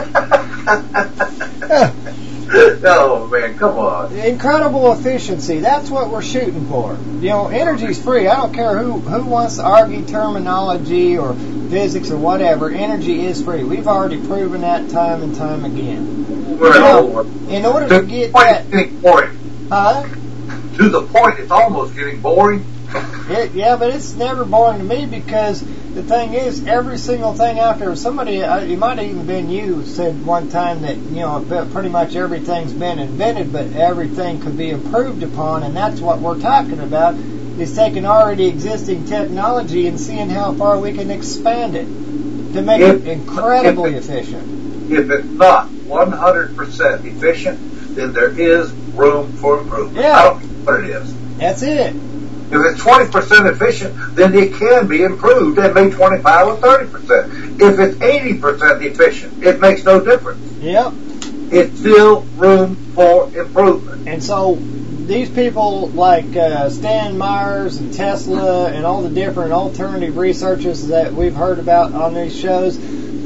Oh man, come on. Incredible efficiency. That's what we're shooting for. You know, energy's free. I don't care who, who wants to argue terminology or physics or whatever. Energy is free. We've already proven that time and time again. We're you know, in order to, to get that... It's getting boring. Huh? To the point, it's almost getting boring. It, yeah, but it's never boring to me because the thing is, every single thing out there, somebody, uh, it might have even been you, said one time that, you know, pretty much everything's been invented, but everything could be improved upon, and that's what we're talking about, is taking already existing technology and seeing how far we can expand it to make if, it incredibly if it, efficient. If it's not one hundred percent efficient, then there is room for improvement. Yeah. I don't care what it is. That's it. If it's twenty percent efficient, then it can be improved and made twenty-five or thirty percent. If it's eighty percent efficient, it makes no difference. Yep. It's still room for improvement. And so these people like uh, Stan Myers and Tesla and all the different alternative researchers that we've heard about on these shows,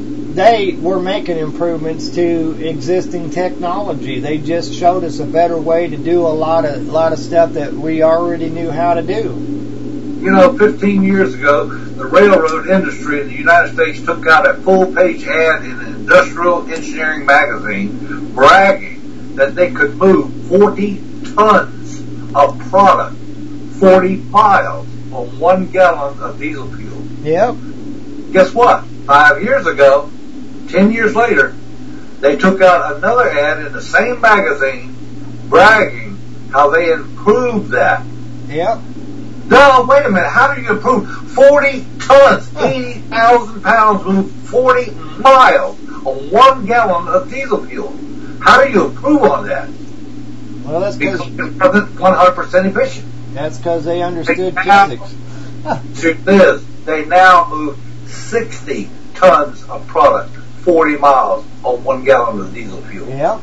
they were making improvements to existing technology. They just showed us a better way to do a lot of a lot of stuff that we already knew how to do. You know, fifteen years ago, the railroad industry in the United States took out a full-page ad in an industrial engineering magazine bragging that they could move forty tons of product, forty miles on one gallon of diesel fuel. Yep. Guess what? Five years ago, ten years later, they took out another ad in the same magazine bragging how they improved that. Yep. No, wait a minute. How do you improve forty tons, eighty thousand pounds, move forty miles on one gallon of diesel fuel? How do you improve on that? Well, that's because it wasn't one hundred percent efficient. That's because they understood they now, physics. Truth is, they now move sixty tons of product forty miles on one gallon of diesel fuel. Yeah.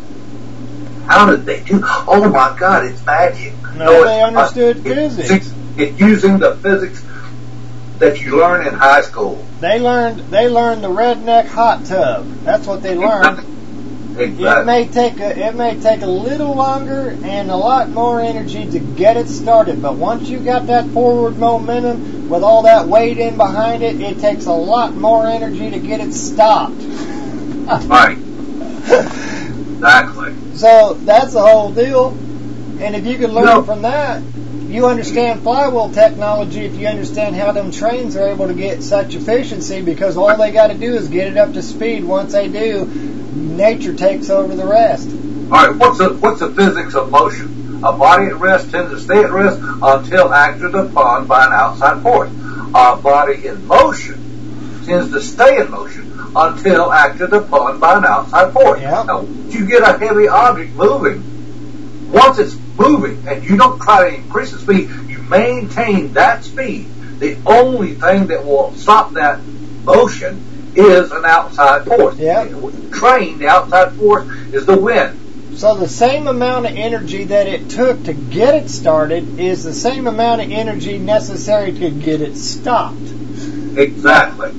How did they do? Oh my God, it's magic. No, no they understood uh, physics. It's, it's using the physics that you learn in high school. They learned. They learned the redneck hot tub. That's what they learned. Exactly. It may take a, it may take a little longer and a lot more energy to get it started, but once you got that forward momentum with all that weight in behind it, it takes a lot more energy to get it stopped. Right. Exactly. so that's the whole deal. And if you can learn no. from that, you understand flywheel technology. If you understand how them trains are able to get such efficiency, because all they got to do is get it up to speed. Once they do, nature takes over the rest. All right, what's the what's the physics of motion? A body at rest tends to stay at rest until acted upon by an outside force. A body in motion tends to stay in motion until acted upon by an outside force. Yep. Now, once you get a heavy object moving, once it's moving and you don't try to increase the speed, you maintain that speed. The only thing that will stop that motion is an outside force. Yep. Train, the outside force is the wind. So the same amount of energy that it took to get it started is the same amount of energy necessary to get it stopped. Exactly.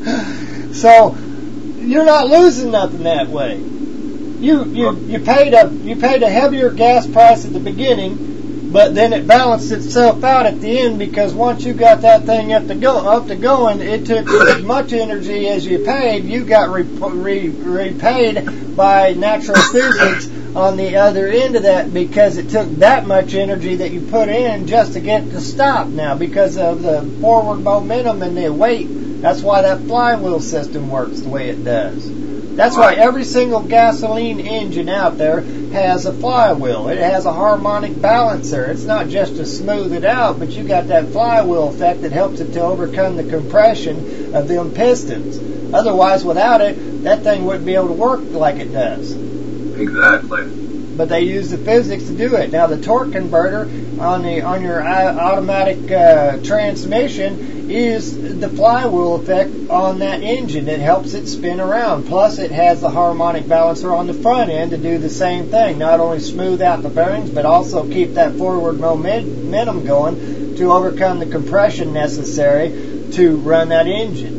So you're not losing nothing that way. You you you paid a you paid a heavier gas price at the beginning, but then it balanced itself out at the end, because once you got that thing up to go up to going, it took as much energy as you paid. You got re, re, repaid by natural physics on the other end of that, because it took that much energy that you put in just to get to stop now, because of the forward momentum and the weight. That's why that flywheel system works the way it does. That's why every single gasoline engine out there has a flywheel. It has a harmonic balancer. It's not just to smooth it out, but you got that flywheel effect that helps it to overcome the compression of them pistons. Otherwise, without it, that thing wouldn't be able to work like it does. Exactly. But they use the physics to do it. Now, the torque converter on the on your automatic uh, transmission is the flywheel effect on that engine that helps it spin around. Plus, it has the harmonic balancer on the front end to do the same thing. Not only smooth out the bearings, but also keep that forward momentum going to overcome the compression necessary to run that engine.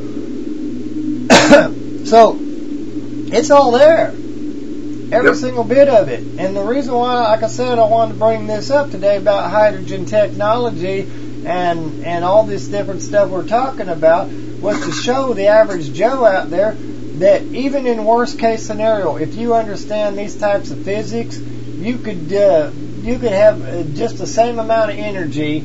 So, it's all there. Every yep. single bit of it. And the reason why, like I said, I wanted to bring this up today about hydrogen technology and and all this different stuff we're talking about was to show the average Joe out there that even in worst case scenario, if you understand these types of physics, you could uh, you could have just the same amount of energy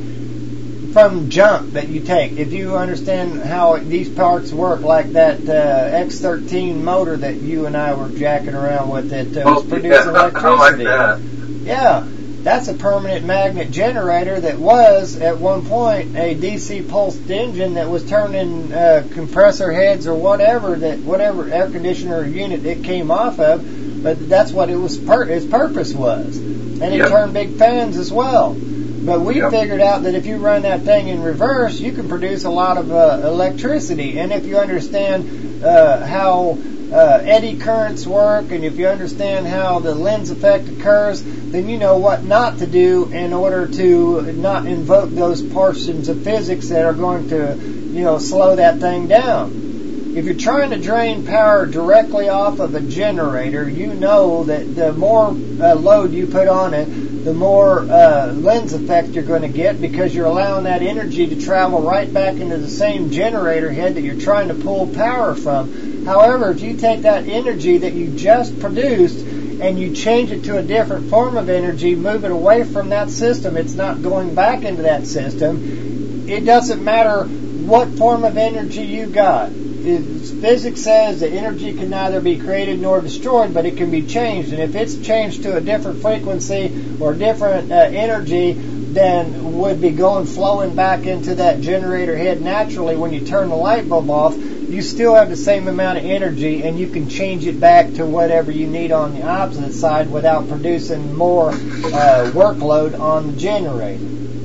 from junk that you take. If you understand how these parts work, like that uh, X thirteen motor that you and I were jacking around with that uh, was oh, producing yeah, electricity. I like that. Yeah, that's a permanent magnet generator that was, at one point, a D C pulsed engine that was turning uh, compressor heads or whatever, that whatever air conditioner unit it came off of, but that's what it was per- its purpose was. And it yep. turned big fans as well. But we yep. figured out that if you run that thing in reverse, you can produce a lot of uh, electricity. And if you understand uh, how uh, eddy currents work, and if you understand how the lens effect occurs, then you know what not to do in order to not invoke those portions of physics that are going to, you know, slow that thing down. If you're trying to drain power directly off of a generator, you know that the more uh, load you put on it, the more uh, lens effect you're going to get, because you're allowing that energy to travel right back into the same generator head that you're trying to pull power from. However, if you take that energy that you just produced and you change it to a different form of energy, move it away from that system, it's not going back into that system. It doesn't matter what form of energy you got. It's, physics says that energy can neither be created nor destroyed, but it can be changed. And if it's changed to a different frequency or different uh, energy, then would be going flowing back into that generator head naturally when you turn the light bulb off, you still have the same amount of energy, and you can change it back to whatever you need on the opposite side without producing more uh, workload on the generator.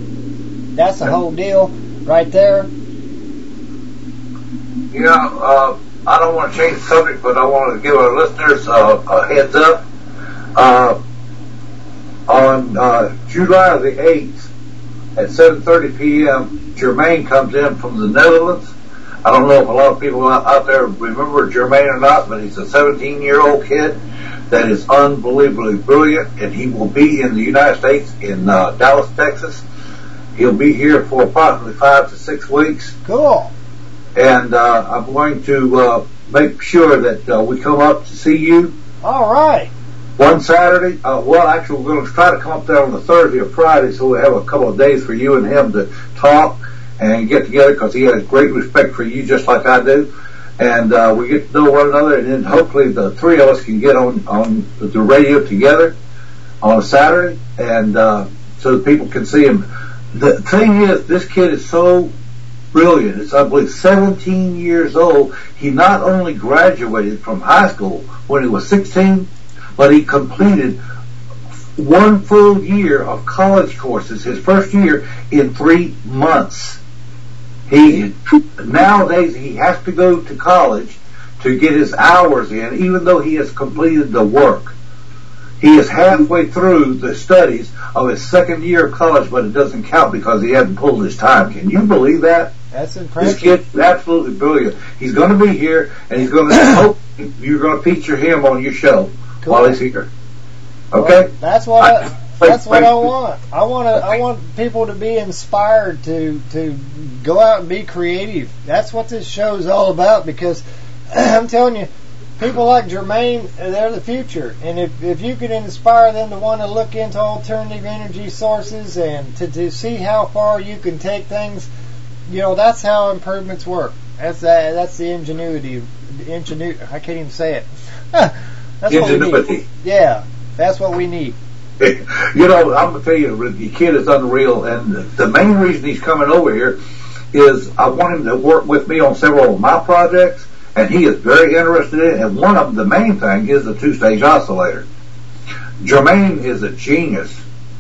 That's the whole deal right there. Yeah, uh, I don't want to change the subject, but I want to give our listeners uh, a heads up. Uh, on uh, July the eighth at seven thirty p.m., Jermaine comes in from the Netherlands. I don't know if a lot of people out there remember Jermaine or not, but he's a seventeen-year-old kid that is unbelievably brilliant, and he will be in the United States, in uh, Dallas, Texas. He'll be here for approximately five to six weeks. Cool. And uh, I'm going to uh, make sure that uh, we come up to see you. All right. One Saturday, uh, well, actually, we're going to try to come up there on the Thursday or Friday, so we'll have a couple of days for you and him to talk and get together, because he has great respect for you, just like I do. And uh, we get to know one another, and then hopefully the three of us can get on on the radio together on a Saturday, and uh, so that people can see him. The thing is, this kid is so brilliant. It's, I believe, seventeen years old. He not only graduated from high school when he was sixteen, but he completed one full year of college courses, his first year, in three months. He nowadays he has to go to college to get his hours in, even though he has completed the work. He is halfway through the studies of his second year of college, but it doesn't count because he hasn't pulled his time. Can you believe that? That's impressive. This kid is absolutely brilliant. He's going to be here, and he's going to hope you're going to feature him on your show cool. while he's here. Okay? Well, that's what I, that's what I want. I want to. I want people to be inspired to to go out and be creative. That's what this show is all about. Because I'm telling you, people like Jermaine, they're the future. And if if you can inspire them to want to look into alternative energy sources and to to see how far you can take things, you know, that's how improvements work. That's uh, that's the ingenuity. Ingenu- I can't even say it. That's Ingenuity. What we need. Yeah, that's what we need. You know, I'm going to tell you, the kid is unreal, and the main reason he's coming over here is I want him to work with me on several of my projects, and he is very interested in it, and one of them, the main thing, is the two-stage oscillator. Jermaine is a genius.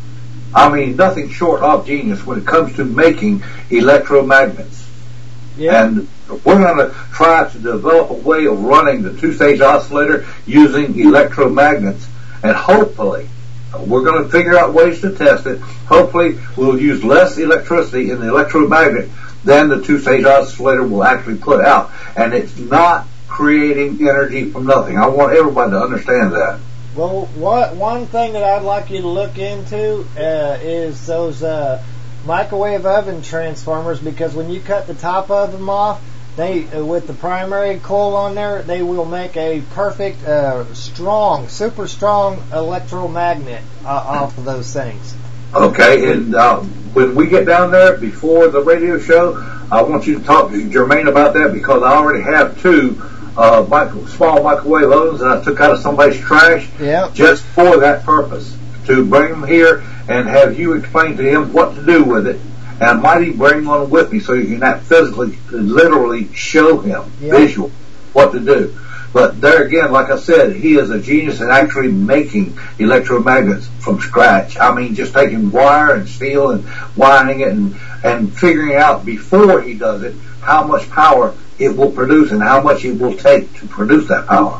I mean, nothing short of genius when it comes to making electromagnets. Yeah. And we're going to try to develop a way of running the two-stage oscillator using electromagnets, and hopefully we're going to figure out ways to test it. Hopefully we'll use less electricity in the electromagnet than the two-stage oscillator will actually put out, and it's not creating energy from nothing. I want everybody to understand that. Well, what, one thing that I'd like you to look into uh, is those uh, microwave oven transformers, because when you cut the top of them off, they uh, with the primary coil on there, they will make a perfect, uh, strong, super strong electromagnet uh, off of those things. Okay, and uh, when we get down there before the radio show, I want you to talk to Jermaine about that, because I already have two uh, micro, small microwave ovens that I took out of somebody's trash yep. just for that purpose, to bring them here and have you explain to him what to do with it. And I might even bring one with me so you can not physically, literally show him, yep. visual, what to do. But there again, like I said, he is a genius in actually making electromagnets from scratch. I mean, just taking wire and steel and winding it and, and figuring out before he does it how much power it will produce and how much it will take to produce that power.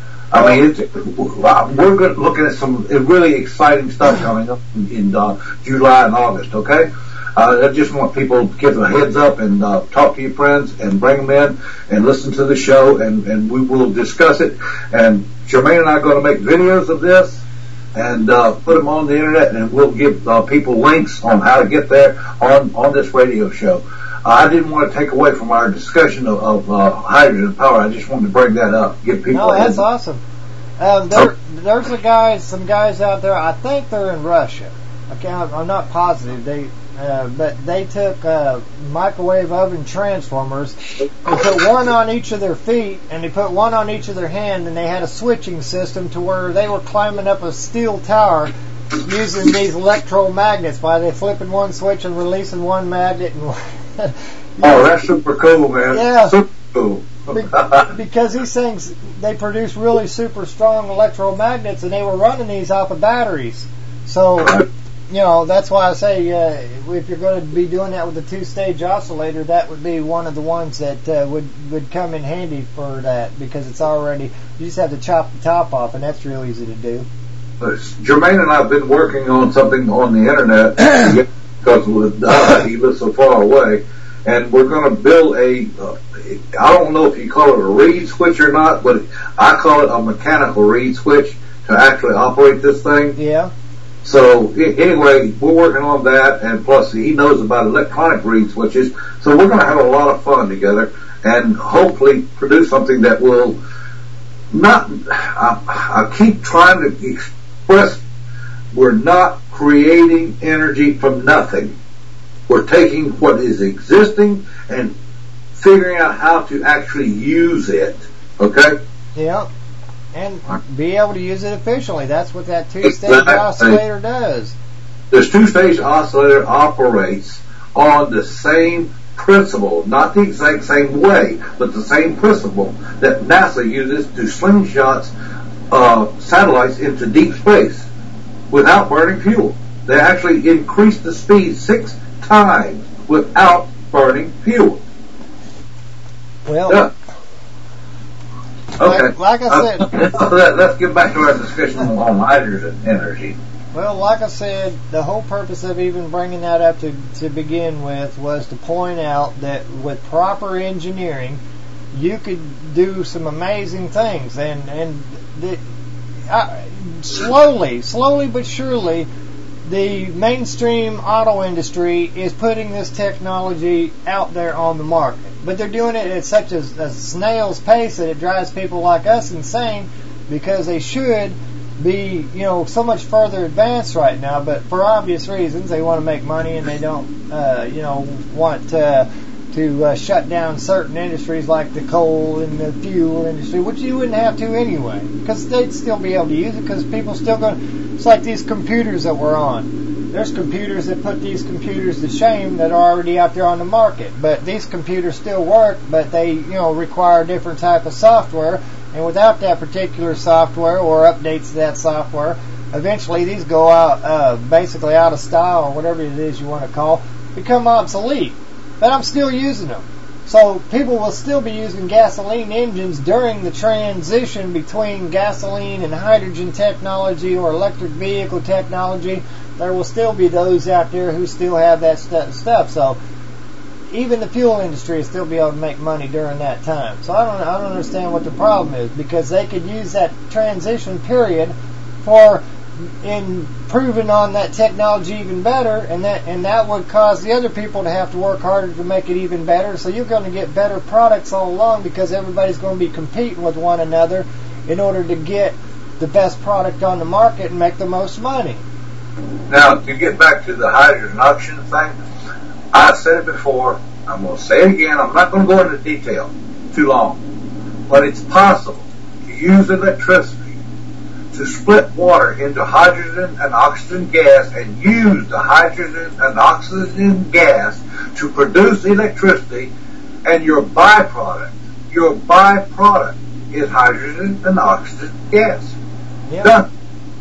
I mean, it's, we're good looking at some really exciting stuff coming up in, in uh, July and August, okay? Uh, I just want people to give a heads up and uh, talk to your friends and bring them in and listen to the show, and, and we will discuss it. And Jermaine and I are going to make videos of this and uh, put them on the internet, and we'll give uh, people links on how to get there on, on this radio show. Uh, I didn't want to take away from our discussion of, of uh, hydrogen power. I just wanted to bring that up, give people. No, that's awesome. Um, there, there's a guys, some guys out there. I think they're in Russia. I can't, I'm not positive. They. Uh, but they took uh, microwave oven transformers, they put one on each of their feet, and they put one on each of their hand, and they had a switching system to where they were climbing up a steel tower using these electromagnets by they flipping one switch and releasing one magnet. And oh, that's super cool, man. Yeah. Super cool. Because these things, they produce really super strong electromagnets, and they were running these off of batteries. So... You know, that's why I say uh, if you're going to be doing that with a two-stage oscillator, that would be one of the ones that uh, would, would come in handy for that, because it's already, you just have to chop the top off, and that's real easy to do. Jermaine and I have been working on something on the internet because with, uh, he lives so far away, and we're going to build a, uh, I don't know if you call it a reed switch or not, but I call it a mechanical reed switch to actually operate this thing. Yeah. So anyway, we're working on that, and plus he knows about electronic reed switches. So we're going to have a lot of fun together, and hopefully produce something that will not, I, I keep trying to express, we're not creating energy from nothing. We're taking what is existing and figuring out how to actually use it. Okay? Yeah. And be able to use it efficiently. That's what that two-stage Exactly. oscillator does. This two-stage oscillator operates on the same principle, not the exact same way, but the same principle that NASA uses to slingshots uh, satellites into deep space without burning fuel. They actually increase the speed six times without burning fuel. Well, yeah. Okay. Like, like I said, uh, let's get back to our discussion on hydrogen energy. Well, like I said, the whole purpose of even bringing that up to, to begin with was to point out that with proper engineering, you could do some amazing things. And, and the, uh, slowly, slowly but surely, the mainstream auto industry is putting this technology out there on the market. But they're doing it at such a, a snail's pace that it drives people like us insane, because they should be, you know, so much further advanced right now, but for obvious reasons. They want to make money, and they don't, uh, you know, want uh, to uh, shut down certain industries like the coal and the fuel industry, which you wouldn't have to anyway, because they'd still be able to use it, because people still going. It's like these computers that we're on. There's computers that put these computers to shame that are already out there on the market, but these computers still work, but they, you know, require a different type of software. And without that particular software or updates to that software, eventually these go out, uh, basically out of style, or whatever it is you want to call, become obsolete. But I'm still using them. So people will still be using gasoline engines during the transition between gasoline and hydrogen technology or electric vehicle technology. There will still be those out there who still have that st- stuff. So even the fuel industry will still be able to make money during that time. So I don't, I don't understand what the problem is, because they could use that transition period for improving on that technology even better, and that and that would cause the other people to have to work harder to make it even better. So you're going to get better products all along, because everybody's going to be competing with one another in order to get the best product on the market and make the most money. Now, to get back to the hydrogen auction thing, I've said it before, I'm going to say it again, I'm not going to go into detail too long, but it's possible to use electricity to split water into hydrogen and oxygen gas, and use the hydrogen and oxygen gas to produce electricity, and your byproduct, your byproduct is hydrogen and oxygen gas. Yep. Done.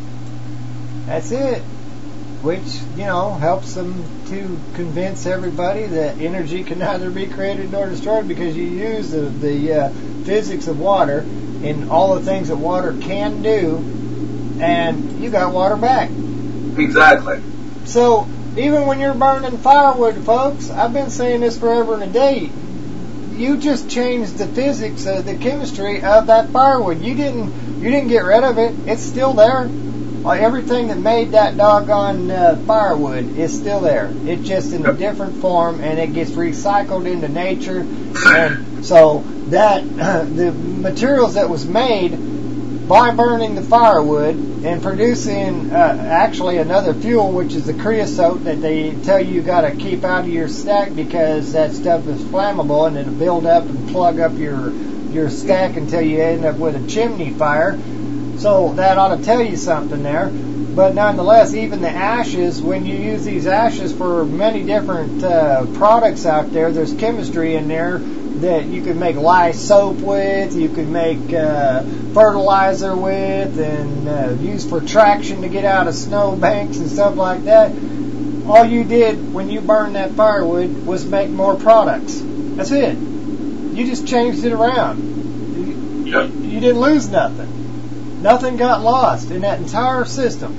That's it. Which, you know, helps them to convince everybody that energy can neither be created nor destroyed, because you use the, the uh, physics of water and all the things that water can do, and you got water back. Exactly. So, even when you're burning firewood, folks, I've been saying this forever and a day, you just changed the physics, uh, the chemistry of that firewood. You didn't, you didn't get rid of it. It's still there. Everything that made that doggone uh, firewood is still there. It's just in a different form, and it gets recycled into nature. And so that uh, the materials that was made by burning the firewood and producing uh, actually another fuel, which is the creosote that they tell you you got to keep out of your stack, because that stuff is flammable and it'll build up and plug up your your stack until you end up with a chimney fire. So that ought to tell you something there. But nonetheless, even the ashes, when you use these ashes for many different uh, products out there, there's chemistry in there that you can make lye soap with, you can make uh, fertilizer with, and uh, use for traction to get out of snow banks and stuff like that. All you did when you burned that firewood was make more products. That's it. You just changed it around. You, you didn't lose nothing. Nothing got lost in that entire system.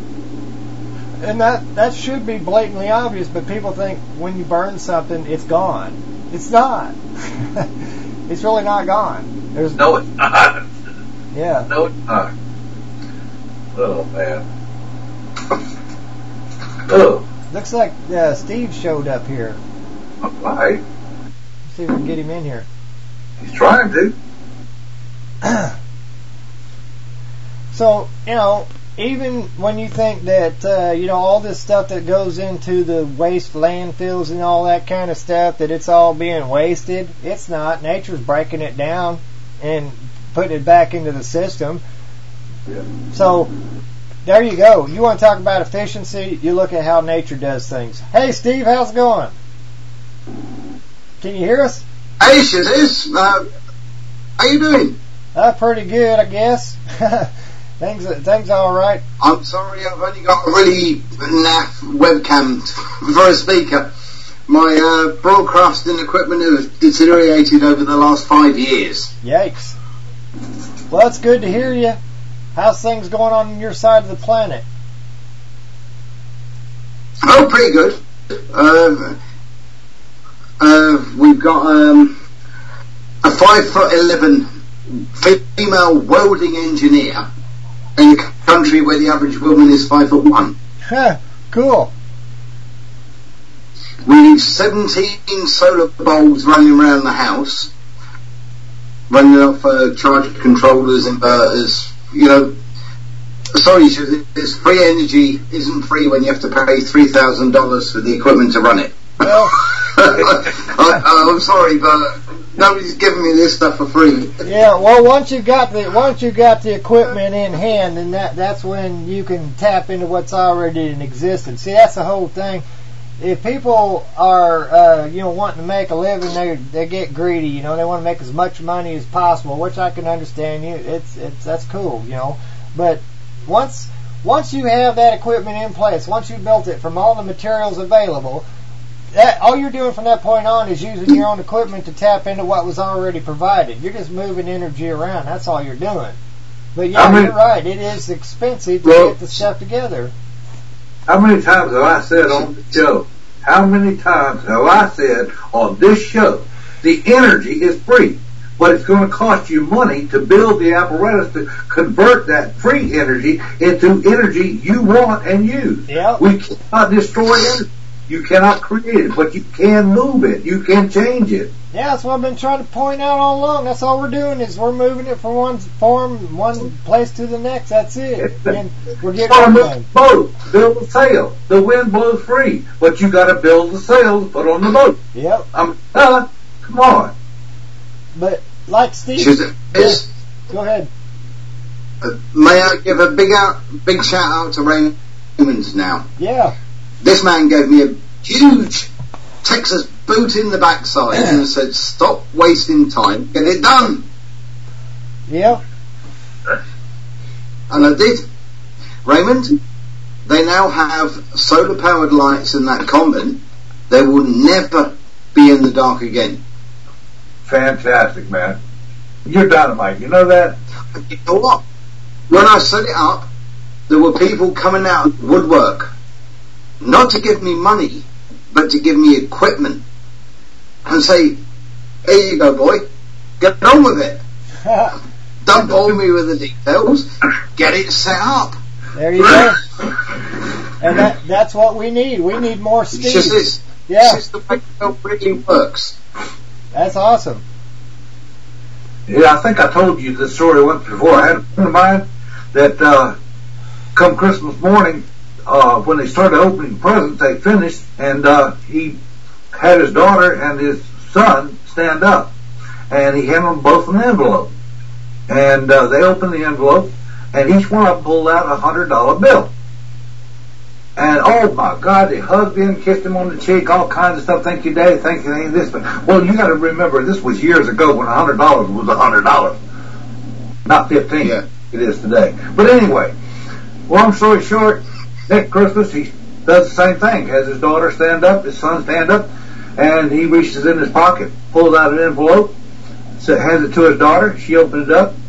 And that, that should be blatantly obvious, but people think when you burn something, it's gone. It's not. It's really not gone. There's No, it's not. Yeah. No, it's not. Oh, man. Oh. Looks like uh, Steve showed up here. All right. Let's see if we can get him in here. He's trying to. So, you know, even when you think that, uh, you know, all this stuff that goes into the waste landfills and all that kind of stuff, that it's all being wasted, it's not. Nature's breaking it down and putting it back into the system. Yeah. So, there you go. You want to talk about efficiency, you look at how nature does things. Hey, Steve, how's it going? Can you hear us? Hey, Shiz, uh, how you doing? Uh, pretty good, I guess. things, things all right. I'm sorry, I've only got a really naff webcam for a speaker. My uh, broadcasting equipment has deteriorated over the last five years. Yikes. Well, it's good to hear you. How's things going on your side of the planet? Oh, pretty good. Uh, uh, we've got um, a five foot eleven female welding engineer in a country where the average woman is five foot one. Huh, cool. We need seventeen solar bulbs running around the house, running off uh, charge controllers, inverters. You know, sorry, it's free energy isn't free when you have to pay three thousand dollars for the equipment to run it. Well, I, I'm sorry, but nobody's giving me this stuff for free. Yeah, well, once you got the once you got the equipment in hand, then that that's when you can tap into what's already in existence. See, that's the whole thing. If people are, uh, you know, wanting to make a living, they they get greedy. You know, they want to make as much money as possible, which I can understand. You, it's it's that's cool, you know. But once once you have that equipment in place, once you built it from all the materials available, that all you're doing from that point on is using your own equipment to tap into what was already provided. You're just moving energy around. That's all you're doing. But yeah, I mean, you're right. It is expensive to well, get the stuff together. How many times have I said on the show, how many times have I said on this show, the energy is free, but it's going to cost you money to build the apparatus to convert that free energy into energy you want and use. Yep. We cannot destroy energy. You cannot create it, but you can move it. You can change it. Yeah, that's what I've been trying to point out all along. That's all we're doing is we're moving it from one form, one place to the next. That's it. And we're getting on boat, build a sail. The wind blows free, but you got to build the sail to put on the boat. Yep. I'm uh, come on. But like Steve, is, go ahead. Uh, may I give a big out, big shout out to Raymond now? Yeah. This man gave me a huge Texas boot in the backside and said, "Stop wasting time, get it done." Yep. And I did. Raymond, they now have solar powered lights in that convent. They will never be in the dark again. Fantastic, man. You're dynamite. You know that? You know what? When I set it up, there were people coming out of woodwork, not to give me money, but to give me equipment and say, "Here you go, boy, get on with it." Don't bore me with the details. Get it set up. There you go. And that, that's what we need. We need more Steve. It's just this. Yeah. It's just the way it really works. That's awesome. Yeah, I think I told you this story once before. I had a friend of mine that uh, come Christmas morning, uh, when they started opening presents, they finished, and uh, he had his daughter and his son stand up, and he handed them both an envelope. And uh, they opened the envelope, and each one of them pulled out a hundred dollar bill. And oh my God, they hugged him, kissed him on the cheek, all kinds of stuff. Thank you, Daddy. Thank you, this. But well, you got to remember, this was years ago when a hundred dollars was a hundred dollars, not fifteen. Yeah. It is today. But anyway, long story short, next Christmas he does the same thing. Has his daughter stand up, his son stand up, and he reaches in his pocket, pulls out an envelope, so hands it to his daughter. She opened it up.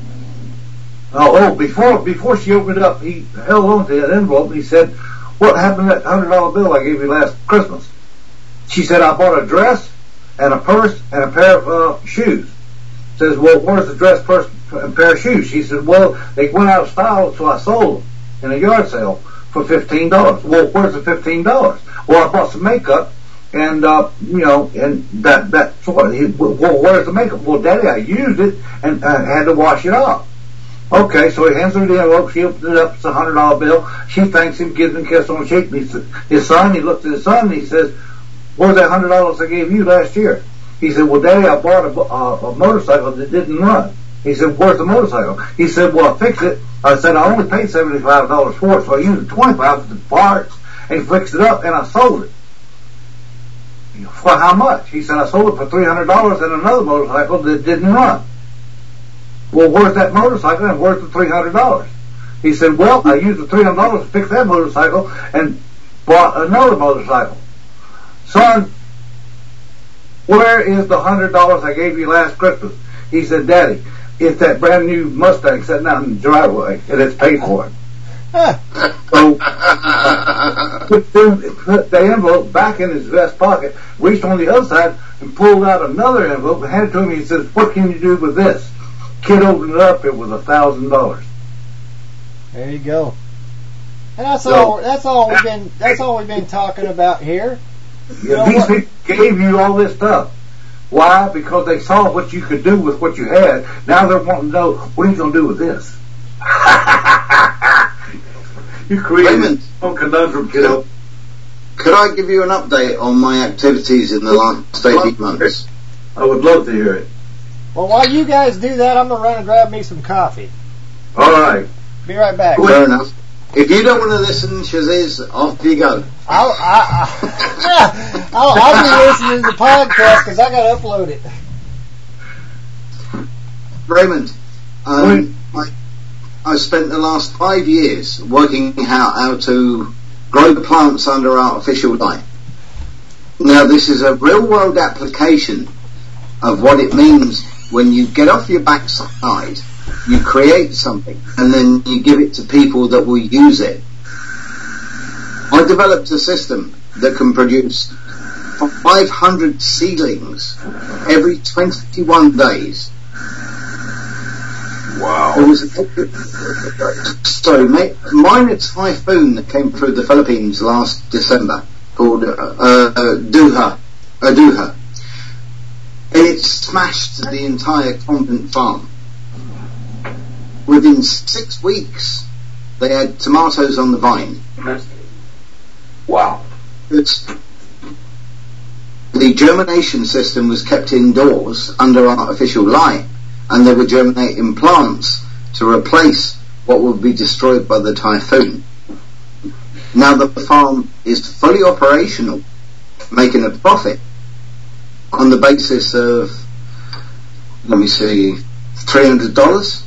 Oh, oh, before before she opened it up, he held on to that envelope and he said, "What happened to that hundred dollar bill I gave you last Christmas?" She said, "I bought a dress and a purse and a pair of uh, shoes." Says, "Well, where's the dress, purse, and pair of shoes?" She said, "Well, they went out of style, so I sold them in a yard sale for fifteen dollars." "Well, where's the fifteen dollars?" "Well, I bought some makeup, and uh, you know, and that that sort of." Well, where's the makeup? "Well, Daddy, I used it and uh, had to wash it off." Okay, so he hands her the envelope. She opens it up. It's a hundred dollar bill. She thanks him, gives him a kiss on the cheek. And he says, his son, he looks at his son and he says, "Where's that hundred dollars I gave you last year?" He said, "Well, Daddy, I bought a, a, a motorcycle that didn't run." He said, "Where's the motorcycle?" He said, "Well, I fixed it." I said, "I only paid seventy-five dollars for it, so I used twenty-five dollars for the parts and fixed it up, and I sold it." "For how much?" He said, "I sold it for three hundred dollars and another motorcycle that didn't run." "Well, where's that motorcycle and where's the three hundred dollars? He said, "Well, I used the three hundred dollars to fix that motorcycle and bought another motorcycle." "Son, where is the one hundred dollars I gave you last Christmas?" He said, "Daddy, it's that brand new Mustang sitting out in the driveway and it's paid for." So, put the, put the envelope back in his vest pocket, reached on the other side and pulled out another envelope and handed it to him. He says, "What can you do with this?" Kid opened it up. It was a thousand dollars. There you go. And that's so, all. That's all we've been. That's all we've been talking about here. You know, these people gave you all this stuff. Why? Because they saw what you could do with what you had. Now they're wanting to know, what are you going to do with this? You created a conundrum, kiddo. Could I give you an update on my activities in the last eighteen months? I would love to hear it. Well, while you guys do that, I'm going to run and grab me some coffee. All right. Be right back. Fair enough. If you don't want to listen, Shaziz, off you go. I'll, I, I, I'll, I'll be listening to the podcast because I got to upload it. Raymond, um, I, I spent the last five years working out how to grow plants under artificial light. Now, this is a real-world application of what it means when you get off your backside, you create something, and then you give it to people that will use it. I developed a system that can produce five hundred seedlings every twenty-one days. Wow. There was a sorry, mate, minor typhoon that came through the Philippines last December called uh, uh, Duha, uh, Duha. It smashed the entire convent farm. Within six weeks, they had tomatoes on the vine. Wow. It's, the germination system was kept indoors under artificial light, and they were germinating plants to replace what would be destroyed by the typhoon. Now the farm is fully operational, making a profit on the basis of, let me see, three hundred dollars.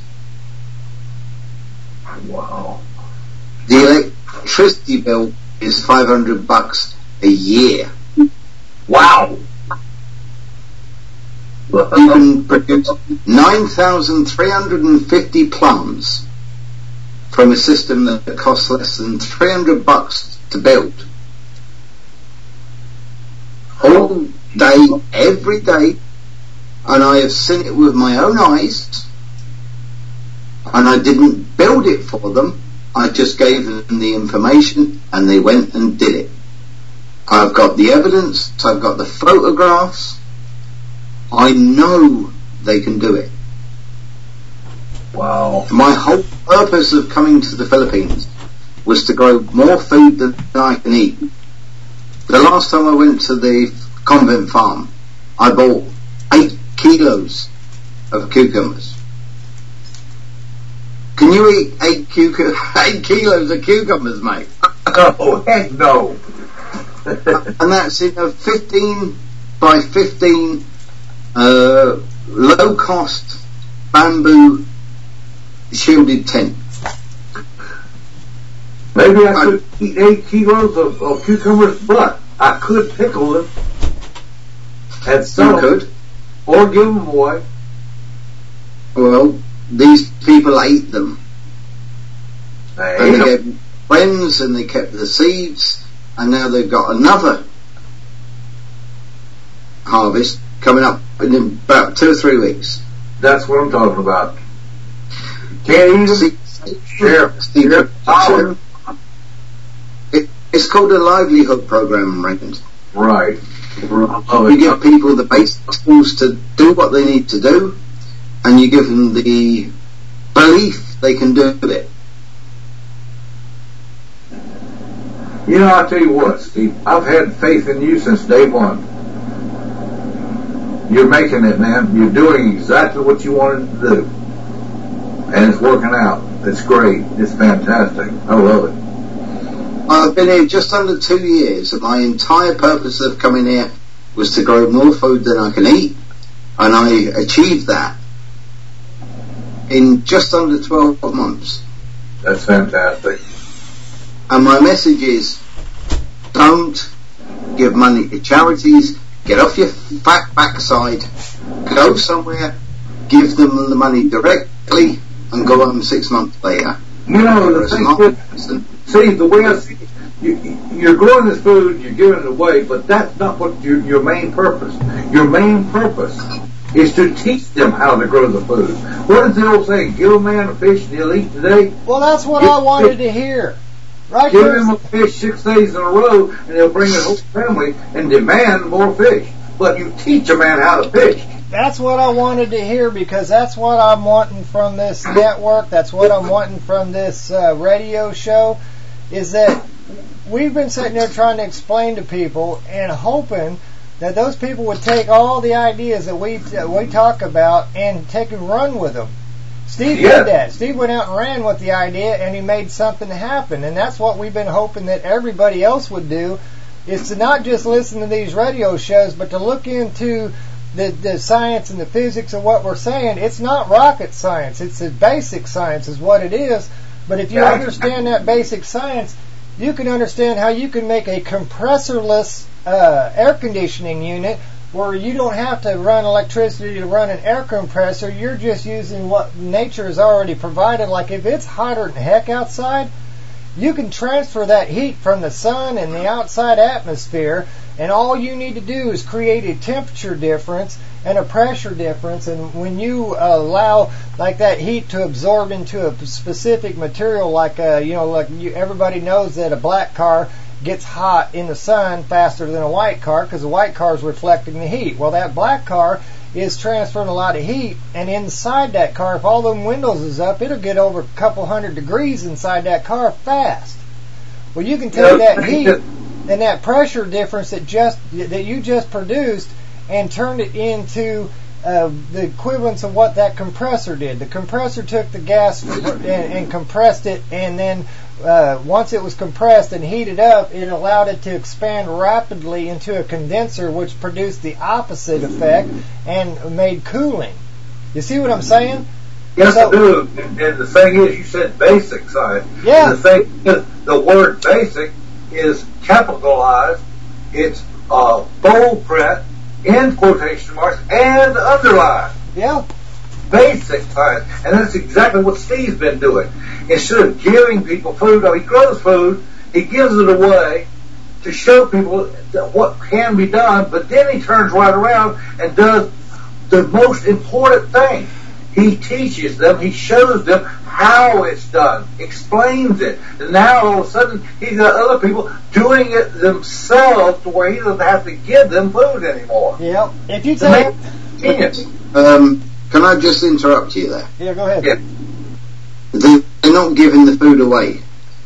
Wow. The electricity bill is five hundred bucks a year. Wow. You can produce nine thousand three hundred fifty plants from a system that costs less than three hundred bucks to build. All day, every day, and I have seen it with my own eyes, and I didn't build it for them, I just gave them the information and they went and did it. I've got the evidence, I've got the photographs, I know they can do it. Wow. My whole purpose of coming to the Philippines was to grow more food than I can eat. The last time I went to the convent farm, I bought eight kilos of cucumbers. Can you eat eight, cuc- eight kilos of cucumbers, mate? Oh, heck no. And that's in a fifteen by fifteen uh, low-cost bamboo shielded tent. Maybe I could eat eight kilos of, of cucumbers, but I could pickle them and sell You could. them, or give them away. Well, these people ate them. They And ate they them. gave friends, and they kept the seeds, and now they've got another harvest coming up in about two or three weeks. That's what I'm talking about. Can't eat them. Share. Share. Share. It, it's called a livelihood program, Raymond. Right. You give people the basic tools to do what they need to do, and you give them the belief they can do it. You know, I'll tell you what, Steve, I've had faith in you since day one. You're making it, man. You're doing exactly what you wanted to do. And it's working out. It's great. It's fantastic. I love it. I've been here just under two years, and my entire purpose of coming here was to grow more food than I can eat, and I achieved that in just under twelve months. That's fantastic. And my message is, don't give money to charities, get off your fat backside, go somewhere, give them the money directly, and go home six months later. You know, the thing is, see, the way I see it, you, you're growing this food, you're giving it away, but that's not what your, your main purpose. Your main purpose is to teach them how to grow the food. What is the old saying? Give a man a fish and he'll eat today. Well, that's what Give I wanted to hear. Right Give here. him a fish six days in a row, and he'll bring his whole family and demand more fish. But you teach a man how to fish. That's what I wanted to hear, because that's what I'm wanting from this network. That's what I'm wanting from this uh, radio show, is that we've been sitting there trying to explain to people and hoping that those people would take all the ideas that we uh, we talk about and take and run with them. Steve Yeah. did that. Steve went out and ran with the idea, and he made something happen. And that's what we've been hoping that everybody else would do, is to not just listen to these radio shows, but to look into the, the science and the physics of what we're saying. It's not rocket science. It's a basic science is what it is. But if you Yeah. understand that basic science, you can understand how you can make a compressorless uh, air conditioning unit where you don't have to run electricity to run an air compressor. You're just using what nature has already provided. Like if it's hotter than heck outside, you can transfer that heat from the sun and the outside atmosphere, and all you need to do is create a temperature difference and a pressure difference. And when you allow like that heat to absorb into a specific material, like uh, you know, like you, everybody knows that a black car gets hot in the sun faster than a white car because the white car is reflecting the heat. Well, that black car is transferring a lot of heat, and inside that car, if all them windows is up, it'll get over a couple hundred degrees inside that car fast. Well, you can take that heat and that pressure difference that just that you just produced and turned it into uh, the equivalence of what that compressor did. The compressor took the gas and, and compressed it, and then Uh, once it was compressed and heated up, it allowed it to expand rapidly into a condenser, which produced the opposite effect and made cooling. You see what I'm saying? Yes, So- I do. And, and the thing is, you said basic science. Yeah. And the thing is, the word basic is capitalized. It's uh, bold print, in quotation marks, and underlined. Yeah. Basic science. And that's exactly what Steve's been doing. Instead of giving people food, oh, he grows food, he gives it away to show people that what can be done, but then he turns right around and does the most important thing. He teaches them, he shows them how it's done, explains it. And now all of a sudden he's got other people doing it themselves to where he doesn't have to give them food anymore. Yeah. If you The take, man- genius. Um, can I just interrupt you there? yeah, go ahead. Yeah. They're not giving the food away.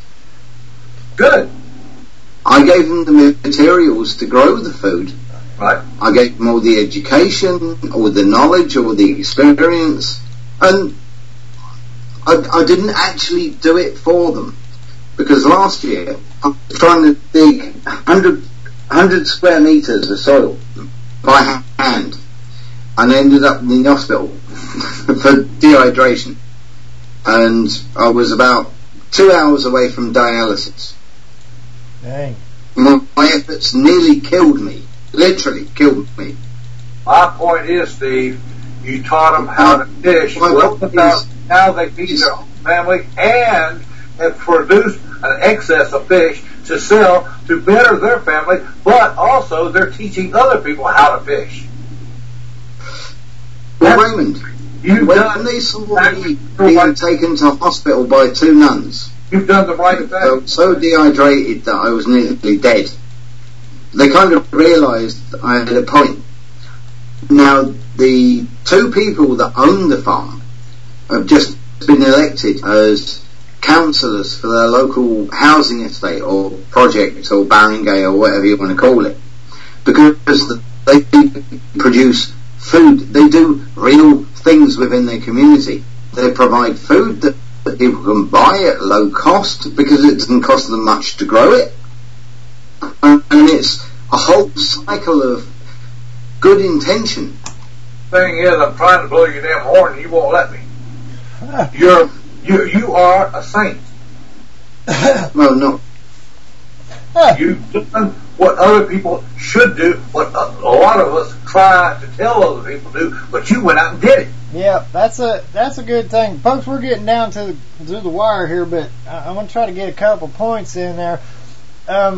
Good. I gave them the materials to grow the food. Right. I gave them all the education, or the knowledge, or the experience, and I, I didn't actually do it for them, because last year I was trying to dig one hundred square meters of soil by hand, and I ended up in the hospital for dehydration, and I was about two hours away from dialysis. Dang. My, my efforts nearly killed me. Literally killed me. My point is, Steve, you taught them how to fish. My Well, point now, is- now they feed their whole family and have produced an excess of fish to sell to better their family, but also they're teaching other people how to fish. Well, That's- Raymond, You've when done, they saw me being taken to hospital by two nuns, you've done the right I thing. was so dehydrated that I was nearly dead. They kind of realised I had a point. Now, the two people that own the farm have just been elected as councillors for their local housing estate or project or barangay or whatever you want to call it, because they produce food. They do real things within their community. They provide food that, that people can buy at low cost because it doesn't cost them much to grow it, and, and it's a whole cycle of good intention. Thing is, I'm trying to blow your damn horn and you won't let me. You're you you are a saint. Well, no. You've done what other people should do, what a, a lot of us try to tell other people to do, but you went out and did it. Yeah, that's a that's a good thing, folks. We're getting down to the, to the wire here, but I, I'm going to try to get a couple points in there. Um,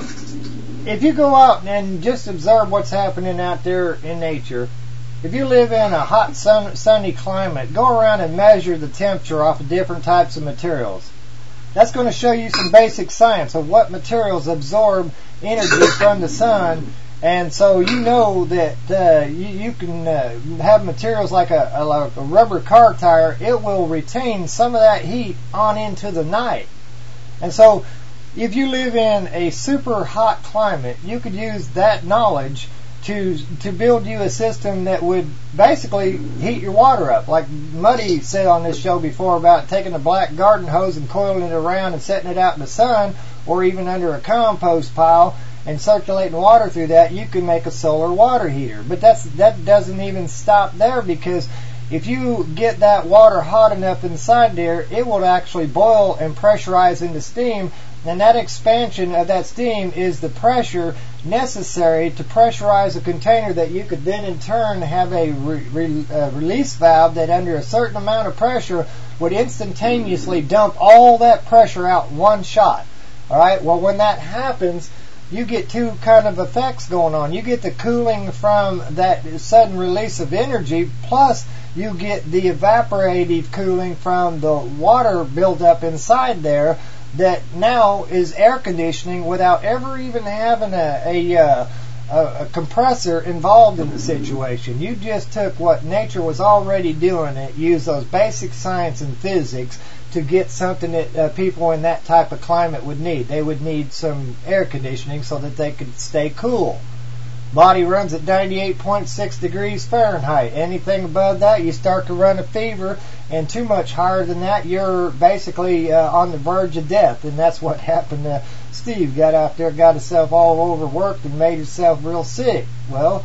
if you go out and just observe what's happening out there in nature, if you live in a hot, sun, sunny climate, go around and measure the temperature off of different types of materials. That's going to show you some basic science of what materials absorb energy from the sun. And so you know that uh, you, you can uh, have materials like a, a, like a rubber car tire. It will retain some of that heat on into the night. And so if you live in a super hot climate, you could use that knowledge to to build you a system that would basically heat your water up. Like Muddy said on this show before about taking a black garden hose and coiling it around and setting it out in the sun or even under a compost pile and circulating water through that, you can make a solar water heater. But that's that doesn't even stop there, because if you get that water hot enough inside there, it will actually boil and pressurize into steam, and that expansion of that steam is the pressure necessary to pressurize a container that you could then in turn have a re- re- uh, release valve that under a certain amount of pressure would instantaneously dump all that pressure out one shot. Alright, well when that happens, you get two kind of effects going on. You get the cooling from that sudden release of energy, plus you get the evaporative cooling from the water buildup inside there that now is air conditioning without ever even having a, a, uh, a, a compressor involved in the situation. You just took what nature was already doing and used those basic science and physics to get something that uh, people in that type of climate would need. They would need some air conditioning so that they could stay cool. Body runs at ninety-eight point six degrees Fahrenheit. Anything above that, you start to run a fever, and too much higher than that, you're basically uh, on the verge of death. And that's what happened to Steve. Got out there, got himself all overworked, and made himself real sick. Well,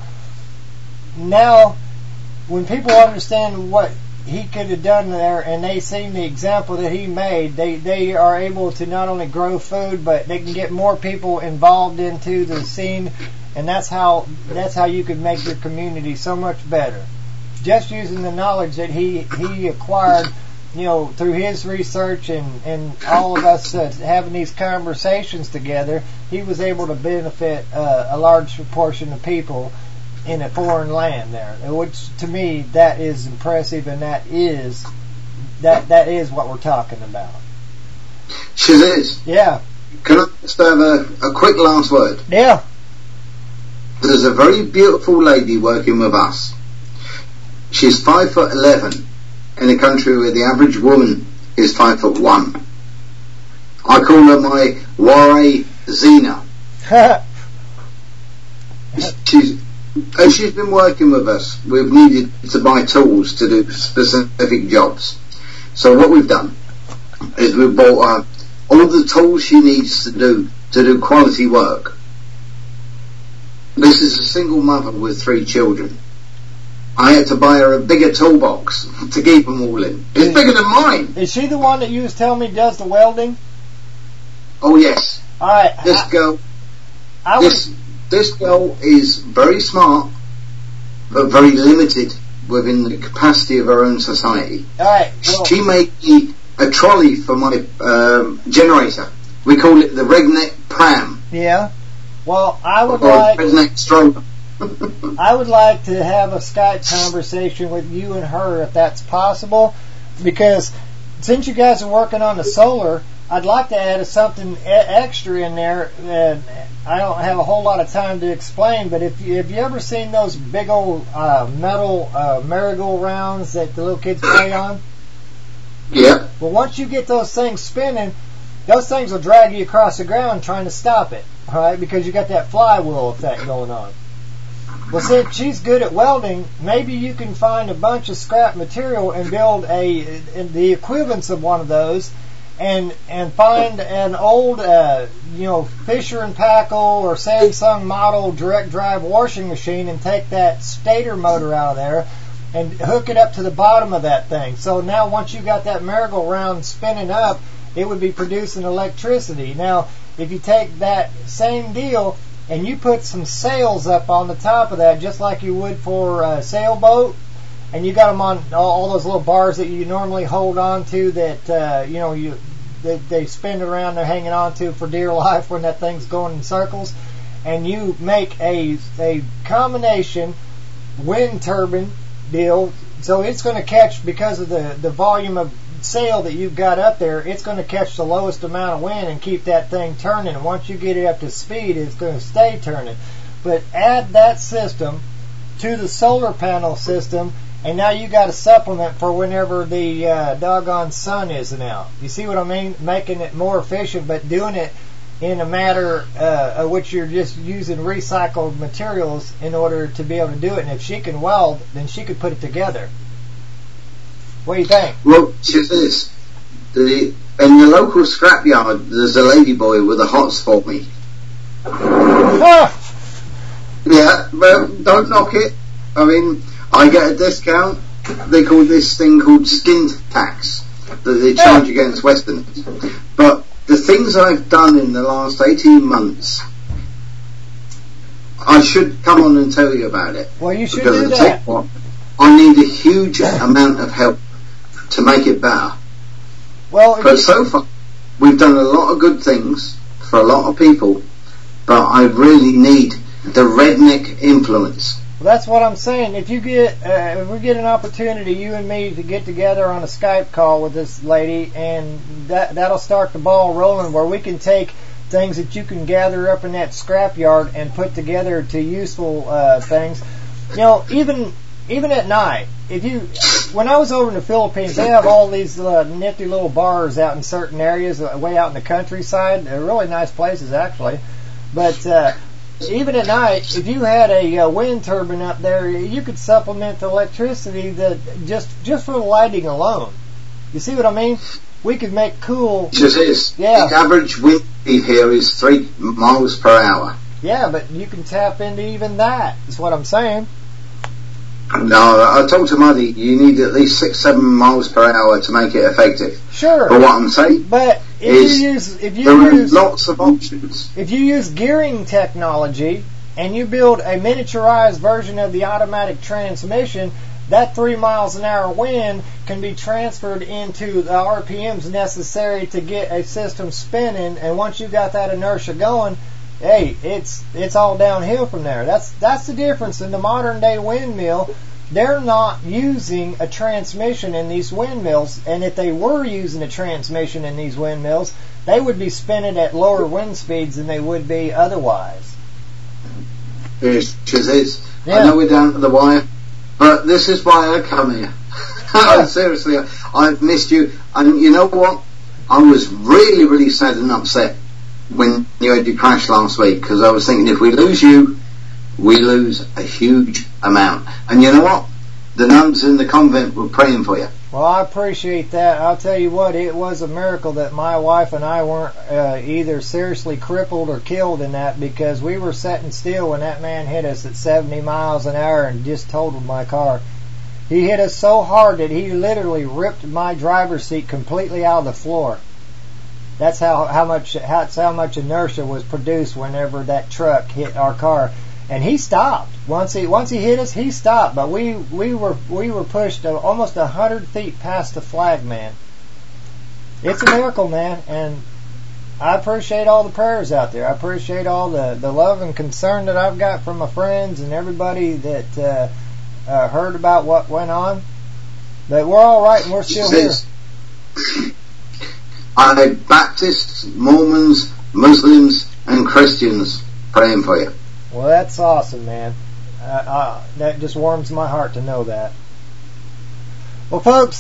now, when people understand what he could have done there, and they seen the example that he made, they they are able to not only grow food, but they can get more people involved into the scene, and that's how that's how you could make your community so much better. Just using the knowledge that he he acquired, you know, through his research and and all of us uh, having these conversations together, he was able to benefit uh, a large proportion of people in a foreign land there, which to me that is impressive, and that is that that is what we're talking about. Shiz, yeah. Can I just have a, a quick last word? Yeah. There's a very beautiful lady working with us. She's five foot eleven in a country where the average woman is five foot one. I call her my Ware Zena. she's As she's been working with us, we've needed to buy tools to do specific jobs. So what we've done is we've bought her all the tools she needs to do to do quality work. This is a single mother with three children. I had to buy her a bigger toolbox to keep them all in. It's bigger than mine. Is she the one that you was telling me does the welding? Oh yes. All right. This I, girl. I this. Was, This girl is very smart, but very limited within the capacity of her own society. All right, well, she made me a trolley for my um, generator. We call it the Regnet Pram. Yeah. Well, I would or like Regnet Stroller. I would like to have a Skype conversation with you and her, if that's possible, because since you guys are working on the solar, I'd like to add something extra in there. And I don't have a whole lot of time to explain, but if you, have you ever seen those big old uh, metal uh, merry-go-rounds that the little kids play on? Yeah. Well, once you get those things spinning, those things will drag you across the ground trying to stop it, all right? Because you got that flywheel effect going on. Well, since she's good at welding, maybe you can find a bunch of scrap material and build a the equivalence of one of those, and and find an old, uh, you know, Fisher and Paykel or Samsung model direct drive washing machine and take that stator motor out of there and hook it up to the bottom of that thing. So now once you got that merry-go-round spinning up, it would be producing electricity. Now, if you take that same deal and you put some sails up on the top of that, just like you would for a sailboat, and you got them on all, all those little bars that you normally hold on to that, uh, you know, you they, they spin around, they're hanging on to for dear life when that thing's going in circles, and you make a, a combination wind turbine deal, so it's going to catch, because of the, the volume of sail that you've got up there, it's going to catch the lowest amount of wind and keep that thing turning. And once you get it up to speed, it's going to stay turning. But add that system to the solar panel system, and now you got a supplement for whenever the uh, doggone sun isn't out. You see what I mean? Making it more efficient, but doing it in a matter uh, of which you're just using recycled materials in order to be able to do it. And if she can weld, then she could put it together. What do you think? Well, she says, the, in the local scrapyard, there's a lady boy with a hots for me. Ah! Yeah, well, don't knock it. I mean, I get a discount. They call this thing called skin tax that they charge yeah. against Westerners. But the things I've done in the last eighteen months, I should come on and tell you about it. Well, you should because do I that. Take one, I need a huge amount of help to make it better. Well, but so far, we've done a lot of good things for a lot of people, but I really need the redneck influence. Well, that's what I'm saying. If you get, uh, if we get an opportunity, you and me, to get together on a Skype call with this lady, and that that'll start the ball rolling, where we can take things that you can gather up in that scrapyard and put together to useful uh, things. You know, even even at night, if you, when I was over in the Philippines, they have all these uh, nifty little bars out in certain areas, uh, way out in the countryside. They're really nice places, actually. But uh, even at night, if you had a uh, wind turbine up there, you could supplement the electricity that just just for the lighting alone. You see what I mean? We could make cool. Just is. Yeah. The average wind speed here is three miles per hour. Yeah, but you can tap into even that. Is what I'm saying. No, I told somebody you need at least six, seven miles per hour to make it effective. Sure. But what I'm saying, but if is you use, if you there use, are lots of options. If you use gearing technology and you build a miniaturized version of the automatic transmission, that three miles an hour wind can be transferred into the R P Ms necessary to get a system spinning. And once you got that inertia going, hey, it's it's all downhill from there. That's that's the difference in the modern day windmill. They're not using a transmission in these windmills, and if they were using a transmission in these windmills, they would be spinning at lower wind speeds than they would be otherwise. Yes, it is. Yeah. I know we're down to the wire, but this is why I come here. Yeah. Seriously, I've missed you, and you know what? I was really, really sad and upset when you had your crash last week, because I was thinking, if we lose you, we lose a huge amount. And you know what? The nuns in the convent were praying for you. Well, I appreciate that. I'll tell you what, it was a miracle that my wife and I weren't uh, either seriously crippled or killed in that, because we were sitting still when that man hit us at seventy miles an hour and just totaled my car. He hit us so hard that he literally ripped my driver's seat completely out of the floor. That's how, how much that's how much inertia was produced whenever that truck hit our car. And he stopped. Once he once he hit us, he stopped. But we we were we were pushed almost a hundred feet past the flag man. It's a miracle, man, and I appreciate all the prayers out there. I appreciate all the, the love and concern that I've got from my friends and everybody that uh, uh, heard about what went on. But we're all right, and we're still here. I had Baptists, Mormons, Muslims, and Christians praying for you. Well, that's awesome, man. Uh, uh, that just warms my heart to know that. Well, folks,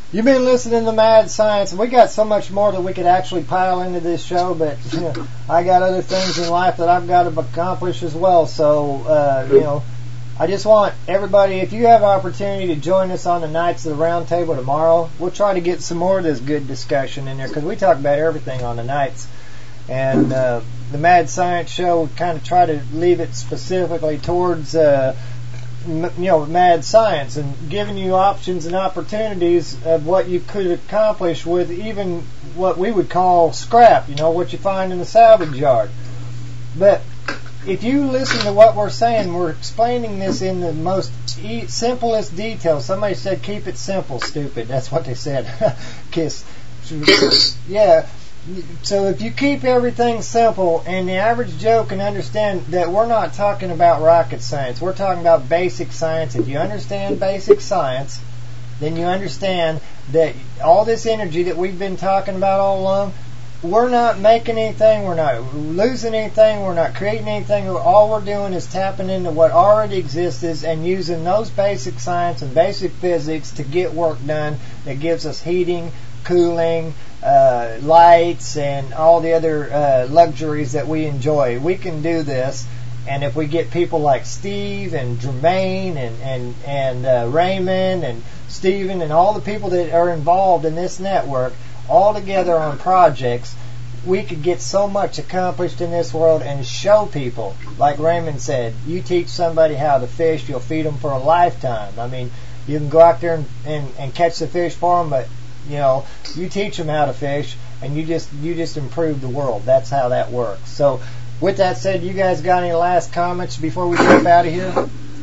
You've been listening to Mad Science. We got so much more that we could actually pile into this show, but you know, I got other things in life that I've got to accomplish as well. So, uh, you know, I just want everybody, if you have an opportunity to join us on the Knights of the Round Table tomorrow, we'll try to get some more of this good discussion in there, because we talk about everything on the Knights. And uh, the Mad Science show, kind of try to leave it specifically towards... Uh, you know, mad science, and giving you options and opportunities of what you could accomplish with even what we would call scrap, you know, what you find in the salvage yard. But if you listen to what we're saying, we're explaining this in the most e- simplest detail. Somebody said, keep it simple, stupid. That's what they said. Kiss. Yeah. So if you keep everything simple, and the average Joe can understand that we're not talking about rocket science, we're talking about basic science. If you understand basic science, then you understand that all this energy that we've been talking about all along, we're not making anything, we're not losing anything, we're not creating anything. All we're doing is tapping into what already exists and using those basic science and basic physics to get work done that gives us heating, cooling, uh, lights, and all the other uh, luxuries that we enjoy. We can do this, and if we get people like Steve and Jermaine and and and uh, Raymond and Stephen and all the people that are involved in this network all together on projects, we could get so much accomplished in this world and show people, like Raymond said, you teach somebody how to fish, you'll feed them for a lifetime. I mean, you can go out there and, and, and catch the fish for them, but you know, you teach them how to fish, and you just you just improve the world. That's how that works. So, with that said, you guys got any last comments before we jump out of here?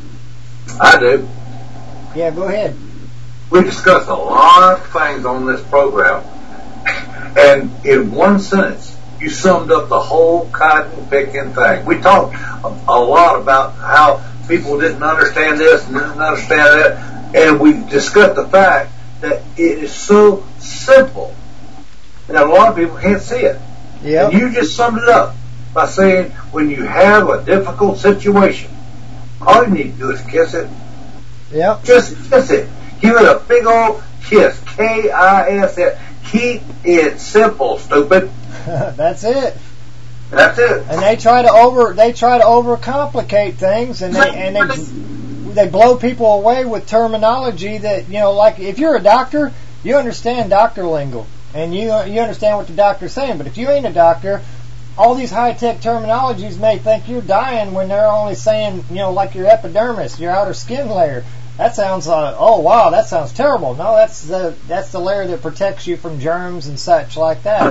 I do. Yeah, go ahead. We discussed a lot of things on this program, and in one sentence, you summed up the whole cotton picking thing. We talked a, a lot about how people didn't understand this and didn't understand that, and we discussed the fact that it is so simple that a lot of people can't see it. Yep. And you just summed it up by saying when you have a difficult situation, all you need to do is kiss it. Yep. Just kiss it. Give it a big old kiss. K I S S. Keep it simple, stupid. That's it. That's it. And they try to over they try to overcomplicate things, and they and they they blow people away with terminology that, you know, like if you're a doctor, you understand doctor lingo, and you you understand what the doctor's saying. But if you ain't a doctor, all these high-tech terminologies may think you're dying when they're only saying, you know, like your epidermis, your outer skin layer. That sounds like, oh wow, that sounds terrible. No, that's the that's the layer that protects you from germs and such like that.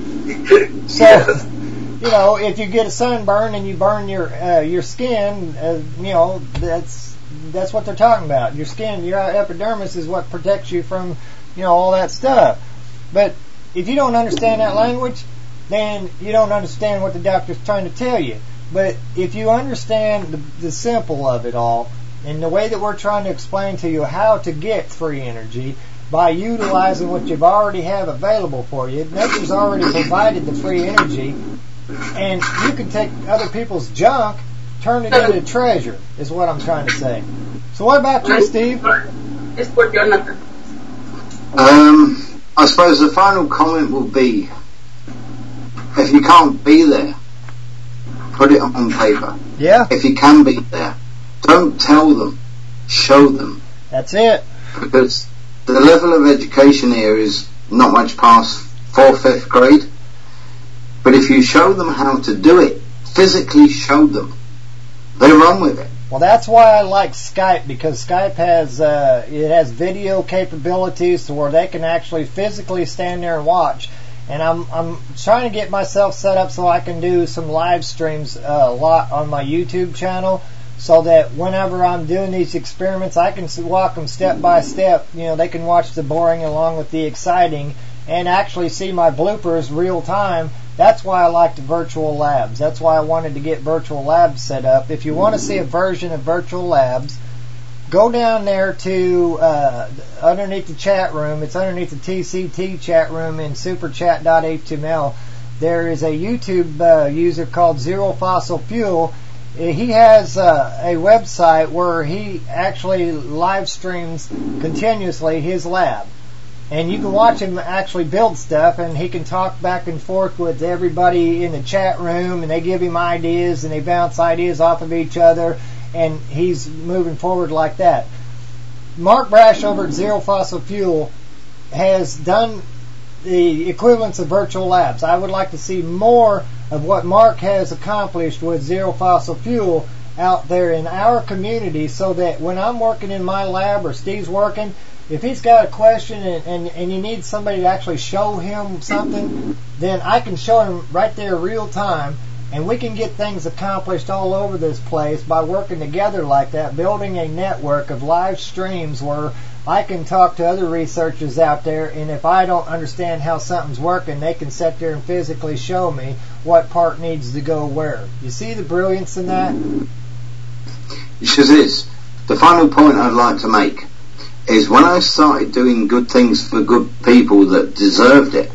So, you know, if you get a sunburn and you burn your uh, your skin, uh, you know, that's that's what they're talking about. Your skin, your epidermis is what protects you from, you know, all that stuff. But if you don't understand that language, then you don't understand what the doctor's trying to tell you. But if you understand the, the simple of it all, and the way that we're trying to explain to you how to get free energy by utilizing what you've already have available for you, nature's already provided the free energy, and you can take other people's junk, turn it into treasure, is what I'm trying to say. So what about you, Steve? Um, I suppose the final comment will be, if you can't be there, put it on paper. Yeah. If you can be there, don't tell them, show them. That's it. Because the level of education here is not much past fourth, fifth grade. But if you show them how to do it, physically show them, they run with it. Well, that's why I like Skype, because Skype has uh, it has video capabilities to where they can actually physically stand there and watch. And I'm I'm trying to get myself set up so I can do some live streams uh, a lot on my YouTube channel, so that whenever I'm doing these experiments, I can walk them step by step. You know, they can watch the boring along with the exciting and actually see my bloopers real time. That's why I like the virtual labs. That's why I wanted to get virtual labs set up. If you want to see a version of virtual labs, go down there to uh, underneath the chat room. It's underneath the T C T chat room in superchat dot h t m l. There is a YouTube uh, user called Zero Fossil Fuel. He has uh, a website where he actually live streams continuously his lab. And you can watch him actually build stuff, and he can talk back and forth with everybody in the chat room, and they give him ideas, and they bounce ideas off of each other, and he's moving forward like that. Mark Brash over at Zero Fossil Fuel has done the equivalents of virtual labs. I would like to see more of what Mark has accomplished with Zero Fossil Fuel out there in our community, so that when I'm working in my lab or Steve's working, if he's got a question and, and, and you need somebody to actually show him something, then I can show him right there real time, and we can get things accomplished all over this place by working together like that, building a network of live streams where I can talk to other researchers out there, and if I don't understand how something's working, they can sit there and physically show me what part needs to go where. You see the brilliance in that? Yes, it is. The final point I'd like to make is when I started doing good things for good people that deserved it,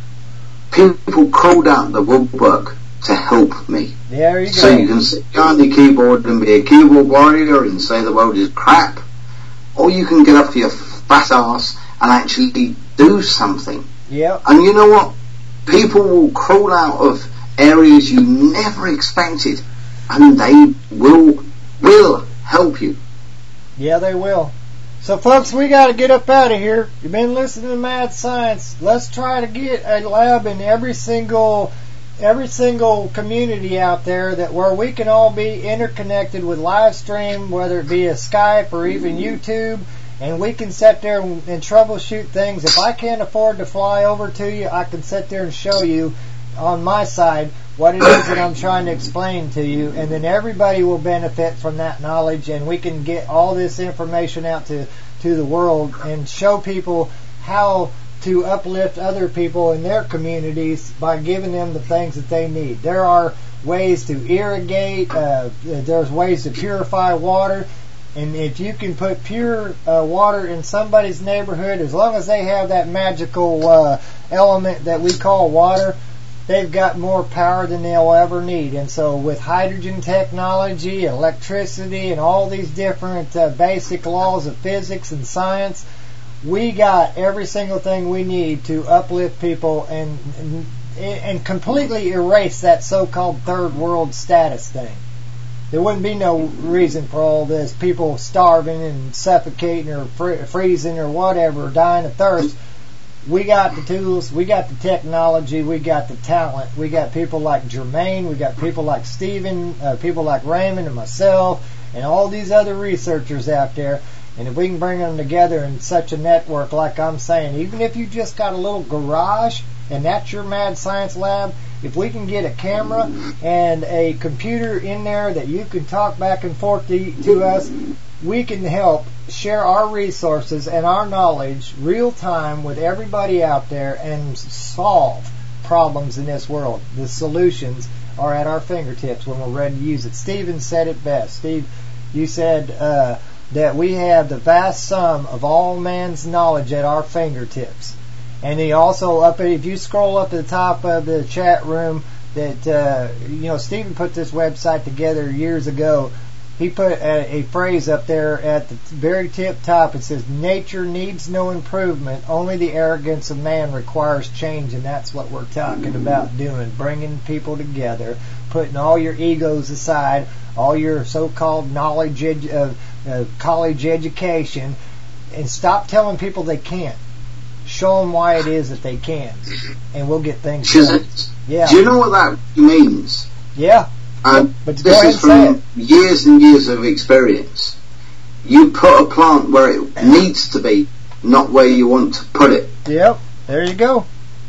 people crawled out the woodwork to help me. There you go. So you can sit behind your keyboard and be a keyboard warrior and say the world is crap, or you can get off your fat ass and actually do something. Yep. And you know what? People will crawl out of areas you never expected, and they will will help you. Yeah, they will. So, folks, we got to get up out of here. You've been listening to Mad Science. Let's try to get a lab in every single every single community out there, that where we can all be interconnected with live stream, whether it be a Skype or even YouTube, and we can sit there and, and troubleshoot things. If I can't afford to fly over to you, I can sit there and show you on my side what it is that I'm trying to explain to you, and then everybody will benefit from that knowledge, and we can get all this information out to, to the world and show people how to uplift other people in their communities by giving them the things that they need. There are ways to irrigate, uh, there's ways to purify water, and if you can put pure uh, water in somebody's neighborhood, as long as they have that magical uh, element that we call water, they've got more power than they'll ever need. And so with hydrogen technology, electricity, and all these different uh, basic laws of physics and science, we got every single thing we need to uplift people and and, and completely erase that so-called third world status thing. There wouldn't be no reason for all this, people starving and suffocating or fr- freezing or whatever, dying of thirst. We got the tools, we got the technology, we got the talent. We got people like Jermaine, we got people like Stephen, uh, people like Raymond and myself, and all these other researchers out there. And if we can bring them together in such a network, like I'm saying, even if you just got a little garage and that's your Mad Science Lab, if we can get a camera and a computer in there that you can talk back and forth to, to us, we can help share our resources and our knowledge real time with everybody out there and solve problems in this world. The solutions are at our fingertips when we're ready to use it. Stephen said it best. Steve, you said uh, that we have the vast sum of all man's knowledge at our fingertips. And he also, up if you scroll up to the top of the chat room, that uh, you know, Stephen put this website together years ago. He put a, a phrase up there at the very tip top. It says, "Nature needs no improvement. Only the arrogance of man requires change." And that's what we're talking about doing, bringing people together, putting all your egos aside, all your so-called knowledge, edu- uh, uh, college education, and stop telling people they can't. Show them why it is that they can, and we'll get things done. Yeah. Do you know what that means? Yeah. Um, but this go ahead is and from say it. years and years of experience. You put a plant where it needs to be, not where you want to put it. Yep. There you go.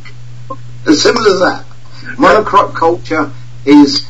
As simple as that. Monocrop culture is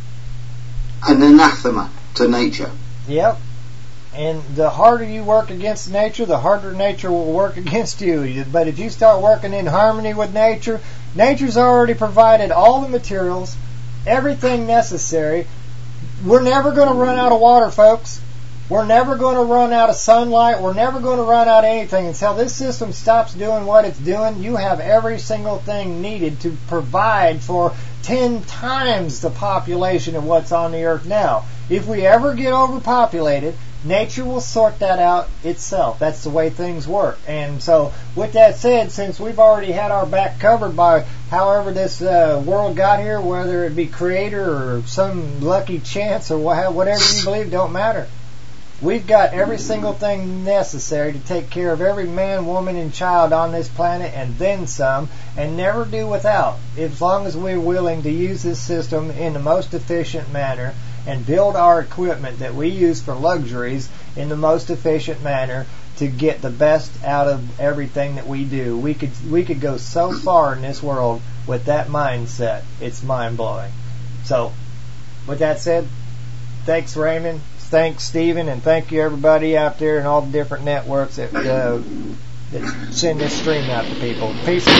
an anathema to nature. Yep. And the harder you work against nature, the harder nature will work against you. But if you start working in harmony with nature, nature's already provided all the materials, everything necessary. We're never going to run out of water, folks. We're never going to run out of sunlight. We're never going to run out of anything. Until this system stops doing what it's doing, you have every single thing needed to provide for ten times the population of what's on the earth now. If we ever get overpopulated, nature will sort that out itself. That's the way things work. And so, with that said, since we've already had our back covered by however this uh, world got here, whether it be creator or some lucky chance or wha- whatever you believe, don't matter. We've got every single thing necessary to take care of every man, woman, and child on this planet, and then some, and never do without, as long as we're willing to use this system in the most efficient manner and build our equipment that we use for luxuries in the most efficient manner to get the best out of everything that we do. We could we could go so far in this world with that mindset. It's mind-blowing. So, with that said, thanks, Raymond. Thanks, Stephen, and thank you everybody out there and all the different networks that, uh, that send this stream out to people. Peace. Give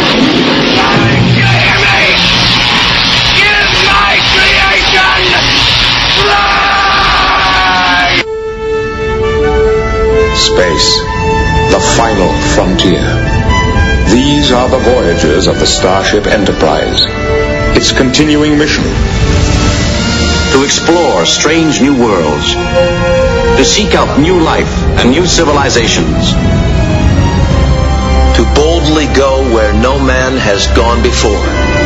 my creation life! Space, the final frontier. These are the voyages of the Starship Enterprise. Its continuing mission: to explore strange new worlds, to seek out new life and new civilizations, to boldly go where no man has gone before.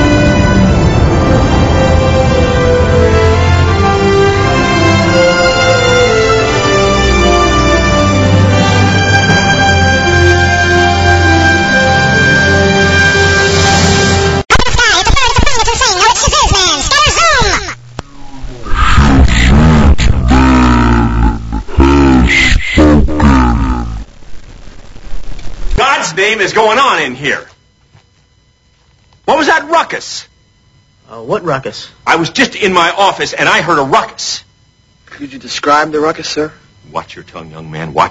God's name is going on in here? What was that ruckus? Uh, what ruckus? I was just in my office and I heard a ruckus. Could you describe the ruckus, sir? Watch your tongue, young man. Watch